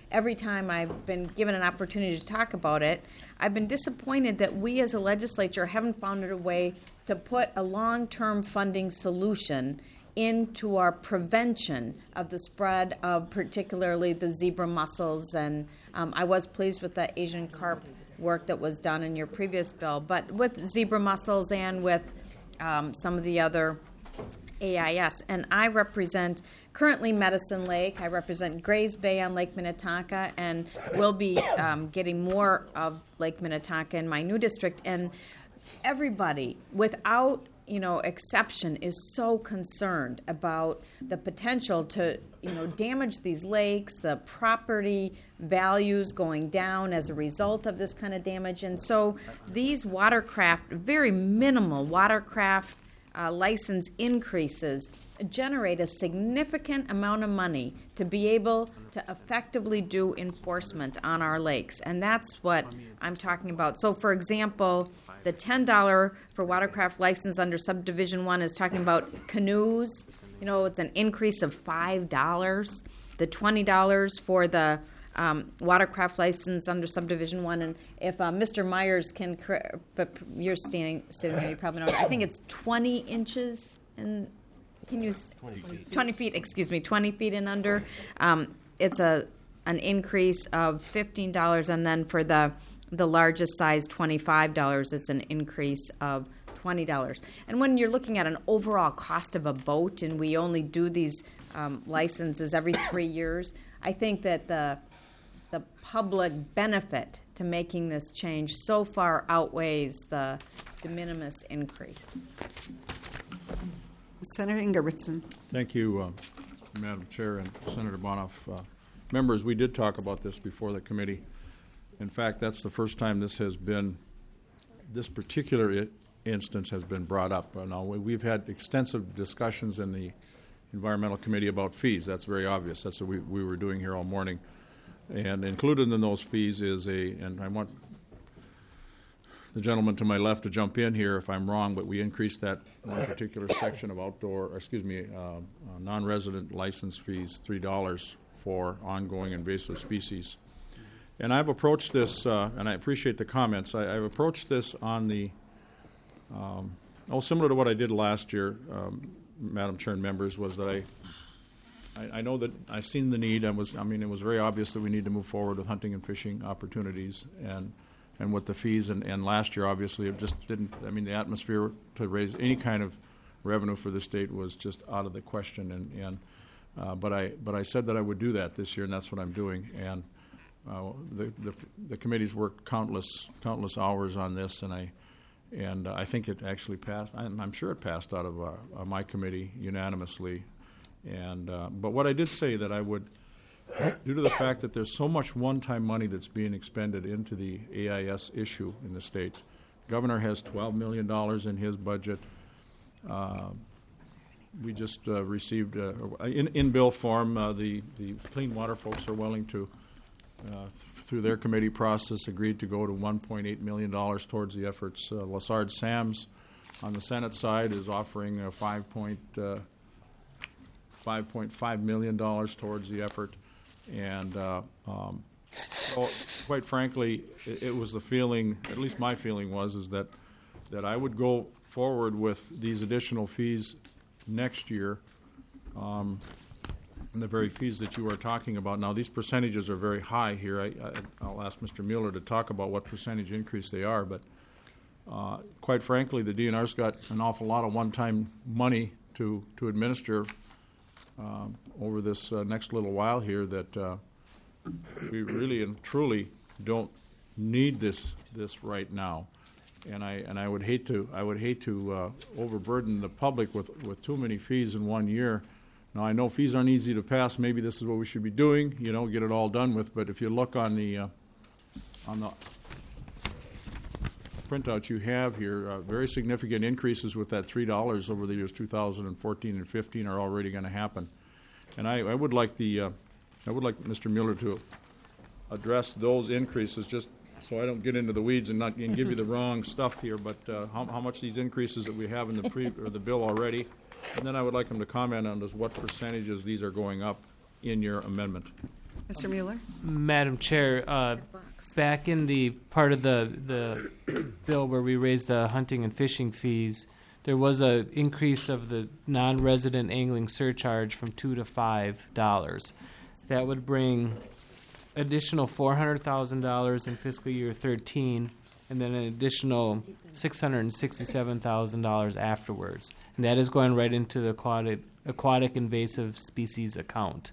every time I've been given an opportunity to talk about it, I've been disappointed that we as a legislature haven't found a way to put a long-term funding solution into our prevention of the spread of particularly the zebra mussels. And um, I was pleased with the Asian carp work that was done in your previous bill, but with zebra mussels and with um, some of the other A I S. And I represent currently Medicine Lake. I represent Grays Bay on Lake Minnetonka, and will be um, getting more of Lake Minnetonka in my new district. And everybody, without you know exception, is so concerned about the potential to you know damage these lakes, the property values going down as a result of this kind of damage. And so these watercraft, very minimal watercraft uh, license increases generate a significant amount of money to be able to effectively do enforcement on our lakes. And that's what I'm talking about. So, for example, the ten dollars for watercraft license under subdivision one is talking about canoes. You know, it's an increase of five dollars. The twenty dollars for the um, watercraft license under subdivision one. And if uh, Mister Myers can, cor- but you're standing, sitting there, you probably know, I think it's twenty inches and Can you twenty feet. twenty feet, excuse me, twenty feet and under. Um, it's a an increase of fifteen dollars, and then for the the largest size, twenty-five dollars, it's an increase of twenty dollars. And when you're looking at an overall cost of a boat, and we only do these um, licenses every three years, I think that the the public benefit to making this change so far outweighs the de minimis increase. Senator Ingebrigtsen. Thank you, uh, Madam Chair and Senator Bonoff. Uh, members, we did talk about this before the committee. In fact, that's the first time this has been, this particular I- instance has been brought up. Uh, now, we, we've had extensive discussions in the Environmental Committee about fees. That's very obvious. That's what we, we were doing here all morning. And included in those fees is a, and I want the gentleman to my left to jump in here if I'm wrong, but we increased that one particular section of outdoor, or excuse me, uh, uh, non-resident license fees, three dollars for ongoing invasive species. And I've approached this, uh, and I appreciate the comments, I, I've approached this on the, um, oh, similar to what I did last year, um, Madam Chair and members, was that I, I, I know that I've seen the need. I was, I mean, it was very obvious that we need to move forward with hunting and fishing opportunities, and and with the fees, and, and last year, obviously, it just didn't, I mean, the atmosphere to raise any kind of revenue for the state was just out of the question, and, and uh, but I but I said that I would do that this year, and that's what I'm doing, and uh, the, the the committee's worked countless countless hours on this, and I and uh, I think it actually passed, I'm, I'm sure it passed out of uh, uh, my committee unanimously, and uh, but what I did say that I would, due to the fact that there's so much one-time money that's being expended into the A I S issue in the state. Governor has twelve million dollars in his budget. Uh, we just uh, received, uh, in, in bill form, uh, the, the Clean Water folks are willing to, uh, th- through their committee process, agreed to go to one point eight million dollars towards the efforts. Uh, Lassard Sams on the Senate side is offering uh, five point five million dollars towards the effort. And uh, um, so, quite frankly, it, it was the feeling, at least my feeling was, is that that I would go forward with these additional fees next year, um, and the very fees that you are talking about. Now, these percentages are very high here. I, I, I'll ask Mister Mueller to talk about what percentage increase they are, but uh, quite frankly, the D N R's got an awful lot of one-time money to, to administer Um, over this uh, next little while here that uh, we really and truly don't need this this right now, and I and I would hate to I would hate to uh, overburden the public with, with too many fees in one year. Now I know fees aren't easy to pass. Maybe this is what we should be doing, you know, get it all done with. But if you look on the uh, on the printout you have here, uh, very significant increases with that three dollars over the years two thousand fourteen and fifteen are already going to happen, and I, I would like the uh, I would like Mister Mueller to address those increases, just so I don't get into the weeds and not and give you the wrong stuff here. But uh, how, how much these increases that we have in the pre or the bill already, and then I would like him to comment on just what percentages these are going up in your amendment. Mister Mueller? Madam Chair, uh, back in the part of the the bill where we raised the hunting and fishing fees, there was a increase of the non-resident angling surcharge from two to five dollars. That would bring additional four hundred thousand dollars in fiscal year thirteen, and then an additional six hundred and sixty-seven thousand dollars afterwards. And that is going right into the aquatic aquatic invasive species account.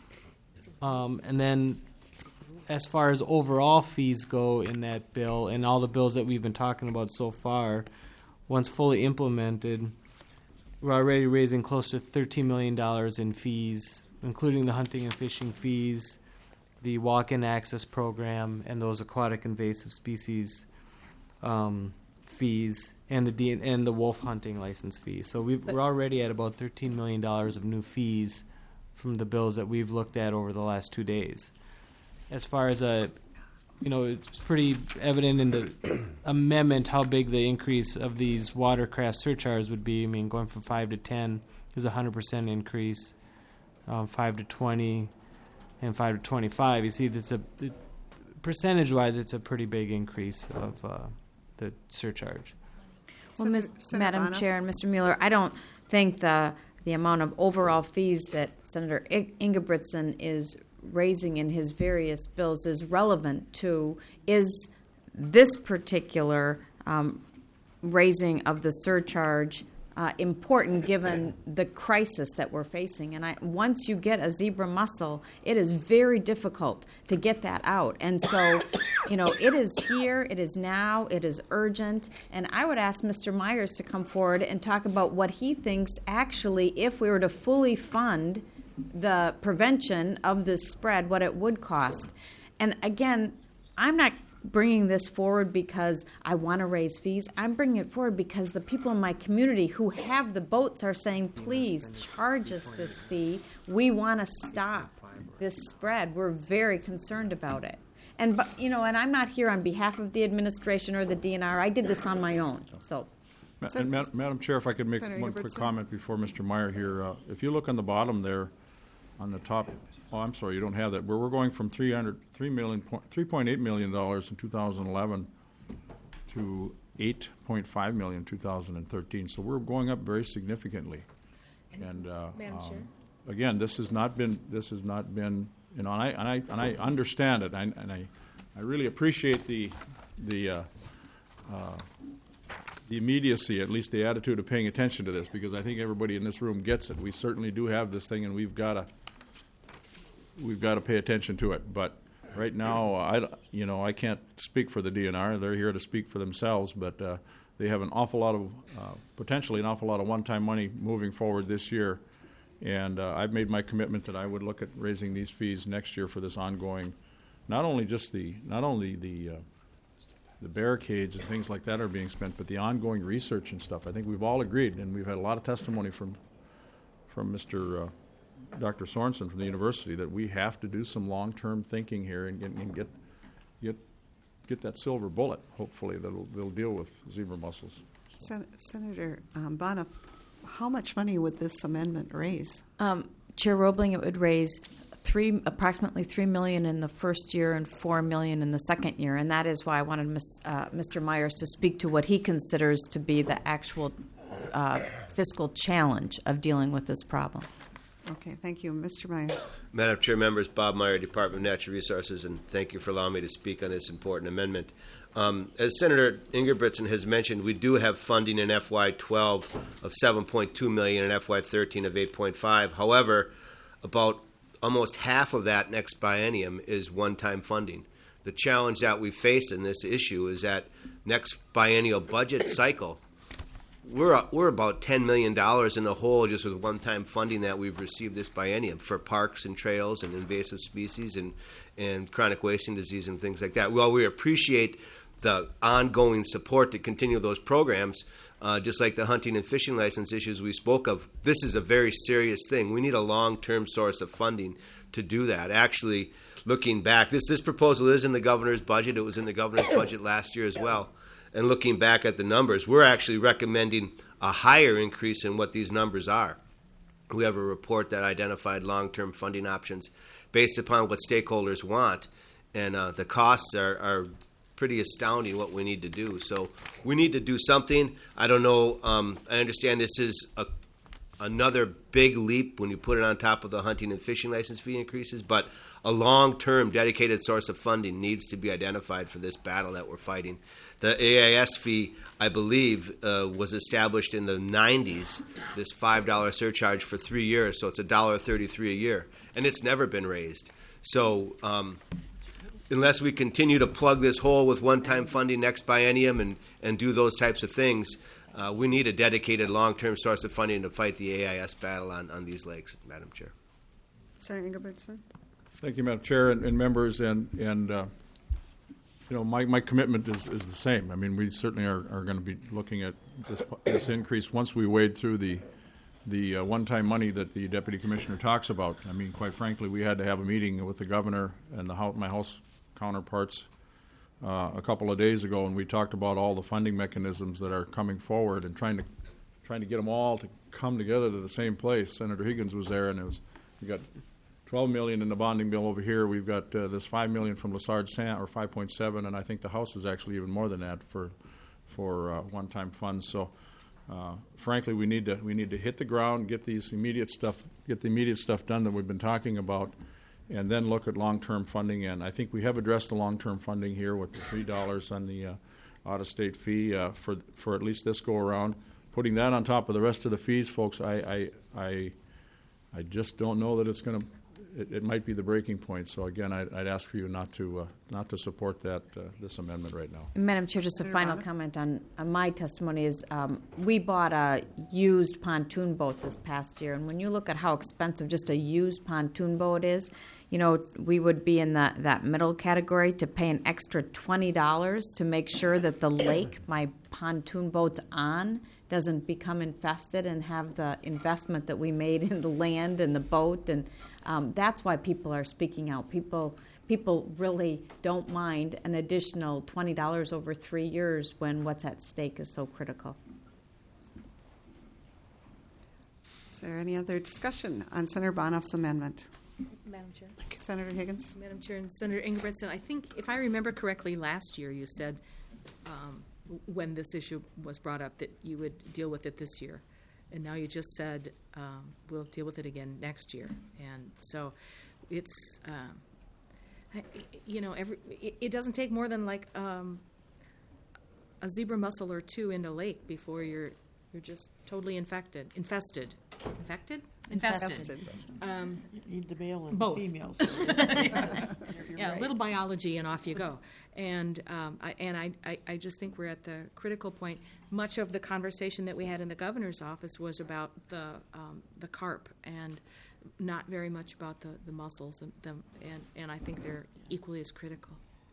Um, and then, as far as overall fees go in that bill, and all the bills that we've been talking about so far, once fully implemented, we're already raising close to thirteen million dollars in fees, including the hunting and fishing fees, the walk-in access program, and those aquatic invasive species um, fees, and the D- and the wolf hunting license fees. So we've, we're already at about thirteen million dollars of new fees from the bills that we've looked at over the last two days. As far as a, you know, it's pretty evident in the amendment how big the increase of these watercraft surcharges would be. I mean, going from five to ten is a hundred percent increase. Um, five to twenty, and five to twenty-five. You see, that's a it, percentage-wise, it's a pretty big increase of uh, the surcharge. Well, Miz Madam Chair and Mister Mueller, I don't think the the amount of overall fees that Senator I- Ingebrigtsen is raising in his various bills is relevant to is this particular um, raising of the surcharge uh, important given the crisis that we're facing. And I, once you get a zebra mussel, it is very difficult to get that out. And so, you know, it is here, it is now, it is urgent. And I would ask Mister Myers to come forward and talk about what he thinks actually, if we were to fully fund the prevention of this spread, what it would cost. And again, I'm not bringing this forward because I want to raise fees. I'm bringing it forward because the people in my community who have the boats are saying, please charge us this fee. We want to stop this spread. We're very concerned about it. And, but, you know, and I'm not here on behalf of the administration or the D N R. I did this on my own. So. Ma- and Ma- Madam Chair, if I could make Senator one quick Ingebrigtsen. comment before Mister Meyer here. Uh, if you look on the bottom there, on the top, oh, I'm sorry, you don't have that. Where we're going from three hundred, three million, three point eight million dollars in two thousand eleven to eight point five million in two thousand thirteen. So we're going up very significantly. And uh, Madam Chair? um, again, this has not been. This has not been. You know, and I and I and I understand it. I, and I, I really appreciate the the. Uh, uh, the immediacy, at least the attitude of paying attention to this, because I think everybody in this room gets it. We certainly do have this thing, and we've got to we've got to pay attention to it. But right now, I you know I can't speak for the D N R. They're here to speak for themselves, but uh, they have an awful lot of uh, potentially an awful lot of one-time money moving forward this year, and uh, I've made my commitment that I would look at raising these fees next year for this ongoing, not only just the not only the uh, the barricades and things like that are being spent, but the ongoing research and stuff. I think we've all agreed, and we've had a lot of testimony from from Mister Uh, Doctor Sorensen from the university that we have to do some long-term thinking here and get and get get get that silver bullet. Hopefully, that'll they'll deal with zebra mussels. Sen- Senator um, Bonner, how much money would this amendment raise? Um, Chair Roebling, it would raise three, approximately three million in the first year and four million in the second year, and that is why I wanted Miz, uh, Mister Myers to speak to what he considers to be the actual uh, fiscal challenge of dealing with this problem. Okay, thank you, Mister Meyer. Madam Chair, members, Bob Meyer, Department of Natural Resources, and thank you for allowing me to speak on this important amendment. Um, as Senator Ingebrigtsen has mentioned, we do have funding in F Y twelve of seven point two million dollars and F Y thirteen of eight point five. However, about almost half of that next biennium is one-time funding. The challenge that we face in this issue is that next biennial budget cycle, we're we're about ten million dollars in the hole just with one-time funding that we've received this biennium for parks and trails and invasive species and, and chronic wasting disease and things like that. While we appreciate the ongoing support to continue those programs, Uh, just like the hunting and fishing license issues we spoke of, this is a very serious thing. We need a long-term source of funding to do that. Actually, looking back, this, this proposal is in the governor's budget. It was in the governor's budget last year as well. And looking back at the numbers, we're actually recommending a higher increase in what these numbers are. We have a report that identified long-term funding options based upon what stakeholders want, and uh, the costs are, are pretty astounding what we need to do. So we need to do something. I don't know. Um, I understand this is a, another big leap when you put it on top of the hunting and fishing license fee increases, but a long-term dedicated source of funding needs to be identified for this battle that we're fighting. The A I S fee, I believe, uh, was established in the nineties, this five dollar surcharge for three years, so it's one dollar thirty-three a year, and it's never been raised. So um, unless we continue to plug this hole with one-time funding next biennium and, and do those types of things, uh, we need a dedicated long-term source of funding to fight the A I S battle on, on these lakes, Madam Chair. Senator Ingebrigtsen. Thank you, Madam Chair and, and members, and and uh, you know my, my commitment is, is the same. I mean, we certainly are, are going to be looking at this, this increase once we wade through the the uh, one-time money that the Deputy Commissioner talks about. I mean, quite frankly, we had to have a meeting with the Governor and the house, my House counterparts uh, a couple of days ago, and we talked about all the funding mechanisms that are coming forward and trying to trying to get them all to come together to the same place. Senator Higgins was there, and it was we got twelve million dollars in the bonding bill over here. We've got uh, this five million dollars from Lessard San, or five point seven, and I think the House is actually even more than that for for uh, one-time funds. So, uh, frankly, we need to we need to hit the ground, get these immediate stuff, get the immediate stuff done that we've been talking about, and then look at long-term funding. And I think we have addressed the long-term funding here with the three dollars on the uh, out-of-state fee uh, for for at least this go around. Putting that on top of the rest of the fees, folks, I I I, I just don't know that it's going to. It, it might be the breaking point. So again, I'd, I'd ask for you not to uh, not to support that uh, this amendment right now. Madam Chair, just a final comment on, on my testimony is um, we bought a used pontoon boat this past year, and when you look at how expensive just a used pontoon boat is, you know, we would be in that, that middle category to pay an extra twenty dollars to make sure that the lake my pontoon boat's on doesn't become infested and have the investment that we made in the land and the boat. And um, that's why people are speaking out. People people really don't mind an additional twenty dollars over three years when what's at stake is so critical. Is there any other discussion on Senator Bonoff's amendment? Madam Chair. Senator Higgins. Madam Chair and Senator Ingebrigtsen, I think, if I remember correctly, last year you said um, when this issue was brought up that you would deal with it this year. And now you just said um, we'll deal with it again next year. And so it's, um, I, you know, every it, it doesn't take more than like um, a zebra mussel or two in a lake before you're you're just totally infected, infested, infected, infested. Infested. Um, you need the male and both. the females. Yeah, right. a little biology and off you go. And um, I, and I, I, I just think we're at the critical point. Much of the conversation that we had in the governor's office was about the um, the carp and not very much about the, the mussels and them. And, and I think they're equally as critical.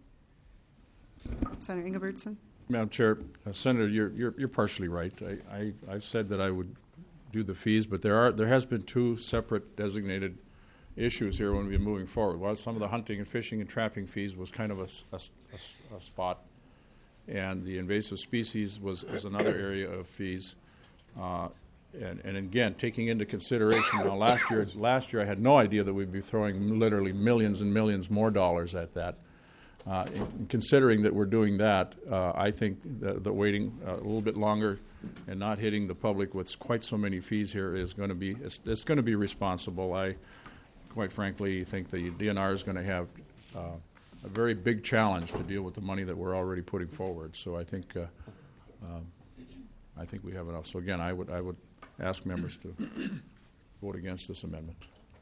Senator Ingebrigtsen. Madam Chair, uh, Senator, you're, you're you're partially right. I, I I've said that I would do the fees, but there are there has been two separate designated issues here when we're moving forward. Well, some of the hunting and fishing and trapping fees was kind of a, a, a, a spot, and the invasive species was, was another area of fees. Uh, and, and again, taking into consideration now, last year last year I had no idea that we'd be throwing literally millions and millions more dollars at that. Uh, in considering that we're doing that, uh, I think that, that waiting uh, a little bit longer and not hitting the public with quite so many fees here is going to be it's, it's going to be responsible. I, quite frankly, think the D N R is going to have uh, a very big challenge to deal with the money that we're already putting forward. So I think uh, um, I think we have enough. So again, I would I would ask members to vote against this amendment.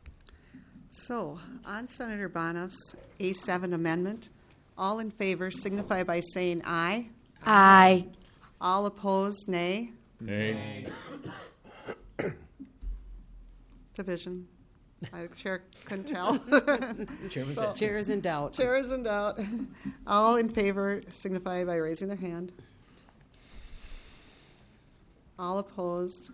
So on Senator Bonoff's A seven amendment. All in favor signify by saying aye. Aye. All opposed, nay. Nay. Division. My chair couldn't tell. So, chair is in doubt. Chair is in doubt. All in favor signify by raising their hand. All opposed.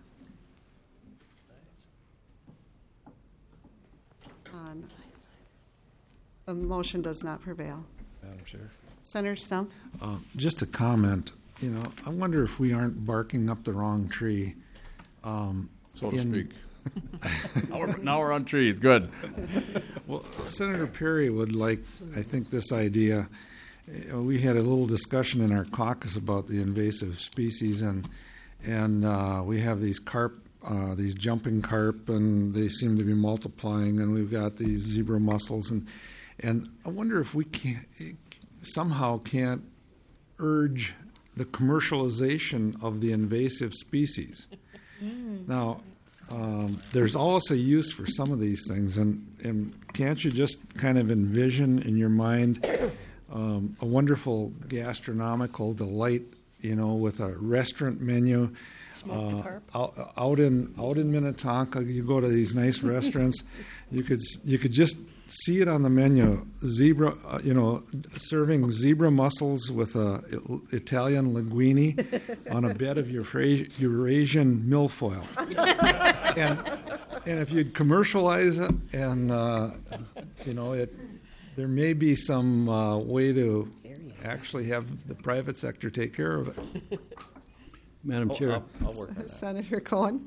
Um, the motion does not prevail. Madam Chair. Senator Stump. Uh, just a comment. You know, I wonder if we aren't barking up the wrong tree. Um, So to in, speak. now, we're, now we're on trees. Good. Well, Senator Perry would like, I think, this idea. Uh, We had a little discussion in our caucus about the invasive species, and and uh, we have these carp, uh, these jumping carp, and they seem to be multiplying. And we've got these zebra mussels, and and I wonder if we can somehow can't urge the commercialization of the invasive species. Mm. Now, um, there's also use for some of these things, and, and can't you just kind of envision in your mind um, a wonderful gastronomical delight, you know, with a restaurant menu? Uh, out, out in out in Minnetonka, you go to these nice restaurants. You could you could just see it on the menu. Zebra, uh, you know, serving zebra mussels with a Italian linguine on a bed of Eura- Eurasian milfoil. and and if you'd commercialize it, and uh, you know, it there may be some uh, way to actually have the private sector take care of it. Madam Oh, Chair. I'll, I'll work on that. Senator Cohen?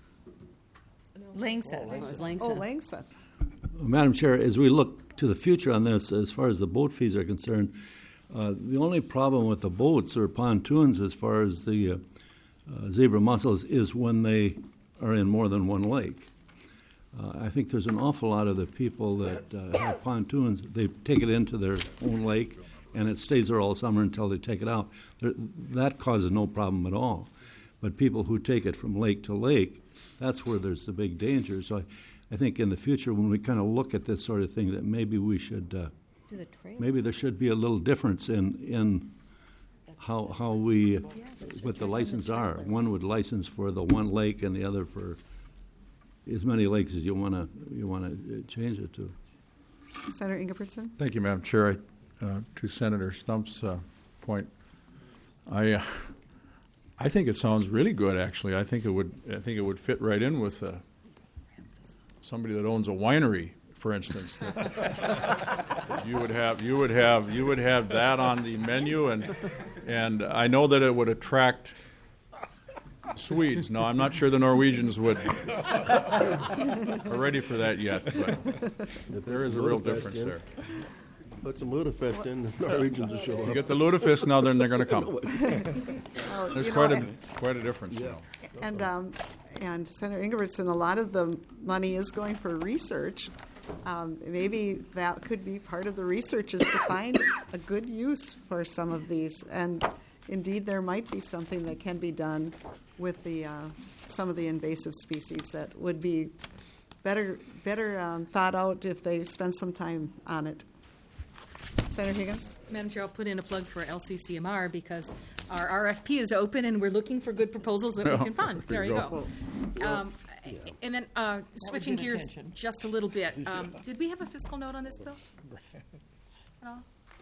Langston. Oh, Langston. Madam Chair, as we look to the future on this, as far as the boat fees are concerned, uh, the only problem with the boats or pontoons as far as the uh, uh, zebra mussels is when they are in more than one lake. Uh, I think there's an awful lot of the people that uh, have pontoons, they take it into their own lake, and it stays there all summer until they take it out. There, that causes no problem at all. But people who take it from lake to lake, that's where there's the big danger. So I, I think in the future, when we kind of look at this sort of thing, that maybe we should, uh, maybe there should be a little difference in in how how we, what the license are. One would license for the one lake, and the other for as many lakes as you want to you want to change it to. Senator Ingebrigtsen? Thank you, Madam Chair. I, uh, to Senator Stump's uh, point, I uh, I think it sounds really good. Actually, I think it would I think it would fit right in with uh, somebody that owns a winery, for instance. That you would have you would have you would have that on the menu, and and I know that it would attract Swedes. No, I'm not sure the Norwegians would are ready for that yet, but there is a real difference there. Put some lutefisk in, the Norwegians will show up. You get the lutefisk now, then they're going to come. Oh, There's you quite know, a quite a difference. Yeah. Now. And um, and Senator Ingebrigtsen, a lot of the money is going for research. Um, maybe that could be part of the research, is to find a good use for some of these. And indeed, there might be something that can be done with the uh, some of the invasive species that would be better better um, thought out if they spend some time on it. Senator Higgins? Madam Chair, I'll put in a plug for L C C M R because our R F P is open and we're looking for good proposals that we can fund. There There you you go. go. Um, and then uh, switching good gears attention. just a little bit, um, did we have a fiscal note on this bill? No?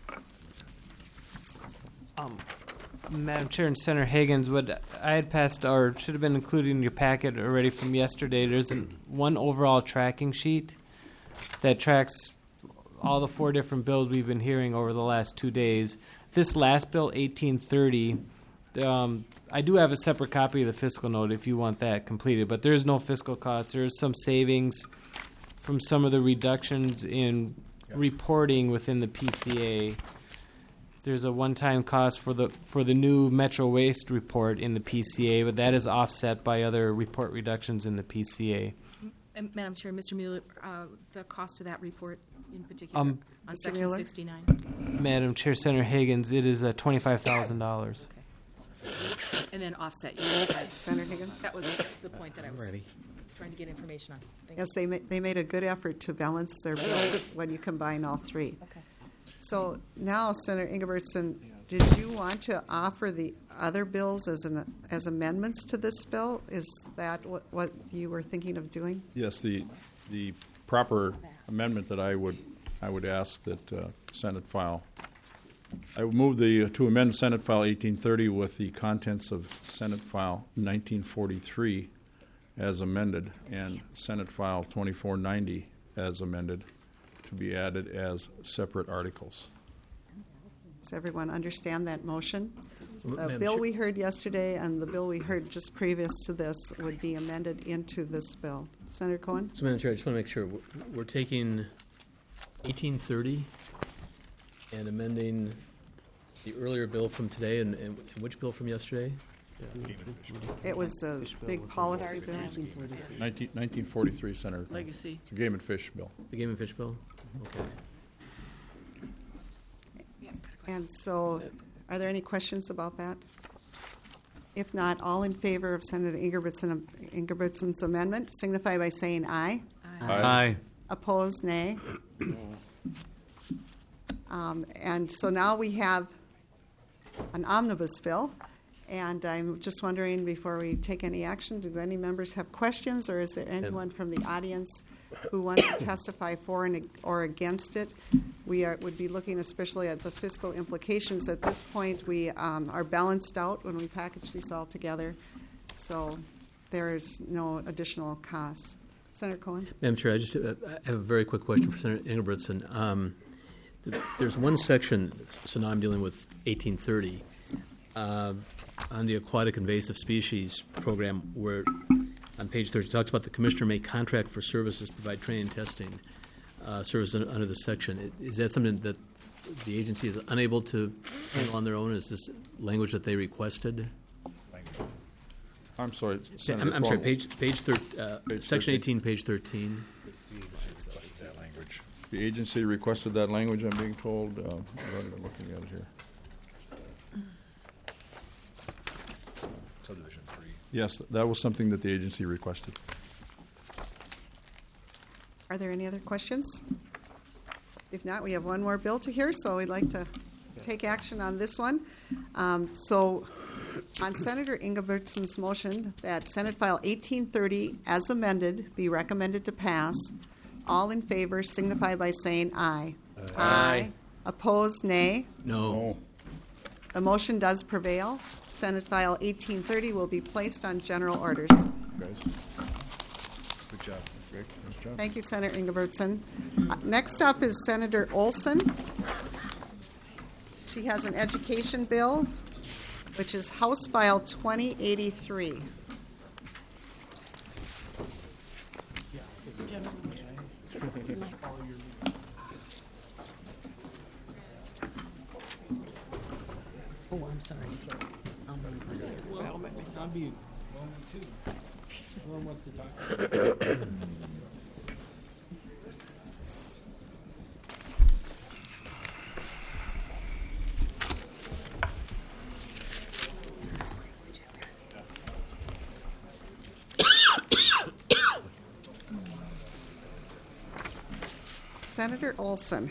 Um, Madam Chair and Senator Higgins, what I had passed, or should have been included in your packet already from yesterday, there's an, one overall tracking sheet that tracks all the four different bills we've been hearing over the last two days. This last bill, eighteen thirty, um, I do have a separate copy of the fiscal note if you want that completed, but there's no fiscal cost. There's some savings from some of the reductions in reporting within the P C A. There's a one-time cost for the for the new Metro Waste report in the P C A, but that is offset by other report reductions in the P C A. And Madam Chair, Mister Mueller, uh, the cost of that report in particular Um, on Mister Section Mueller? sixty-nine? Madam Chair, Senator Higgins, it is uh, twenty-five thousand dollars. Okay. And then offset. You said. Senator Higgins? That was the point that I was trying to get information on. Thank Yes, they ma- they made a good effort to balance their bills when you combine all three. Okay. So now, Senator Ingebrigtsen, did you want to offer the other bills as an as amendments to this bill? Is that what, what you were thinking of doing? Yes, the the proper amendment that I would I would ask that uh, Senate file. I would move the to amend Senate File eighteen thirty with the contents of Senate File nineteen forty-three as amended and Senate File twenty-four ninety as amended to be added as separate articles. Does everyone understand that motion? Well, the Madam bill Chair- we heard yesterday and the bill we heard just previous to this would be amended into this bill. Senator Cohen? So, Madam Chair, I just want to make sure we're, we're taking eighteen thirty and amending the earlier bill from today, and, and which bill from yesterday? It was a big policy bill. nineteen, nineteen forty-three, Senator. Legacy. It's a game and fish bill. The game and fish bill? Okay. And so, are there any questions about that? If not, all in favor of Senator Ingebrigtsen, Ingebrigtsen's amendment signify by saying aye. Aye. Aye. Opposed, nay. Um, and so now we have an omnibus bill, and I'm just wondering, before we take any action, do any members have questions, or is there anyone from the audience who wants to testify for and or against it? We are, would be looking especially at the fiscal implications. At this point, we um, are balanced out when we package these all together, so there is no additional cost. Senator Cohen? Madam Chair, I just uh, I have a very quick question for Senator Ingebrigtsen. Um, th- there's one section, so now I'm dealing with eighteen thirty, uh, on the aquatic invasive species program, where on page thirty it talks about the commissioner may contract for services, provide training and testing uh, services under, under this section. Is that something that the agency is unable to handle on their own? Is this language that they requested? I'm sorry, I'm, Senator I'm sorry, Cuomo. page, page, thir- uh, Page section thirteen. eighteen, page thirteen. That language. The agency requested that language, I'm being told. Uh, what am I looking at here? Subdivision three. Yes, that was something that the agency requested. Are there any other questions? If not, we have one more bill to hear, so we'd like to take action on this one. Um, so, on Senator Ingebrigtsen's motion that Senate File eighteen thirty, as amended, be recommended to pass, all in favor signify by saying aye. Aye. Aye. Opposed, nay. No. The motion does prevail. Senate File eighteen thirty will be placed on general orders. Guys, Good job. Greg, nice job. Thank you, Senator Ingebrigtsen. Uh, next up is Senator Olson. She has an education bill, which is House File twenty eighty-three. Oh, I'm sorry. Senator Olson.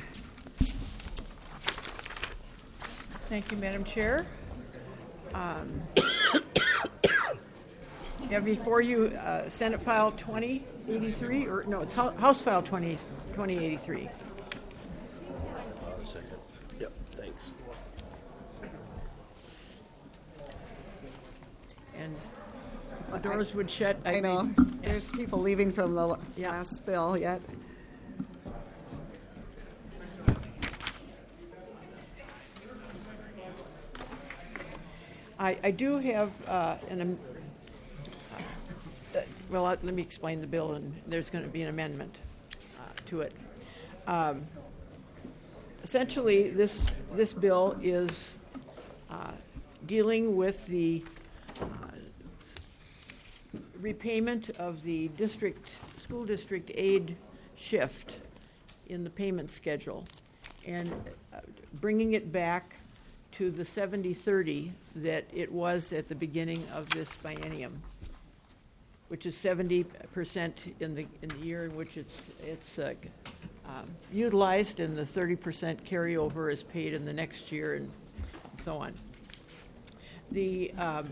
Thank you, Madam Chair. Um, you have before you uh, Senate File twenty eighty-three, or no, it's Hou- House File twenty eighty-three. A second. Yep, thanks. And the doors would shut. I know, may- there's people leaving from the Yeah. last bill yet. I, I do have uh, an, am- uh, well, let let me explain the bill, and there's going to be an amendment uh, to it. Um, Essentially, this, this bill is uh, dealing with the uh, repayment of the district, school district aid shift in the payment schedule, and uh, bringing it back to the seventy thirty that it was at the beginning of this biennium, which is seventy percent in the in the year in which it's it's uh, um, utilized, and the thirty percent carryover is paid in the next year, and so on. The um,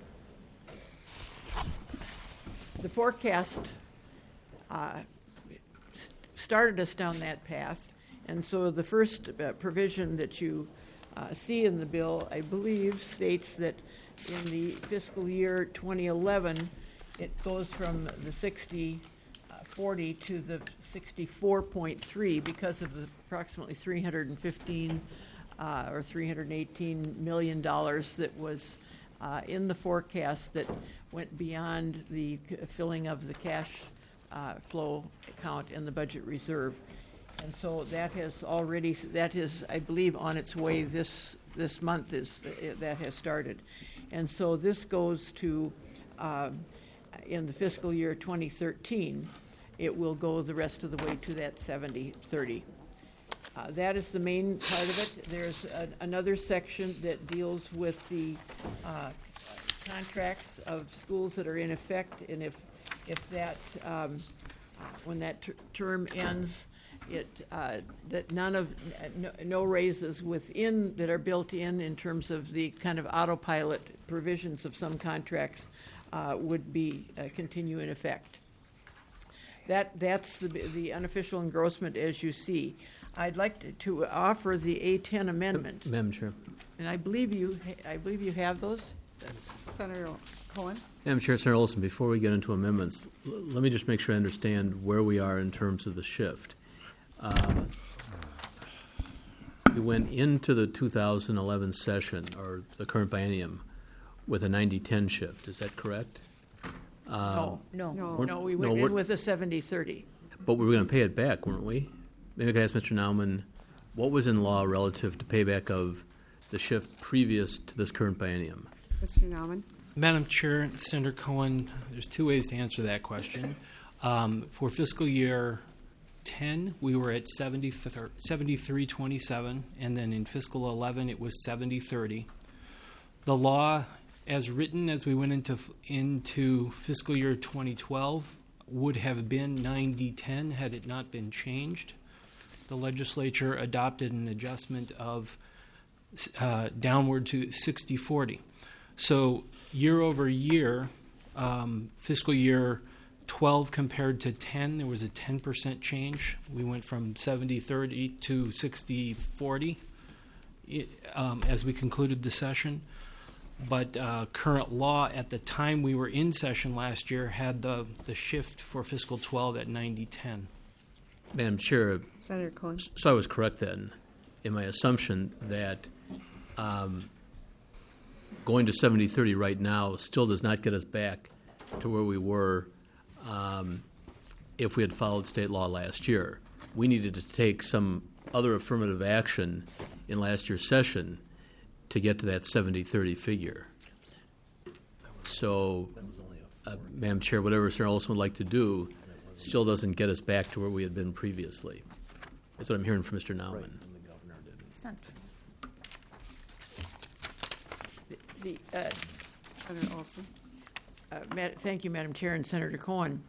the forecast uh, s- started us down that path, and so the first uh, provision that you uh, see in the bill, I believe, states that in the fiscal year twenty eleven, it goes from the sixty forty to the sixty-four point three because of the approximately three hundred fifteen uh, or three hundred eighteen million dollars that was uh, in the forecast that went beyond the c- filling of the cash uh, flow account in the budget reserve. And so that has already, that is, I believe, on its way this, this month is, that has started. And so this goes to, um, in the fiscal year twenty thirteen, it will go the rest of the way to that seventy thirty. Uh, that is the main part of it. There's a, another section that deals with the uh, contracts of schools that are in effect, and if if that um, when that ter- term ends, it uh, that none of no, no raises within that are built in in terms of the kind of autopilot provisions of some contracts uh, would be uh, continue in effect. That that's the the unofficial engrossment as you see. I'd like to, to offer the A ten amendment, Madam Chair. and I believe you I believe you have those. Senator Cohen? Madam Chair, Senator Olson, before we get into amendments, l- let me just make sure I understand where we are in terms of the shift. Um, we went into the two thousand eleven session, or the current biennium, with a ninety ten shift. Is that correct? Um, No, No. we're- no, we no, went in we're- with a seventy thirty. But we were going to pay it back, weren't we? Maybe I could ask Mister Nauman, what was in law relative to payback of the shift previous to this current biennium? Mister Nauman? Madam Chair, Senator Cohen, there's two ways to answer that question. Um, for fiscal year ten, we were at seventy-three twenty-seven, and then in fiscal eleven, it was seventy thirty. The law, as written as we went into into fiscal year twenty twelve, would have been ninety ten had it not been changed. The legislature adopted an adjustment of uh, downward to sixty forty. So year over year, um, fiscal year twelve compared to ten, there was a ten percent change. We went from seventy thirty to sixty forty um, as we concluded the session. But uh, current law at the time we were in session last year had the, the shift for fiscal twelve at ninety ten. Madam Chair, Senator Cohen? so I was correct then in my assumption that um, going to seventy thirty right now still does not get us back to where we were um, if we had followed state law last year. We needed to take some other affirmative action in last year's session to get to that seventy thirty figure. So, uh, Madam Chair, whatever Senator Olson would like to do still doesn't get us back to where we had been previously. That's what I'm hearing from Mister Nauman. The, uh, Senator Olson? uh, Mad- thank you, Madam Chair and Senator Cohen.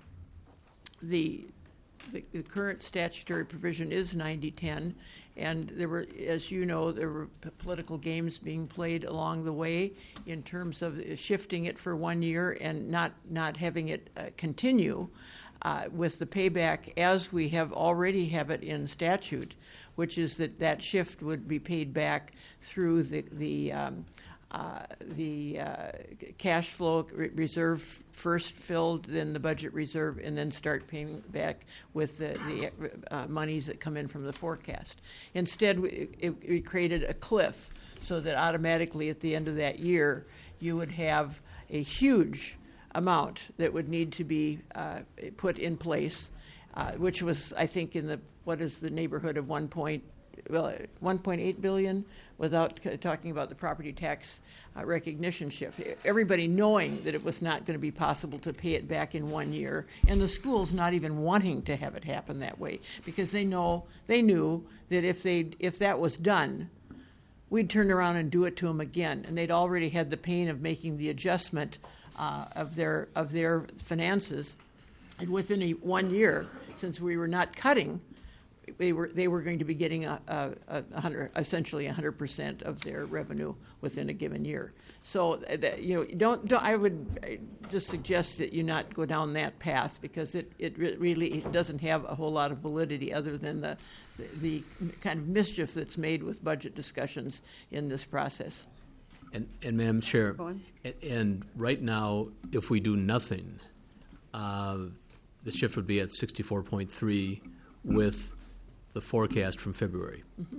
The, the the current statutory provision is ninety ten, and there were, as you know, there were p- political games being played along the way in terms of shifting it for one year and not not having it uh, continue uh, with the payback as we have already have it in statute, which is that that shift would be paid back through the the um, Uh, the uh, cash flow re- reserve first filled, then the budget reserve, and then start paying back with the, the uh, monies that come in from the forecast. Instead, we, it, we created a cliff so that automatically at the end of that year, you would have a huge amount that would need to be uh, put in place, uh, which was, I think, in the what is the neighborhood of one point well, one point eight billion, without c- talking about the property tax uh, recognition shift. Everybody knowing that it was not going to be possible to pay it back in one year, and the schools not even wanting to have it happen that way because they know they knew that if they if that was done, we'd turn around and do it to them again, and they'd already had the pain of making the adjustment uh, of their of their finances, and within a, one year, since we were not cutting. They were they were going to be getting a, a, a hundred, essentially a hundred percent of their revenue within a given year. So that, you know, don't, don't I would just suggest that you not go down that path because it, it really it doesn't have a whole lot of validity other than the, the the kind of mischief that's made with budget discussions in this process. And, and Madam Chair, and, and right now, if we do nothing, uh, the shift would be at sixty-four point three with the forecast from February, Mm-hmm.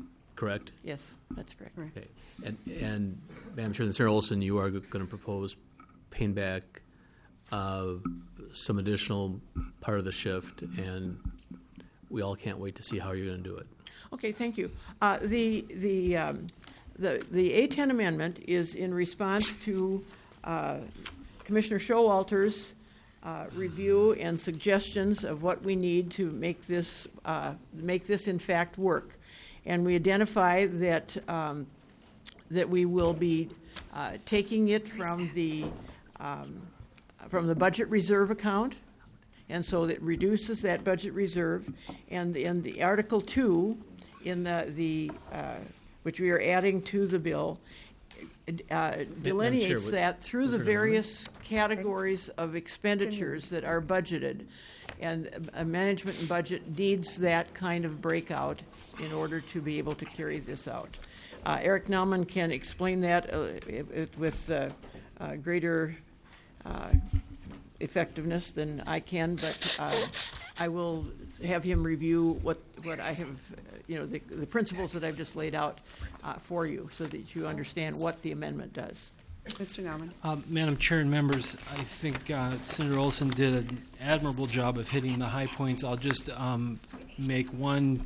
correct? Yes, that's correct. Okay. And, and Madam Chair, Senator Olson, you are going to propose paying back uh, some additional part of the shift, and we all can't wait to see how you're going to do it. Okay, thank you. Uh, the the um, the the A ten amendment is in response to uh, Commissioner Showalter's uh, review and suggestions of what we need to make this uh, make this in fact work, and we identify that um, that we will be uh, taking it from the um, from the budget reserve account. And so it reduces that budget reserve, and in the Article Two, in the the uh, which we are adding to the bill, uh, delineates that through the various categories of expenditures that are budgeted, and uh, management and budget needs that kind of breakout in order to be able to carry this out. Uh, Eric Nauman can explain that uh, it, it, with uh, uh, greater. Uh, effectiveness than I can, but uh, I will have him review what, what I have, uh, you know, the, the principles that I've just laid out uh, for you so that you understand what the amendment does. Mister Nauman. Uh, Madam Chair and members, I think uh, Senator Olson did an admirable job of hitting the high points. I'll just um, make one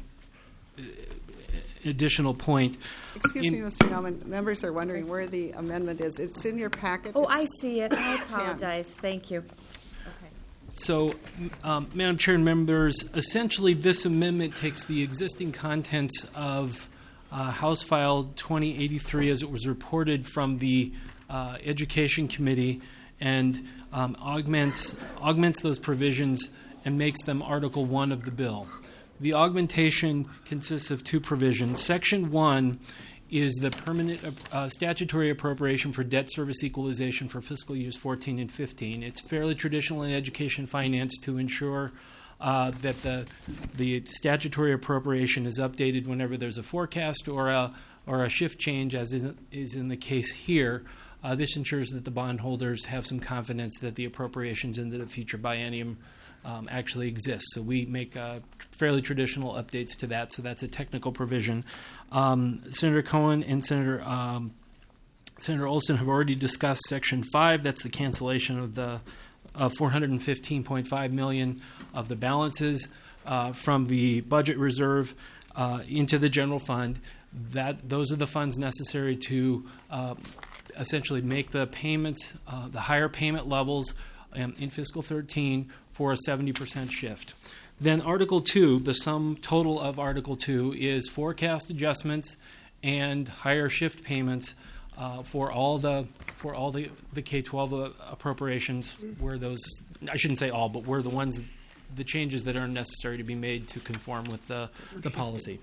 additional point. Excuse in, me, Mister Nauman. Members are wondering where the amendment is. It's in your packet. Oh, It's I see it. I apologize. Thank you. Okay. So, um, Madam Chair and members, essentially this amendment takes the existing contents of uh, House File twenty eighty-three as it was reported from the uh, Education Committee and um, augments augments those provisions and makes them Article one of the bill. The augmentation consists of two provisions. Section one is the permanent uh, statutory appropriation for debt service equalization for fiscal years fourteen and fifteen. It's fairly traditional in education finance to ensure uh, that the the statutory appropriation is updated whenever there's a forecast or a or a shift change, as is, is in the case here. Uh, this ensures that the bondholders have some confidence that the appropriations into the future biennium Um, actually exists. So we make uh, fairly traditional updates to that. So that's a technical provision. Um, Senator Cohen and Senator um, Senator Olson have already discussed Section five. That's the cancellation of the uh, four hundred fifteen point five million dollars of the balances uh, from the budget reserve uh, into the general fund. That those are the funds necessary to uh, essentially make the payments, uh, the higher payment levels um, in fiscal thirteen for a seventy percent shift. Then Article two, the sum total of Article two is forecast adjustments and higher shift payments uh, for all the for all the, the K twelve appropriations where those, I shouldn't say all, but where the ones, the changes that are necessary to be made to conform with the, the policy.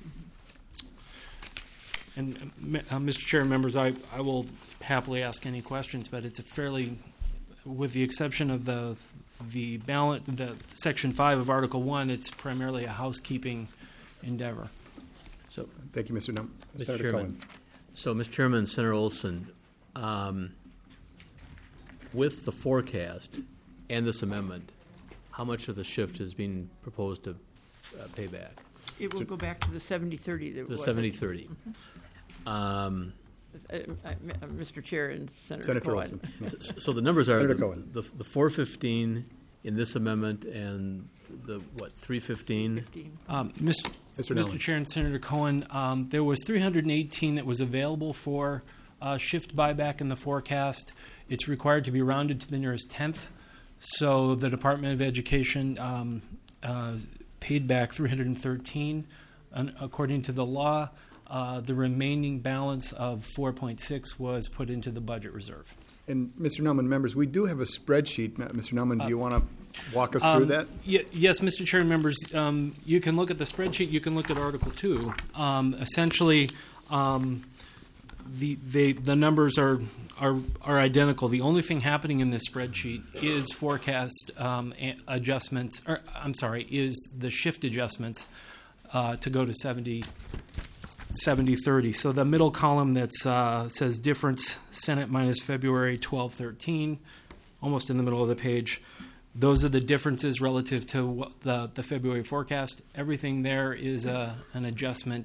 And uh, Mister Chair and members, I, I will happily ask any questions, but it's a fairly, with the exception of the the balance, the Section five of Article one, it's primarily a housekeeping endeavor. So, thank you, Mister Num- Mister Senator Chairman. Cohen. So, Mister Chairman, Senator Olson, um, with the forecast and this amendment, how much of the shift is being proposed to uh, pay back? It will go back to the seventy thirty. The seventy thirty. Mm-hmm. Um, uh, uh, Mister Chair and Senator, Senator Cohen. Olson. so, so the numbers are Senator the, Cohen. the, the four fifteen in this amendment and the, what, three fifteen? Um, Mister Mister Mister Nolan. Chair and Senator Cohen, um, there was three hundred eighteen that was available for uh, shift buyback in the forecast. It's required to be rounded to the nearest tenth. So the Department of Education um, uh, paid back three hundred thirteen. And according to the law, uh, the remaining balance of four point six was put into the budget reserve. And Mister Nauman, members, we do have a spreadsheet. Mister Nauman, do you want to walk us through Um, that? y- yes, Mister Chair and members, um, you can look at the spreadsheet. You can look at Article two. Um, essentially, um, the they, the numbers are, are are identical. The only thing happening in this spreadsheet is forecast um, a- adjustments. Or I'm sorry, is the shift adjustments uh, to go to seventy. seventy thirty. So the middle column that uh, says difference Senate minus February twelve thirteen, almost in the middle of the page, those are the differences relative to what the, the February forecast. Everything there is a, an adjustment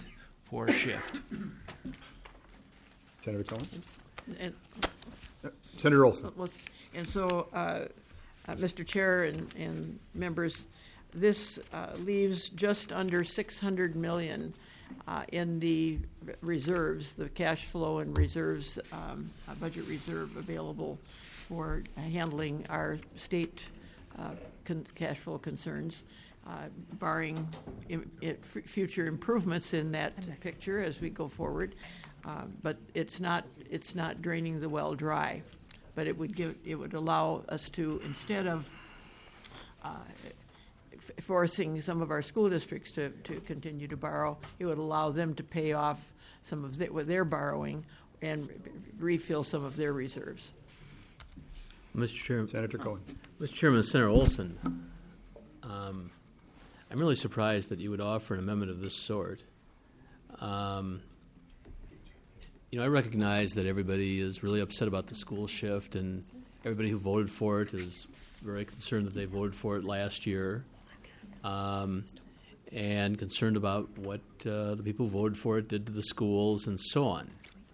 for a shift. Senator Cohen? And, Senator Olson. was- And so, uh, uh, Mister Chair and, and members, this uh, leaves just under six hundred million uh, in the reserves, the cash flow and reserves, um, uh, budget reserve available for handling our state uh, con- cash flow concerns, uh, barring im- it, f- future improvements in that picture as we go forward. Uh, but it's not it's not draining the well dry, but it would give it would allow us to, instead of uh, f- forcing some of our school districts to, to continue to borrow, it would allow them to pay off some of the, what they're borrowing and refill some of their reserves. Mister Chairman, Senator Cohen. Mister Chairman, Senator Olson, um, I'm really surprised that you would offer an amendment of this sort. Um, you know, I recognize that everybody is really upset about the school shift, and everybody who voted for it is very concerned that they voted for it last year, um, and concerned about what uh, the people who voted for it did to the schools and so on.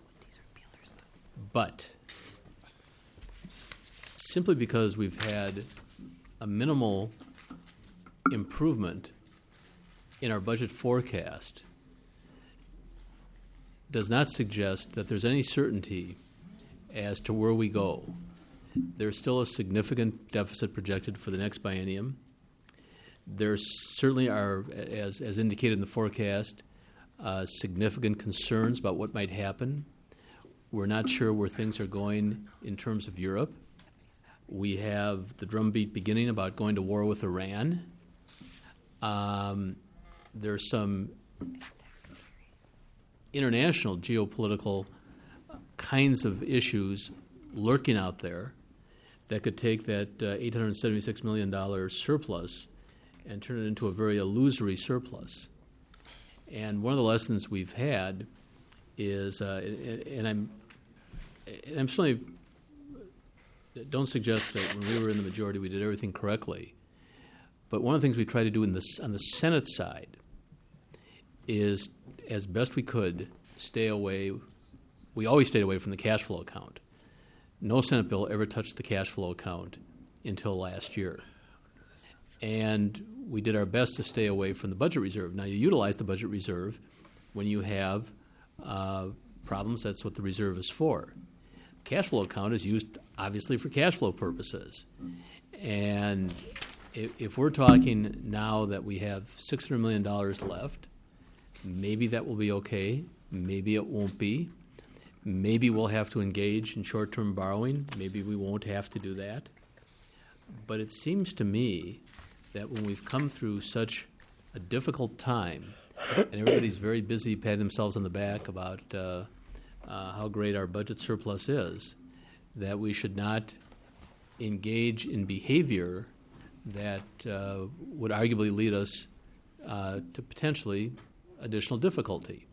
But simply because we've had a minimal improvement in our budget forecast does not suggest that there's any certainty as to where we go. There's still a significant deficit projected for the next biennium. There certainly are, as, as indicated in the forecast, uh, significant concerns about what might happen. We're not sure where things are going in terms of Europe. We have the drumbeat beginning about going to war with Iran. Um, there's some international geopolitical kinds of issues lurking out there that could take that uh, eight hundred seventy-six million dollars surplus and turn it into a very illusory surplus. And one of the lessons we've had is, uh, and I'm, and I'm certainly, don't suggest that when we were in the majority we did everything correctly, but one of the things we tried to do in the, on the Senate side is, as best we could, stay away. We always stayed away from the cash flow account. No Senate bill ever touched the cash flow account until last year. And we did our best to stay away from the budget reserve. Now, you utilize the budget reserve when you have uh, problems. That's what the reserve is for. Cash flow account is used, obviously, for cash flow purposes. And if, if we're talking now that we have six hundred million dollars left, maybe that will be okay. Maybe it won't be. Maybe we'll have to engage in short-term borrowing. Maybe we won't have to do that. But it seems to me that when we've come through such a difficult time, and everybody's very busy patting themselves on the back about uh, uh, how great our budget surplus is, that we should not engage in behavior that uh, would arguably lead us uh, to potentially additional difficulty.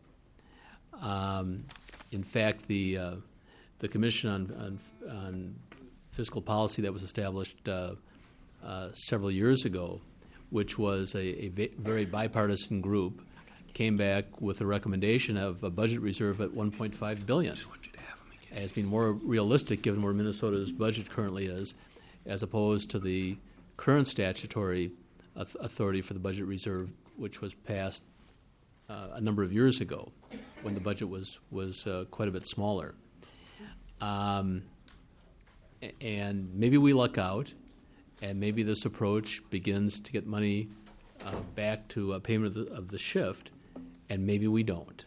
Um, in fact, the uh, the Commission on, on, on Fiscal Policy that was established uh, uh, several years ago, which was a, a va- very bipartisan group, came back with a recommendation of a budget reserve at one point five billion dollars as being more realistic given where Minnesota's budget currently is, as opposed to the current statutory authority for the budget reserve, which was passed uh, a number of years ago when the budget was, was uh, quite a bit smaller. Um, and maybe we luck out, and maybe this approach begins to get money uh, back to a payment of the, of the shift, and maybe we don't.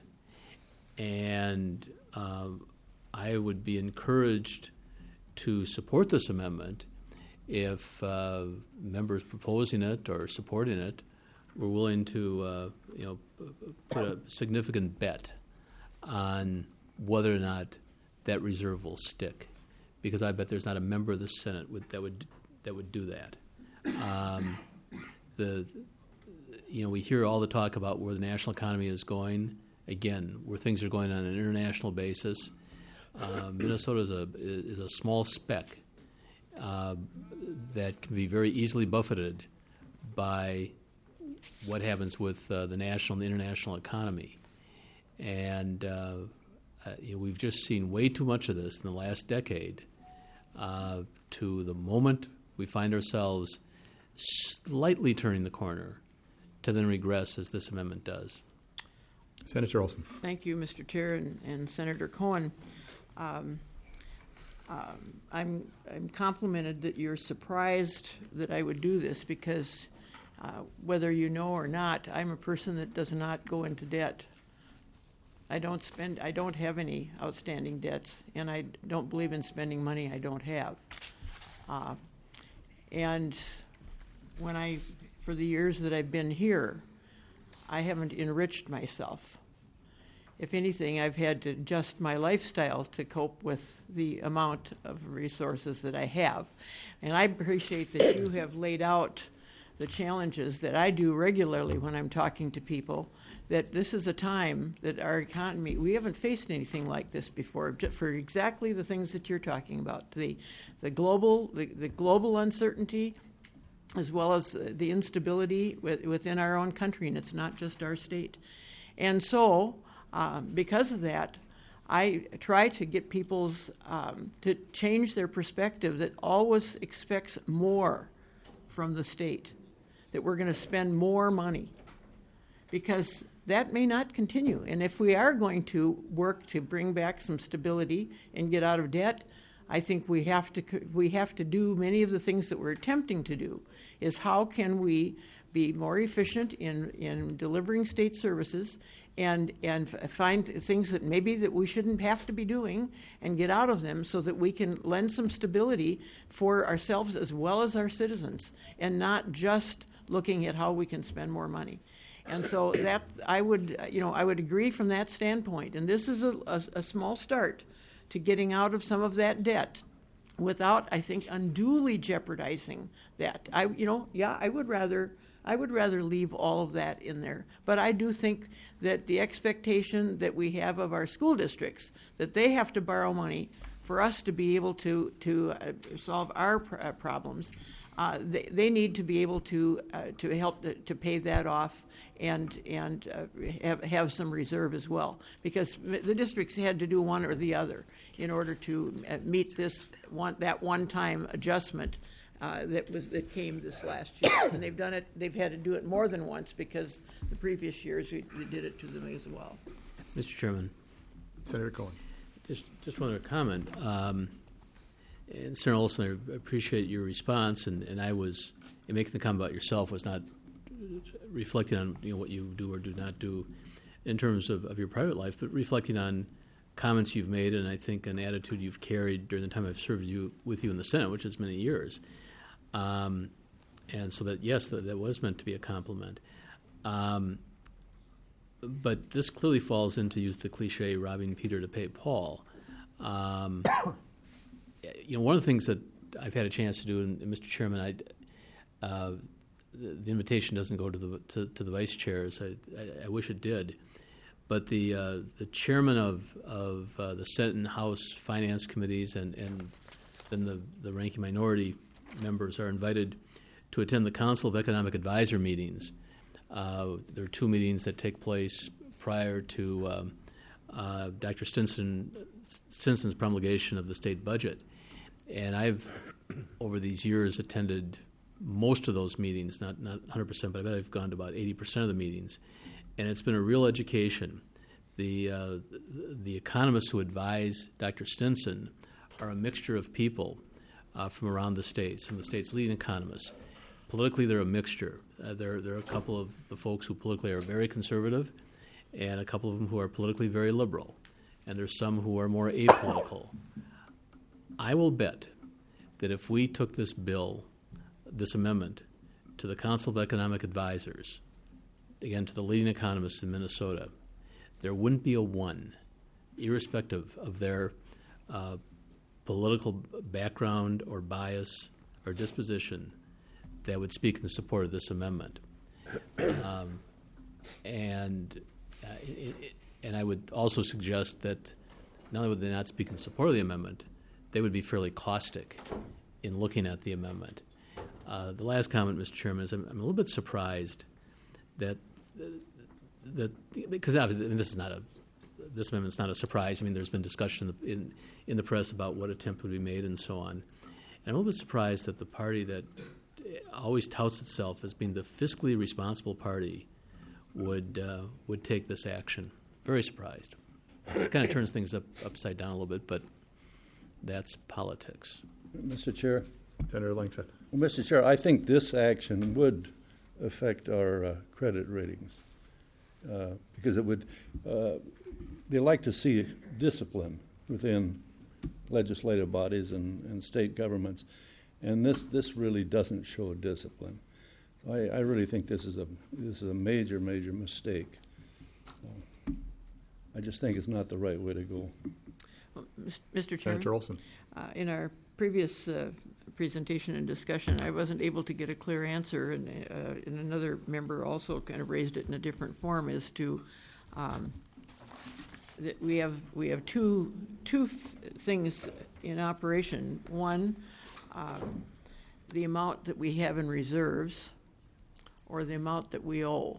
And um, I would be encouraged to support this amendment if uh, members proposing it or supporting it were willing to, uh, you know, put a significant bet on whether or not that reserve will stick, because I bet there's not a member of the Senate would, that would that would do that. Um, the you know we hear all the talk about where the national economy is going. Again, where things are going on an international basis. Uh, Minnesota is a is a small speck uh, that can be very easily buffeted by what happens with uh, the national and the international economy. And uh, uh, you know, we've just seen way too much of this in the last decade uh, to the moment we find ourselves slightly turning the corner to then regress as this amendment does. Senator Olson. Thank you, Mister Chair and, and Senator Cohen. Um, um, I'm, I'm complimented that you're surprised that I would do this because uh, whether you know or not, I'm a person that does not go into debt. I don't spend, I don't have any outstanding debts, and I don't believe in spending money I don't have. Uh, and when I, for the years that I've been here, I haven't enriched myself. If anything, I've had to adjust my lifestyle to cope with the amount of resources that I have. And I appreciate that you have laid out the challenges that I do regularly when I'm talking to people, that this is a time that our economy, we haven't faced anything like this before for exactly the things that you're talking about, the the global the, the global uncertainty, as well as the instability within our own country, and it's not just our state. And so, uh, because of that, I try to get people's, um, to change their perspective that always expects more from the state, that we're going to spend more money, because that may not continue. And if we are going to work to bring back some stability and get out of debt, I think we have to we have to do many of the things that we're attempting to do. Is how can we be more efficient in, in delivering state services and and find things that maybe that we shouldn't have to be doing and get out of them so that we can lend some stability for ourselves as well as our citizens, and not just looking at how we can spend more money. And so that I would you know I would agree from that standpoint. And this is a, a, a small start to getting out of some of that debt without, I think, unduly jeopardizing that. I, you know, yeah, I would rather, I would rather leave all of that in there. But I do think that the expectation that we have of our school districts, that they have to borrow money for us to be able to to uh, solve our pr- uh, problems, uh, they, they need to be able to uh, to help to, to pay that off and and uh, have have some reserve as well, because the districts had to do one or the other in order to uh, meet this one that one time adjustment uh, that was that came this last year, and they've done it. They've had to do it more than once because the previous years we, we did it to them as well. Mister Chairman, Senator Cohen. Just just wanted to comment. Um, and Senator Olson, I appreciate your response, and, and I was in making the comment about yourself was not reflecting on you know what you do or do not do in terms of, of your private life, but reflecting on comments you've made and I think an attitude you've carried during the time I've served you with you in the Senate, which is many years. Um, and so that yes, that, that was meant to be a compliment. Um, But this clearly falls into, use the cliche, robbing Peter to pay Paul. Um, you know, one of the things that I've had a chance to do, and, and Mister Chairman, I, uh, the, the invitation doesn't go to the to, to the vice chairs. I, I, I wish it did, but the uh, the chairman of of uh, the Senate and House Finance committees, and and then the the ranking minority members are invited to attend the Council of Economic Advisor meetings. Uh, there are two meetings that take place prior to um, uh, Doctor Stinson, Stinson's promulgation of the state budget. And I've, over these years, attended most of those meetings, not, not one hundred percent, but I bet I've gone to about eighty percent of the meetings. And it's been a real education. The, uh, the economists who advise Doctor Stinson are a mixture of people uh, from around the states, and the state's leading economists. Politically, they're a mixture. Uh, there, there are a couple of the folks who politically are very conservative, and a couple of them who are politically very liberal, and there's some who are more apolitical. I will bet that if we took this bill, this amendment, to the Council of Economic Advisors, again, to the leading economists in Minnesota, there wouldn't be a one, irrespective of their uh, political background or bias or disposition, that would speak in support of this amendment. Um, and uh, it, it, and I would also suggest that not only would they not speak in support of the amendment, they would be fairly caustic in looking at the amendment. Uh, the last comment, Mister Chairman, is I'm, I'm a little bit surprised that, uh, that because obviously, I mean, this is not a this amendment's not a surprise. I mean, there's been discussion in the, in, in the press about what attempt would be made and so on. And I'm a little bit surprised that the party that always touts itself as being the fiscally responsible party would uh, would take this action. Very surprised. It kind of turns things up upside down a little bit, but that's politics. Mister Chair. Senator Langseth. Well, Mister Chair, I think this action would affect our uh, credit ratings uh, because it would. Uh, they like to see discipline within legislative bodies and, and state governments, and this this really doesn't show discipline. So I, I really think this is a this is a major major mistake. So I just think it's not the right way to go. Well, Mister Chairman, Senator Olson. Uh, in our previous uh, presentation and discussion, I wasn't able to get a clear answer, and, uh, and another member also kind of raised it in a different form as to um, that we have we have two two f- things in operation. One, um, the amount that we have in reserves, or the amount that we owe,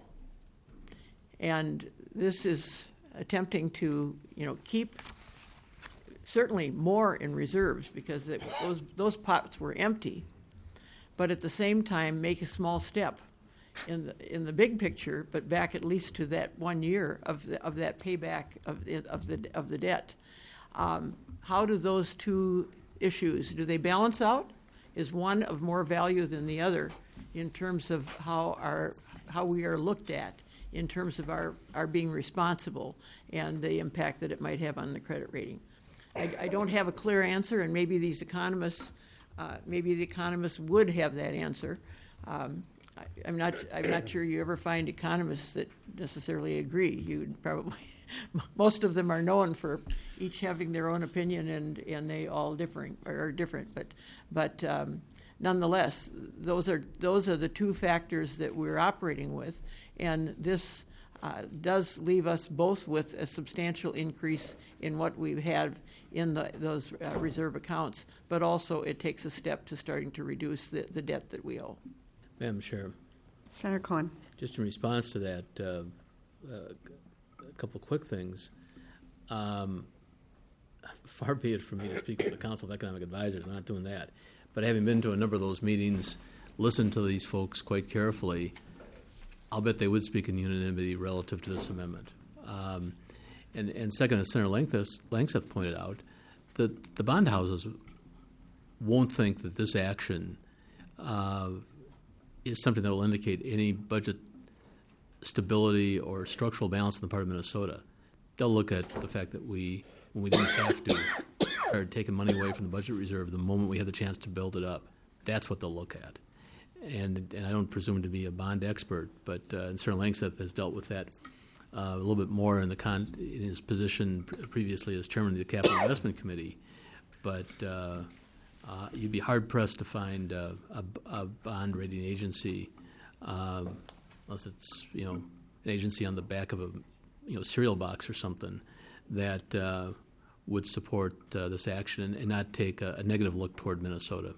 and this is attempting to you know keep. Certainly more in reserves because it, those those pots were empty, but at the same time make a small step in the in the big picture, but back at least to that one year of the, of that payback of the, of the of the debt. Um, how do those two issues do they balance out? Is one of more value than the other in terms of how our how we are looked at in terms of our, our being responsible and the impact that it might have on the credit rating? I, I don't have a clear answer, and maybe these economists, uh, maybe the economists would have that answer. Um, I, I'm not. I'm not sure you ever find economists that necessarily agree. You'd probably, most of them are known for each having their own opinion, and, and they all differing are different. But, but um, nonetheless, those are those are the two factors that we're operating with, and this. Uh, does leave us both with a substantial increase in what we've had in the, those uh, reserve accounts, but also it takes a step to starting to reduce the, the debt that we owe. Madam Chair. Senator Cohen. Just in response to that, uh, uh, a couple quick things. Um, far be it from me to speak for the Council of Economic Advisors, I'm not doing that. But having been to a number of those meetings, listened to these folks quite carefully, I'll bet they would speak in unanimity relative to this amendment. Um, and, and second, as Senator Langseth, Langseth pointed out, the, the bond houses won't think that this action uh, is something that will indicate any budget stability or structural balance on the part of Minnesota. They'll look at the fact that we, when we didn't have to, started taking money away from the budget reserve the moment we had the chance to build it up. That's what they'll look at. And, and I don't presume to be a bond expert, but uh, and Senator Langseth has dealt with that uh, a little bit more in the con- in his position pre- previously as chairman of the Capital Investment Committee. But uh, uh, you'd be hard pressed to find uh, a, a bond rating agency, um, unless it's you know an agency on the back of a you know cereal box or something, that uh, would support uh, this action and, and not take a, a negative look toward Minnesota.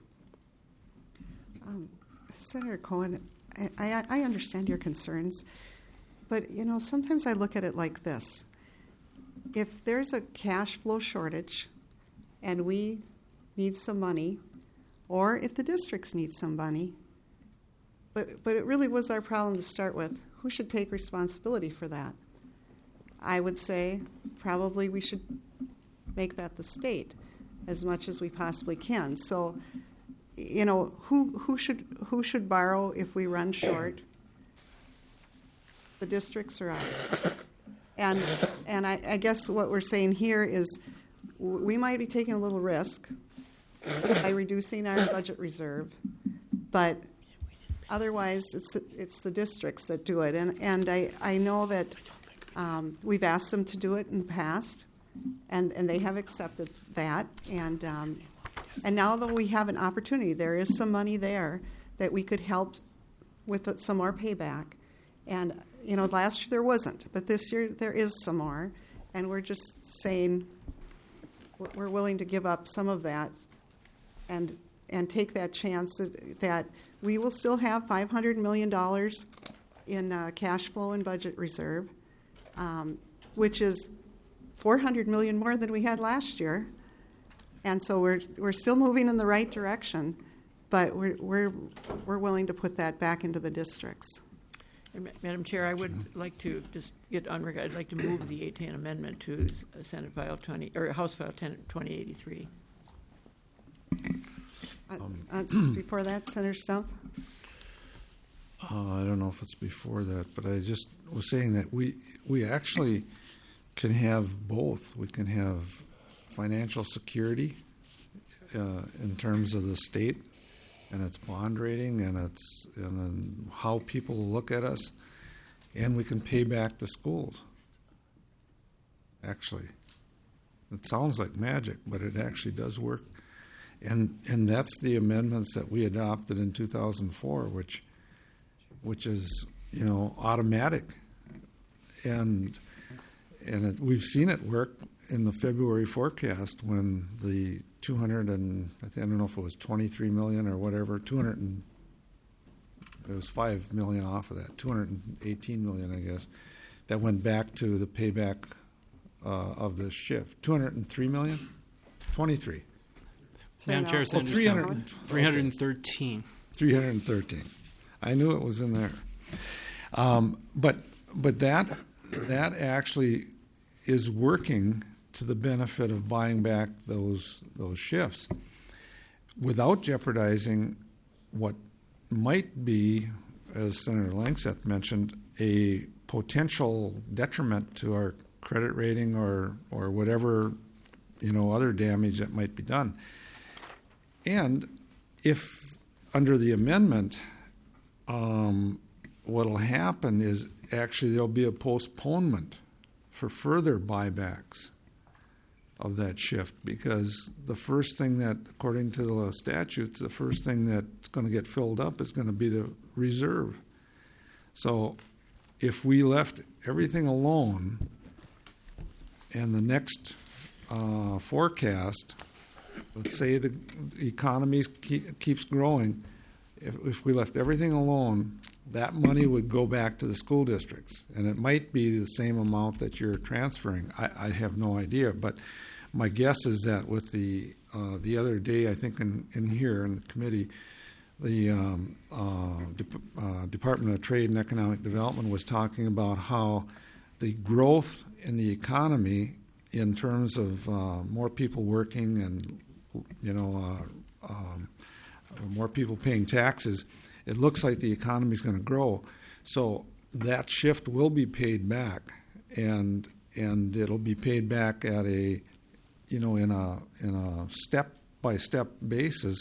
Um, Senator Cohen, I, I, I understand your concerns, but you know sometimes I look at it like this: if there's a cash flow shortage, and we need some money, or if the districts need some money, but but it really was our problem to start with. Who should take responsibility for that? I would say probably we should make that the state as much as we possibly can. So. You know, who who should who should borrow if we run short? The districts or us? And and I, I guess what we're saying here is we might be taking a little risk by reducing our budget reserve, but otherwise it's it's the districts that do it. And and I, I know that um, we've asked them to do it in the past, and, and they have accepted that. And um, And now that we have an opportunity, there is some money there that we could help with some more payback. And, you know, last year there wasn't, but this year there is some more. And we're just saying we're willing to give up some of that and and take that chance that, that we will still have five hundred million dollars in uh, cash flow and budget reserve, um, which is four hundred million more than we had last year. And so we're we're still moving in the right direction, but we're we're we're willing to put that back into the districts. And, Ma- Madam Chair, I would like to just get on record. I'd like to move the A ten amendment to uh, Senate File twenty or House File twenty eighty-three. Uh, uh, before that, Senator Stump. Uh, I don't know if it's before that, but I just was saying that we we actually can have both. We can have financial security uh, in terms of the state and its bond rating and its and then how people look at us, and we can pay back the schools. Actually, it sounds like magic, but it actually does work, and and that's the amendments that we adopted in two thousand four, which which is you know automatic, and and it, we've seen it work in the February forecast when the two hundred and I, think, I don't know if it was twenty-three million or whatever, two hundred and it was five million off of that, two hundred eighteen million, I guess, that went back to the payback uh, of the shift. two hundred three million, twenty-three. Madam Chair, oh, three hundred, three hundred thirteen. three hundred thirteen. I knew it was in there, um, but but that that actually is working to the benefit of buying back those those shifts without jeopardizing what might be, as Senator Langseth mentioned, a potential detriment to our credit rating or or whatever you know other damage that might be done. And if under the amendment, um, what will happen is actually there'll be a postponement for further buybacks of that shift, because the first thing that, according to the statutes, the first thing that's going to get filled up is going to be the reserve. So if we left everything alone and the next uh, forecast, let's say the economy keep, keeps growing, if, if we left everything alone, that money would go back to the school districts, and it might be the same amount that you're transferring. I, I have no idea, but my guess is that with the uh, the other day, I think in, in here in the committee, the um, uh, Dep- uh, Department of Trade and Economic Development was talking about how the growth in the economy, in terms of uh, more people working and you know uh, um, more people paying taxes, it looks like the economy is going to grow. So that shift will be paid back, and and it'll be paid back at a, you know, in a in a step by step basis.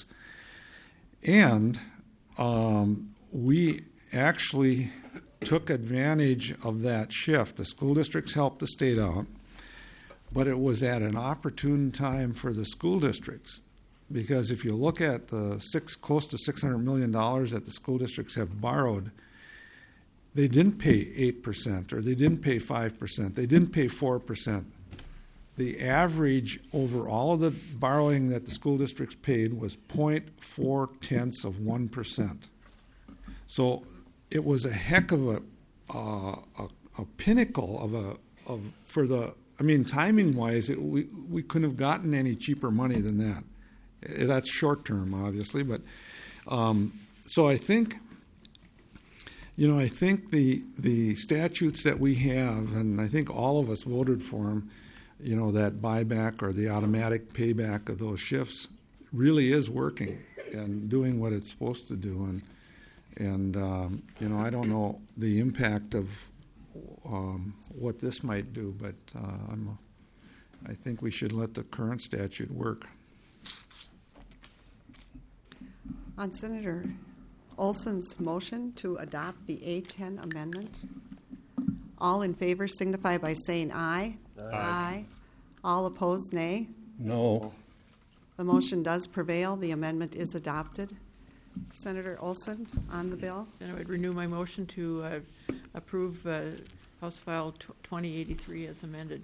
And um, we actually took advantage of that shift. The school districts helped the state out, but it was at an opportune time for the school districts. Because if you look at the six, close to six hundred million dollars that the school districts have borrowed, they didn't pay eight percent or they didn't pay five percent. They didn't pay four percent. The average over all of the borrowing that the school districts paid was zero point four tenths of one percent. So it was a heck of a, uh, a, a pinnacle of a of for the. I mean, timing wise, it, we we couldn't have gotten any cheaper money than that. That's short term, obviously, but um, so I think, you know, I think the the statutes that we have, and I think all of us voted for them, you know, that buyback or the automatic payback of those shifts really is working and doing what it's supposed to do, and and um, you know, I don't know the impact of um, what this might do, but uh, I'm, I think we should let the current statute work. On Senator Olson's motion to adopt the A ten amendment, all in favor signify by saying aye. Aye. Aye. All opposed, nay. No. The motion does prevail. The amendment is adopted. Senator Olson on the bill. And I would renew my motion to uh, approve uh, House File twenty eighty-three as amended.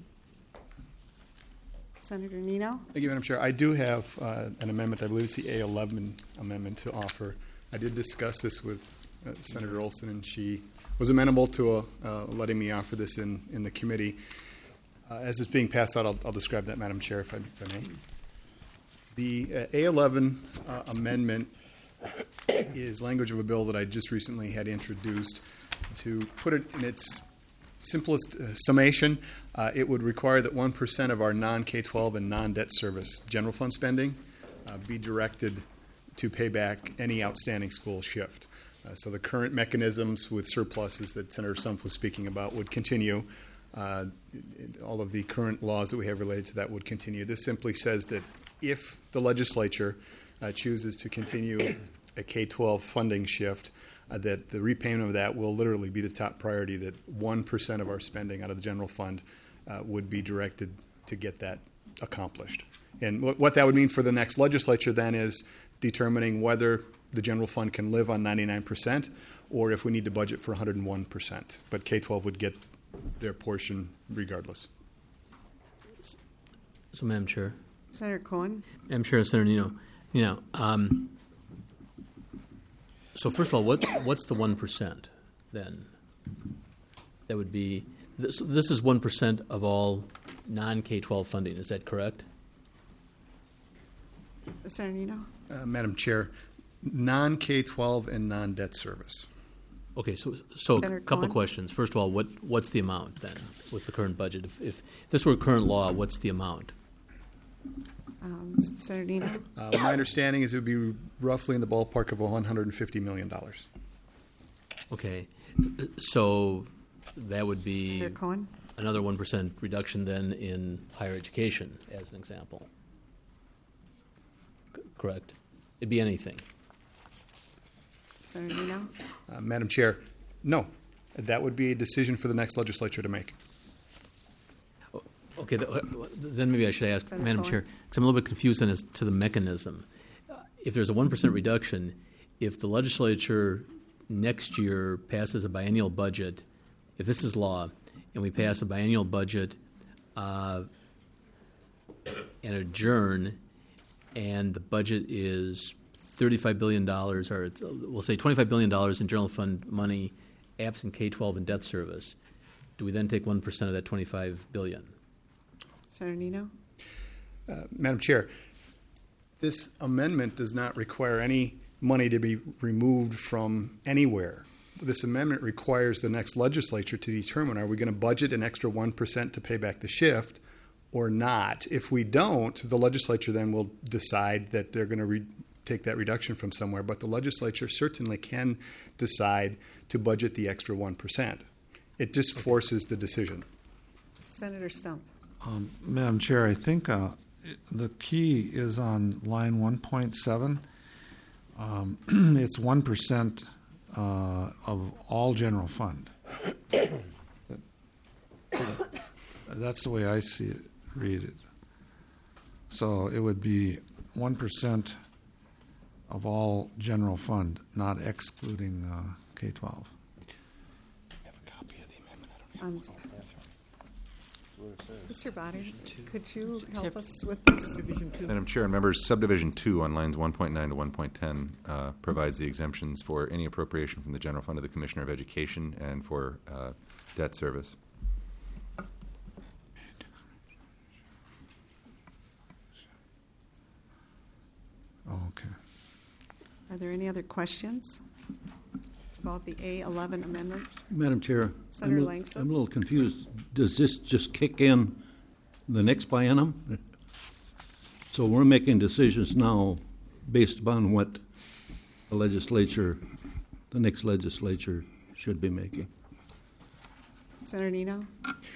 Senator Nino. Thank you, Madam Chair. I do have uh, an amendment. I believe it's the A eleven amendment to offer. I did discuss this with uh, Senator Olson, and she was amenable to uh, uh, letting me offer this in, in the committee. Uh, as it's being passed out, I'll, I'll describe that, Madam Chair, if I, if I may. The uh, A eleven uh, amendment is language of a bill that I just recently had introduced. To put it in its simplest uh, summation, uh, it would require that one percent of our non-K twelve and non-debt service general fund spending uh, be directed to pay back any outstanding school shift. Uh, so the current mechanisms with surpluses that Senator Sumpf was speaking about would continue. Uh, all of the current laws that we have related to that would continue. This simply says that if the legislature uh, chooses to continue a K twelve funding shift, uh, that the repayment of that will literally be the top priority, that one percent of our spending out of the general fund uh, would be directed to get that accomplished. And what, what that would mean for the next legislature then is determining whether the general fund can live on ninety-nine percent or if we need to budget for one hundred one percent. But K twelve would get their portion regardless. So, Madam Chair. Senator Cohen. Madam Chair, Senator Nino. You know, um, so first of all, what, what's the one percent then? That would be, this, this is one percent of all non-K twelve funding, is that correct? Senator Nino. Uh, Madam Chair, non-K twelve and non-debt service. Okay, so so a Senator couple Cohen? of questions. First of all, what what's the amount then with the current budget? If, if this were current law, what's the amount? Um, Senator Nino. Uh, my understanding is it would be roughly in the ballpark of one hundred fifty million dollars. Okay, so that would be Senator Cohen. another one percent reduction then in higher education, as an example. C- correct? It'd be anything. Senator Nino. Uh, Madam Chair, no. That would be a decision for the next legislature to make. Okay, th- then maybe I should ask, Senator Madam Cohen. Chair, because I'm a little bit confused then as to the mechanism. Uh, If there's a one percent reduction, if the legislature next year passes a biennial budget, if this is law, and we pass a biennial budget uh, and adjourn, and the budget is thirty-five billion dollars, or it's, we'll say twenty-five billion dollars in general fund money, absent K twelve and debt service, do we then take one percent of that twenty-five billion dollars? Senator Nino. Uh, Madam Chair, this amendment does not require any money to be removed from anywhere. This amendment requires the next legislature to determine, are we going to budget an extra one percent to pay back the shift or not? If we don't, the legislature then will decide that they're going to re- take that reduction from somewhere, but the legislature certainly can decide to budget the extra one percent. It just forces the decision. Senator Stump. Um, Madam Chair, I think uh, the key is on line one point seven. Um, it's one percent uh, of all general fund. That's the way I see it, read it. So it would be one percent of all general fund, not excluding uh, K twelve. Um, Mister Botter, could you help us with this? Madam Chair and members, subdivision two on lines one point nine to one point ten uh, provides the exemptions for any appropriation from the general fund of the Commissioner of Education and for uh, debt service. Okay. Are there any other questions about the A eleven amendment? Madam Chair, Senator I'm, a- Langston? I'm a little confused. Does this just kick in the next biennium? So we're making decisions now based upon what the legislature, the next legislature should be making. Senator Nino.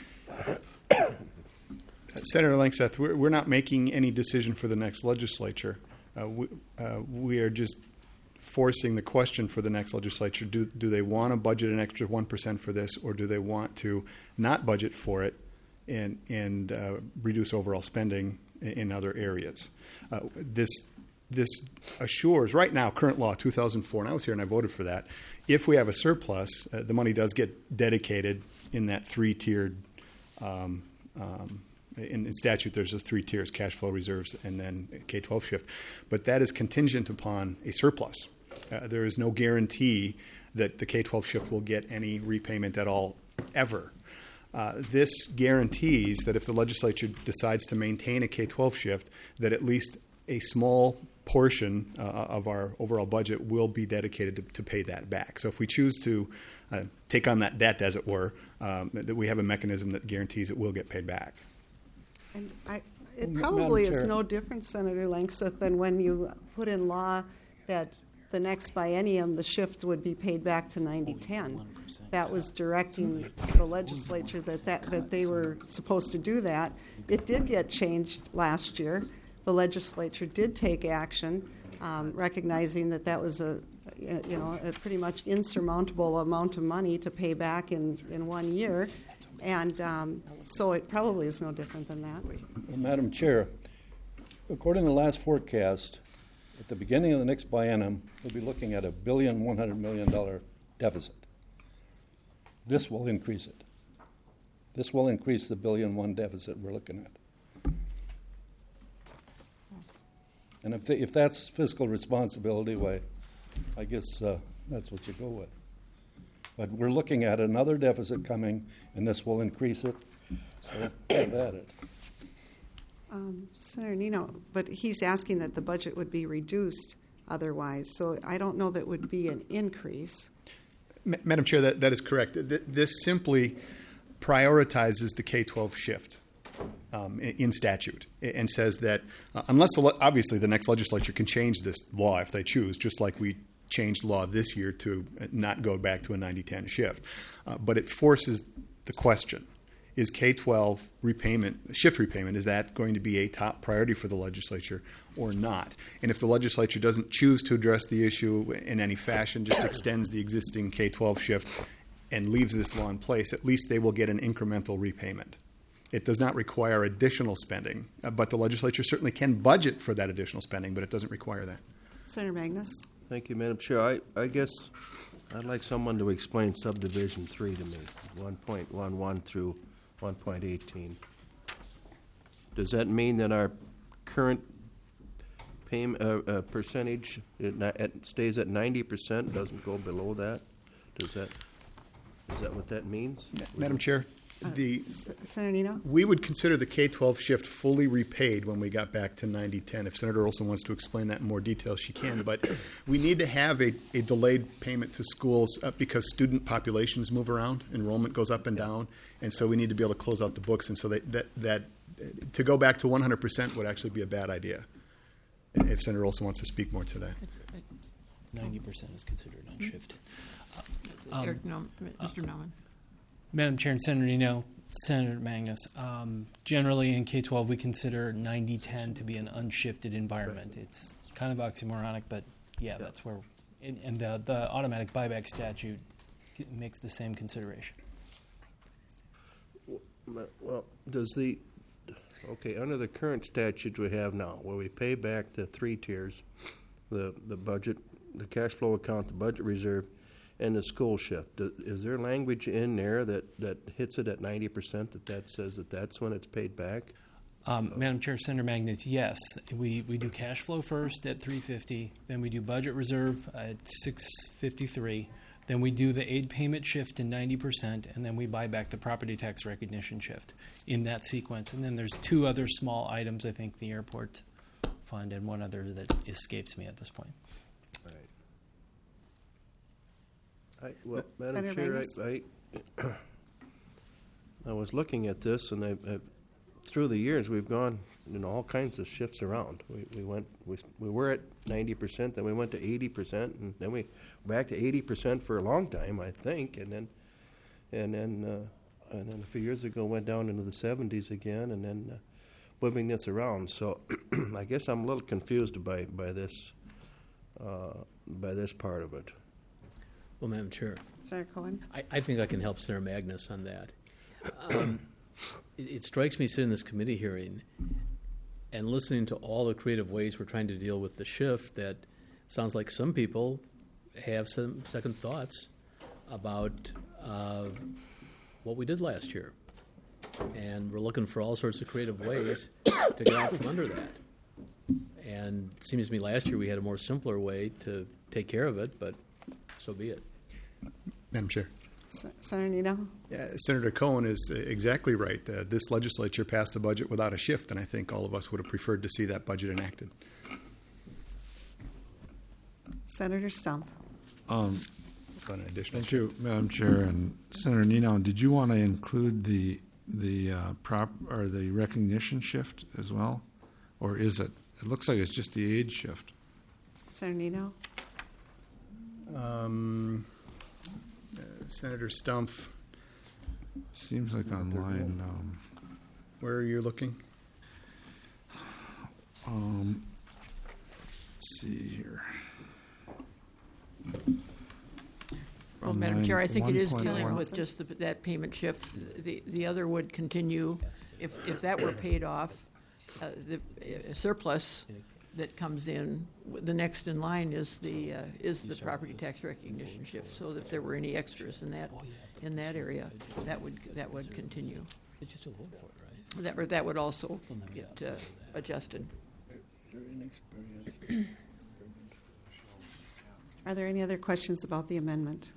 Senator Langseth, we're, we're not making any decision for the next legislature. Uh, we, uh, we are just forcing the question for the next legislature. Do, do they want to budget an extra one percent for this, or do they want to not budget for it and, and uh, reduce overall spending in, in other areas? Uh, this, this assures, right now, current law, two thousand four, and I was here and I voted for that, if we have a surplus, uh, the money does get dedicated in that three-tiered um, um, In, in statute, there's a three tiers: cash flow reserves and then K twelve shift. But that is contingent upon a surplus. Uh, there is no guarantee that the K twelve shift will get any repayment at all, ever. Uh, this guarantees that if the legislature decides to maintain a K twelve shift, that at least a small portion uh, of our overall budget will be dedicated to, to pay that back. So if we choose to uh, take on that debt, as it were, um, that we have a mechanism that guarantees it will get paid back. And I, it Well, probably Madam is Chair. no different, Senator Langseth, than when you put in law that the next biennium, the shift would be paid back to ninety ten. That was directing the legislature that, that, that they were supposed to do that. It did get changed last year. The legislature did take action, um, recognizing that that was a, you know, a pretty much insurmountable amount of money to pay back in, in one year. And um, so it probably is no different than that. Well, Madam Chair, according to the last forecast, at the beginning of the next biennium, we'll be looking at a billion, one hundred million dollar deficit. This will increase it. This will increase the billion one deficit we're looking at. And if, the, if that's fiscal responsibility, why, I guess uh, that's what you go with. But we're looking at another deficit coming, and this will increase it. So have at it. Um, Senator Nino, but he's asking that the budget would be reduced otherwise. So I don't know that would be an increase. Ma- Madam Chair, that, that is correct. Th- This simply prioritizes the K twelve shift um, in, in statute and says that uh, unless, the le- obviously, the next legislature can change this law if they choose, just like we changed law this year to not go back to a ninety ten shift. Uh, but it forces the question. Is K twelve repayment, shift repayment, is that going to be a top priority for the legislature or not? And if the legislature doesn't choose to address the issue in any fashion, just extends the existing K twelve shift and leaves this law in place, at least they will get an incremental repayment. It does not require additional spending, uh, but the legislature certainly can budget for that additional spending, but it doesn't require that. Senator Magnus? Thank you, Madam Chair. I, I guess I'd like someone to explain subdivision three to me, one point one one through one point eighteen. Does that mean that our current payment uh, uh, percentage it, it stays at ninety percent, doesn't go below that? Does that is that what that means? Madam Chair, the S- Senator Nino? we would consider the K twelve shift fully repaid when we got back to ninety ten. If Senator Olson wants to explain that in more detail, she can. But we need to have a, a delayed payment to schools uh, because student populations move around, enrollment goes up and down, and so we need to be able to close out the books. And so that that, that to go back to one hundred percent would actually be a bad idea. If Senator Olson wants to speak more to that. ninety percent is considered unshifted. Um, Eric Nom- Mister Nauman. Madam Chair and Senator Nino, Senator Magnus, um, generally in K twelve we consider ninety ten to be an unshifted environment. Right. It's kind of oxymoronic, but yeah, yeah. that's where, and, and the, the automatic buyback statute makes the same consideration. Well, does the, okay, under the current statute we have now, where we pay back the three tiers, the, the budget, the cash flow account, the budget reserve, and the school shift, is there language in there that, that hits it at ninety percent that that says that that's when it's paid back? Um, Madam Chair, Senator Magnus, yes. We, we do cash flow first at three fifty, then we do budget reserve at six fifty-three, then we do the aid payment shift to ninety percent, and then we buy back the property tax recognition shift in that sequence. And then there's two other small items, I think the airport fund and one other that escapes me at this point. Right. I, well, Madam Senator Chair, I, I, I was looking at this, and I, I, through the years we've gone, you know, all kinds of shifts around. We, we went, we, we were at ninety percent, then we went to eighty percent, and then we back to eighty percent for a long time, I think, and then, and then, uh, and then a few years ago went down into the seventies again, and then uh, moving this around. So, I guess I'm a little confused by by this, uh, by this part of it. Well, Madam Chair, Senator Cohen? I, I think I can help Senator Magnus on that. Um, it, it strikes me sitting in this committee hearing and listening to all the creative ways we're trying to deal with the shift that sounds like some people have some second thoughts about uh, what we did last year. And we're looking for all sorts of creative ways to get out from under that. And it seems to me last year we had a more simpler way to take care of it, but so be it. Madam Chair. S- Senator Nino? Yeah, Senator Cohen is exactly right. Uh, this legislature passed a budget without a shift, and I think all of us would have preferred to see that budget enacted. Senator Stump? Um, On an additional Thank you, Madam Chair. And Senator Nino, did you want to include the the uh, prop or the recognition shift as well, or is it? It looks like it's just the age shift. Senator Nino? Um, uh, Senator Stumpf. Seems like online. Um, Where are you looking? Um, let's see here. Well, Madam Chair, I think it is one point dealing one. with just the, that payment shift. The the other would continue if if that were paid off. Uh, the uh, surplus that comes in, the next in line is the uh, is the property tax recognition shift. So if there were any extras in that in that area, that would that would continue. That or that would also get uh, adjusted. Are there any other questions about the amendment?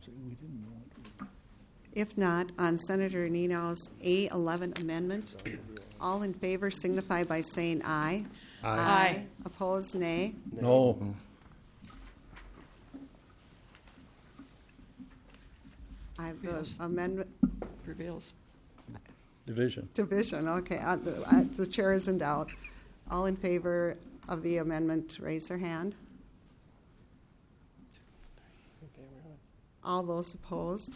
If not, on Senator Nino's A eleven amendment, all in favor signify by saying aye. Aye. Aye. Opposed, nay. No. I, the amendment prevails. Division. Division, okay. Uh, the, uh, the chair is in doubt. All in favor of the amendment, raise their hand. All those opposed?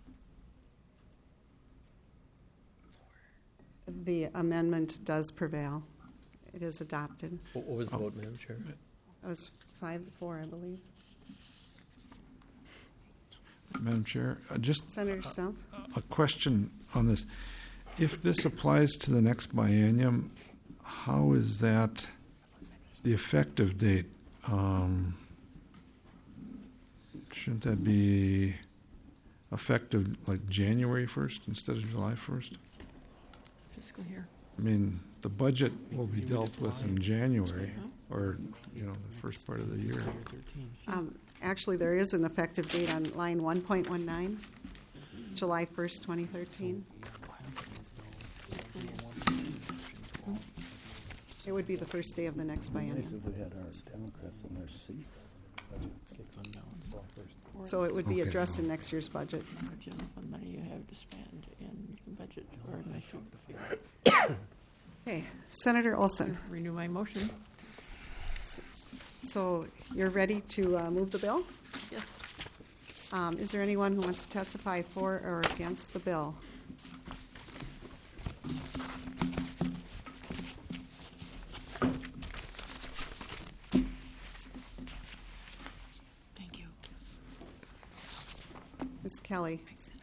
The amendment does prevail. It is adopted. What what was the vote, Madam Chair? It was five to four, I believe. Madam Chair, uh, just Senator Stump? a question on this. If this applies to the next biennium, how is that the effective date? Um, shouldn't that be effective like January first instead of July first? Fiscal year. I mean, the budget will be dealt with in January, or, you know, the first part of the year. Um, actually, there is an effective date on line one point one nine, July first, twenty thirteen. It would be the first day of the next biennium. We had our Democrats in their seats. So it would be Okay. addressed in next year's budget. General fund money you have to spend in budget or in Okay, Senator Olson. Renew my motion. So you're ready to uh, move the bill? Yes. Um, is there anyone who wants to testify for or against the bill? Thank you. Miz Kelly.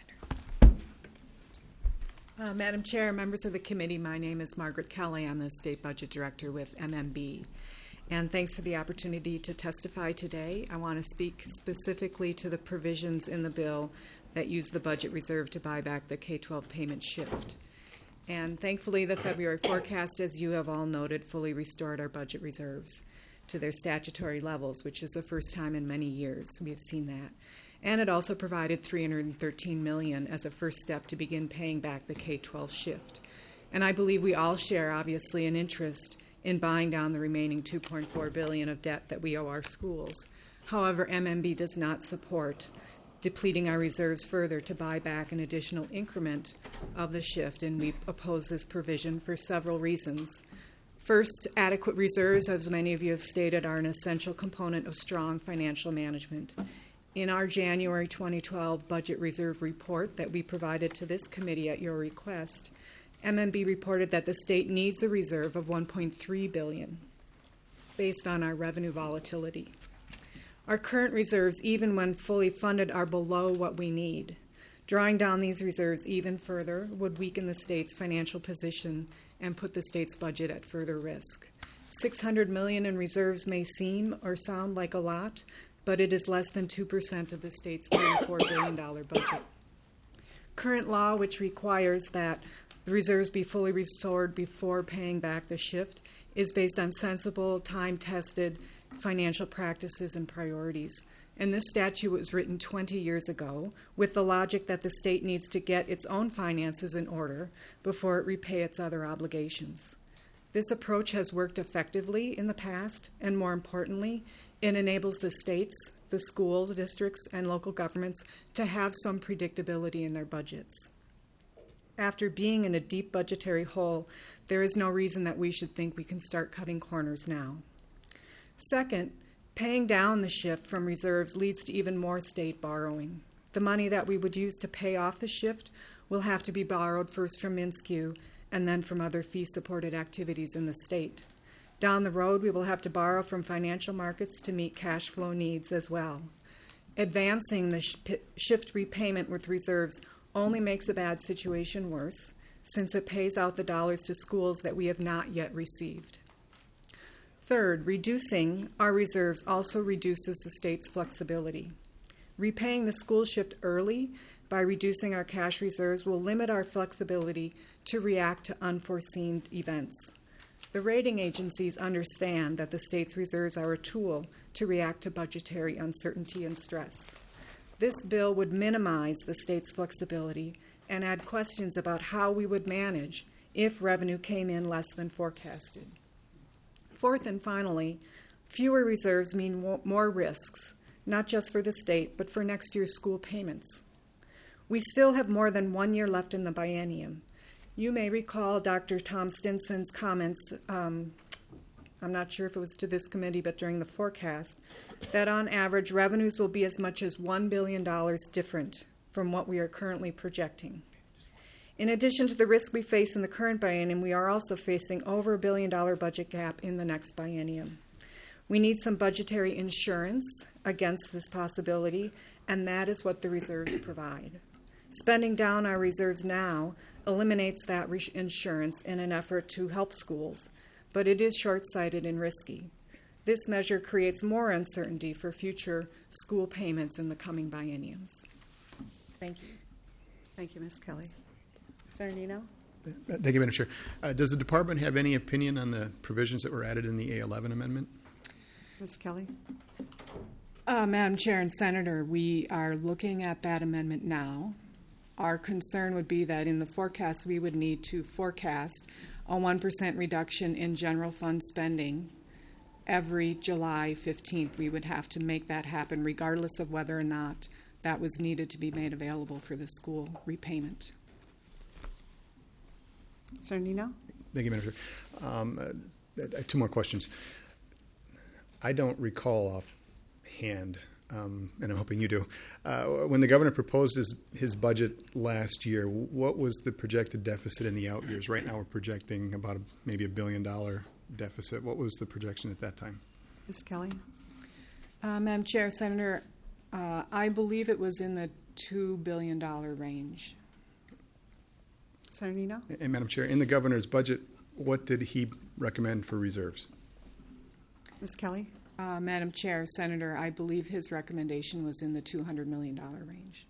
Uh, Madam Chair, members of the committee, my name is Margaret Kelly. I'm the State Budget Director with M M B. And thanks for the opportunity to testify today. I want to speak specifically to the provisions in the bill that use the budget reserve to buy back the K twelve payment shift. And thankfully, the February forecast, as you have all noted, fully restored our budget reserves to their statutory levels, which is the first time in many years we have seen that. And it also provided three hundred thirteen million dollars as a first step to begin paying back the K twelve shift. And I believe we all share, obviously, an interest in buying down the remaining two point four billion dollars of debt that we owe our schools. However, M M B does not support depleting our reserves further to buy back an additional increment of the shift, and we oppose this provision for several reasons. First, adequate reserves, as many of you have stated, are an essential component of strong financial management. In our January twenty twelve budget reserve report that we provided to this committee at your request, M M B reported that the state needs a reserve of one point three billion dollars based on our revenue volatility. Our current reserves, even when fully funded, are below what we need. Drawing down these reserves even further would weaken the state's financial position and put the state's budget at further risk. six hundred million dollars in reserves may seem or sound like a lot, but it is less than two percent of the state's thirty-four billion dollars budget. Current law, which requires that the reserves be fully restored before paying back the shift, is based on sensible, time-tested financial practices and priorities. and this statute was written twenty years ago with the logic that the state needs to get its own finances in order before it repay its other obligations. This approach has worked effectively in the past, and more importantly, it enables the states, the schools, districts, and local governments to have some predictability in their budgets. After being in a deep budgetary hole, there is no reason that we should think we can start cutting corners now. Second, paying down the shift from reserves leads to even more state borrowing. The money that we would use to pay off the shift will have to be borrowed first from MnSCU and then from other fee-supported activities in the state. Down the road, we will have to borrow from financial markets to meet cash flow needs as well. Advancing the sh- shift repayment with reserves only makes a bad situation worse, since it pays out the dollars to schools that we have not yet received. Third, reducing our reserves also reduces the state's flexibility. Repaying the school shift early by reducing our cash reserves will limit our flexibility to react to unforeseen events. The rating agencies understand that the state's reserves are a tool to react to budgetary uncertainty and stress. This bill would minimize the state's flexibility and add questions about how we would manage if revenue came in less than forecasted. Fourth and finally, fewer reserves mean more risks, not just for the state, but for next year's school payments. We still have more than one year left in the biennium. You may recall Doctor Tom Stinson's comments, um, I'm not sure if it was to this committee, but during the forecast, that on average revenues will be as much as one billion dollars different from what we are currently projecting. In addition to the risk we face in the current biennium, we are also facing over a billion dollar budget gap in the next biennium. We need some budgetary insurance against this possibility, and that is what the reserves provide. Spending down our reserves now eliminates that re- insurance in an effort to help schools, but it is short-sighted and risky. This measure creates more uncertainty for future school payments in the coming bienniums. Thank you. Thank you, Miz Kelly. Senator Nino? Thank you, Madam Chair. Uh, does the department have any opinion on the provisions that were added in the A eleven amendment? Miz Kelly? Uh, Madam Chair and Senator, we are looking at that amendment now. Our concern would be that in the forecast, we would need to forecast a one percent reduction in general fund spending. Every July fifteenth, we would have to make that happen, regardless of whether or not that was needed to be made available for the school repayment. Senator Nino? Thank you, Madam Chair. Um, uh, two more questions. I don't recall offhand, um, and I'm hoping you do, uh, when the governor proposed his, his budget last year, what was the projected deficit in the out years? Right now we're projecting about a, maybe a billion dollar deficit. What was the projection at that time? Miz Kelly? Uh, Madam Chair, Senator, uh, I believe it was in the two billion dollars range. Senator Nino? And Madam Chair, in the governor's budget, what did he recommend for reserves? Miz Kelly? Uh, Madam Chair, Senator, I believe his recommendation was in the two hundred million dollars range.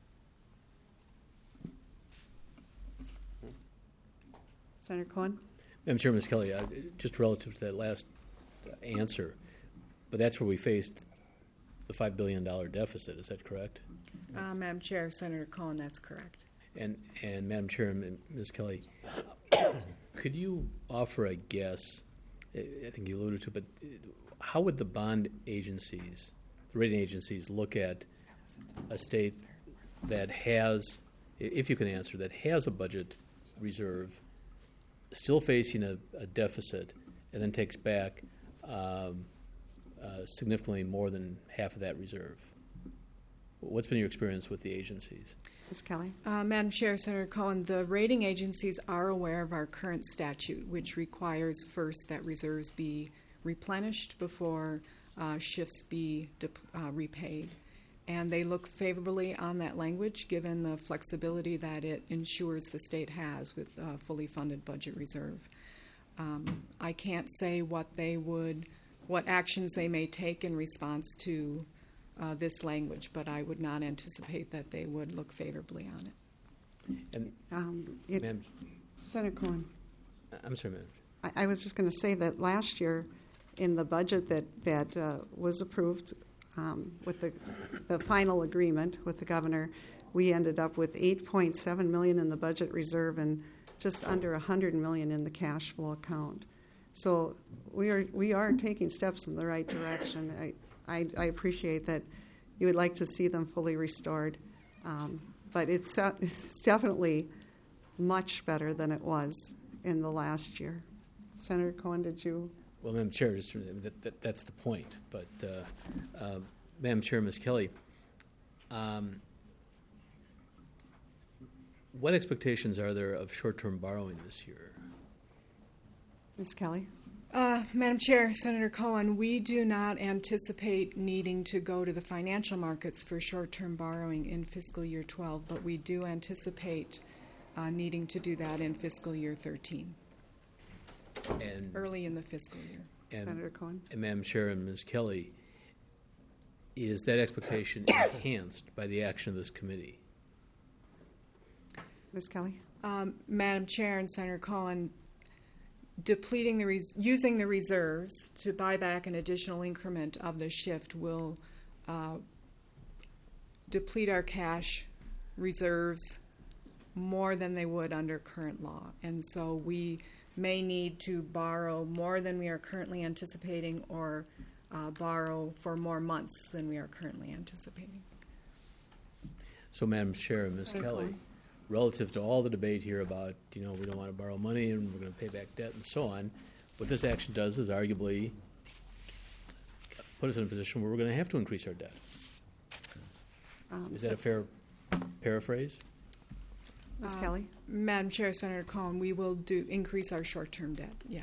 Senator Cohen? Madam Chair, Miz Kelly, uh, just relative to that last answer, but that's where we faced the five billion dollars deficit, is that correct? Uh, Madam Chair, Senator Cohen, that's correct. And, and Madam Chair and Miz Kelly, could you offer a guess, I think you alluded to, but how would the bond agencies, the rating agencies, look at a state that has, if you can answer, that has a budget reserve, still facing a, a deficit, and then takes back um, uh, significantly more than half of that reserve? What's been your experience with the agencies? Miz Kelly? Uh, Madam Chair, Senator Cohen, the rating agencies are aware of our current statute, which requires first that reserves be replenished before uh, shifts be de- uh, repaid. And they look favorably on that language, given the flexibility that it ensures the state has with a fully funded budget reserve. Um, I can't say what they would, what actions they may take in response to Uh, this language, but I would not anticipate that they would look favorably on it. And um, it Ma'am, Senator Cohen? I'm sorry, ma'am. I, I was just going to say that last year in the budget that, that uh, was approved, um, with the, the final agreement with the governor, we ended up with eight point seven million dollars in the budget reserve and just under one hundred million dollars in the cash flow account. So we are we are taking steps in the right direction. I, I, I appreciate that you would like to see them fully restored, um, but it's, uh, it's definitely much better than it was in the last year. Senator Cohen, did you? Well, Madam Chair, just, that, that, that's the point. But, uh, uh, Madam Chair, Miz Kelly, um, what expectations are there of short-term borrowing this year? Miz Kelly? Uh, Madam Chair, Senator Cohen, we do not anticipate needing to go to the financial markets for short-term borrowing in fiscal year twelve, but we do anticipate uh, needing to do that in fiscal year thirteen. And early in the fiscal year. And, Senator Cohen? And Madam Chair and Miz Kelly, is that expectation enhanced by the action of this committee? Miz Kelly? Um, Madam Chair and Senator Cohen, depleting the res- using the reserves to buy back an additional increment of the shift will uh, deplete our cash reserves more than they would under current law. And so we may need to borrow more than we are currently anticipating or uh, borrow for more months than we are currently anticipating. So, Madam Chair and Miz Senator Kelly, Cohen? relative to all the debate here about, you know, we don't want to borrow money and we're going to pay back debt and so on, what this action does is arguably put us in a position where we're going to have to increase our debt. Um, Is that so- a fair paraphrase? Miz Uh, Kelly? Madam Chair, Senator Cohen, we will do increase our short-term debt. Yeah.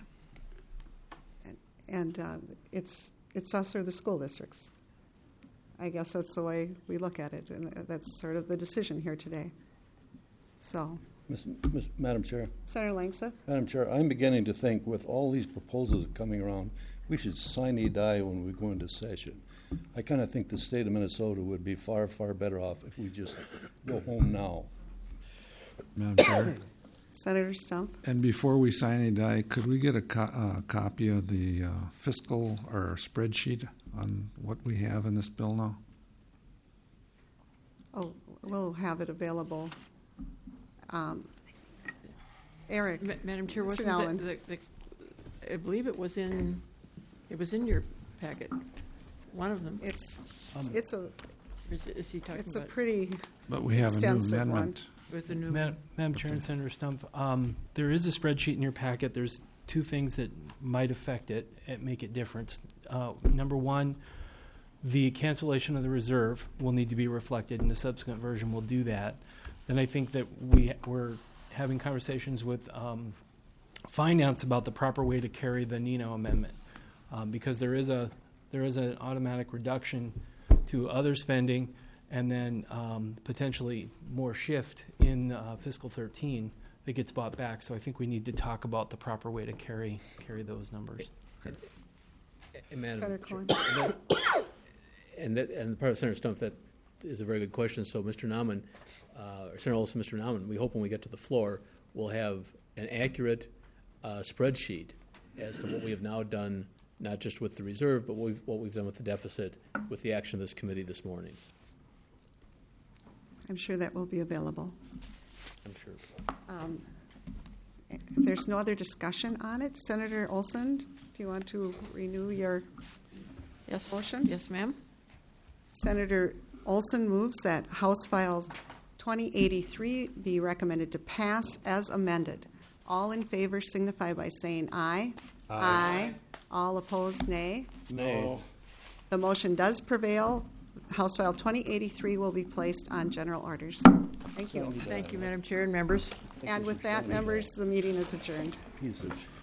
And uh, it's it's us or the school districts. I guess that's the way we look at it, and that's sort of the decision here today. So, Miss, Miss, Madam Chair. Senator Langseth? Madam Chair, I'm beginning to think with all these proposals coming around, we should sine die when we go into session. I kind of think the state of Minnesota would be far, far better off if we just go home now. Madam Chair. Senator Stump? And before we sign a die, could we get a co- uh, copy of the uh, fiscal or spreadsheet on what we have in this bill now? Oh, we'll have it available. Um, Eric? Ma- Madam Chair, Mister wasn't Allen? the, the, the, I believe it was in, it was in your packet, one of them. It's, it's a, Is, is he talking it's a about? pretty But we have a new extensive one. amendment. With the new Madam, Madam Chair and Senator Stump, um, there is a spreadsheet in your packet. There's two things that might affect it and make it different. Uh, number one, the cancellation of the reserve will need to be reflected, and the subsequent version will do that. Then I think that we we're having conversations with um, finance about the proper way to carry the Nino amendment, um, because there is a there is an automatic reduction to other spending, and then um, potentially more shift in uh, fiscal thirteen that gets bought back. So I think we need to talk about the proper way to carry carry those numbers. And Madam Senator Chair, Cohen? and that, and, that, and part of Senator Stump, that is a very good question. So, Mister Nauman, uh, or Senator Olson, Mister Nauman, we hope when we get to the floor, we'll have an accurate uh, spreadsheet as to what we have now done, not just with the reserve, but what we've, what we've done with the deficit, with the action of this committee this morning. I'm sure that will be available. I'm sure. Um, if there's no other discussion on it, Senator Olson, do you want to renew your yes. motion? Yes, ma'am. Senator Olson moves that House File twenty eighty-three be recommended to pass as amended. All in favor signify by saying aye. Aye. Aye. All opposed, nay. No. The motion does prevail. House File twenty eighty-three will be placed on general orders. Thank you. Thank you, Madam Chair and members. And with that, members, the meeting is adjourned. Piece of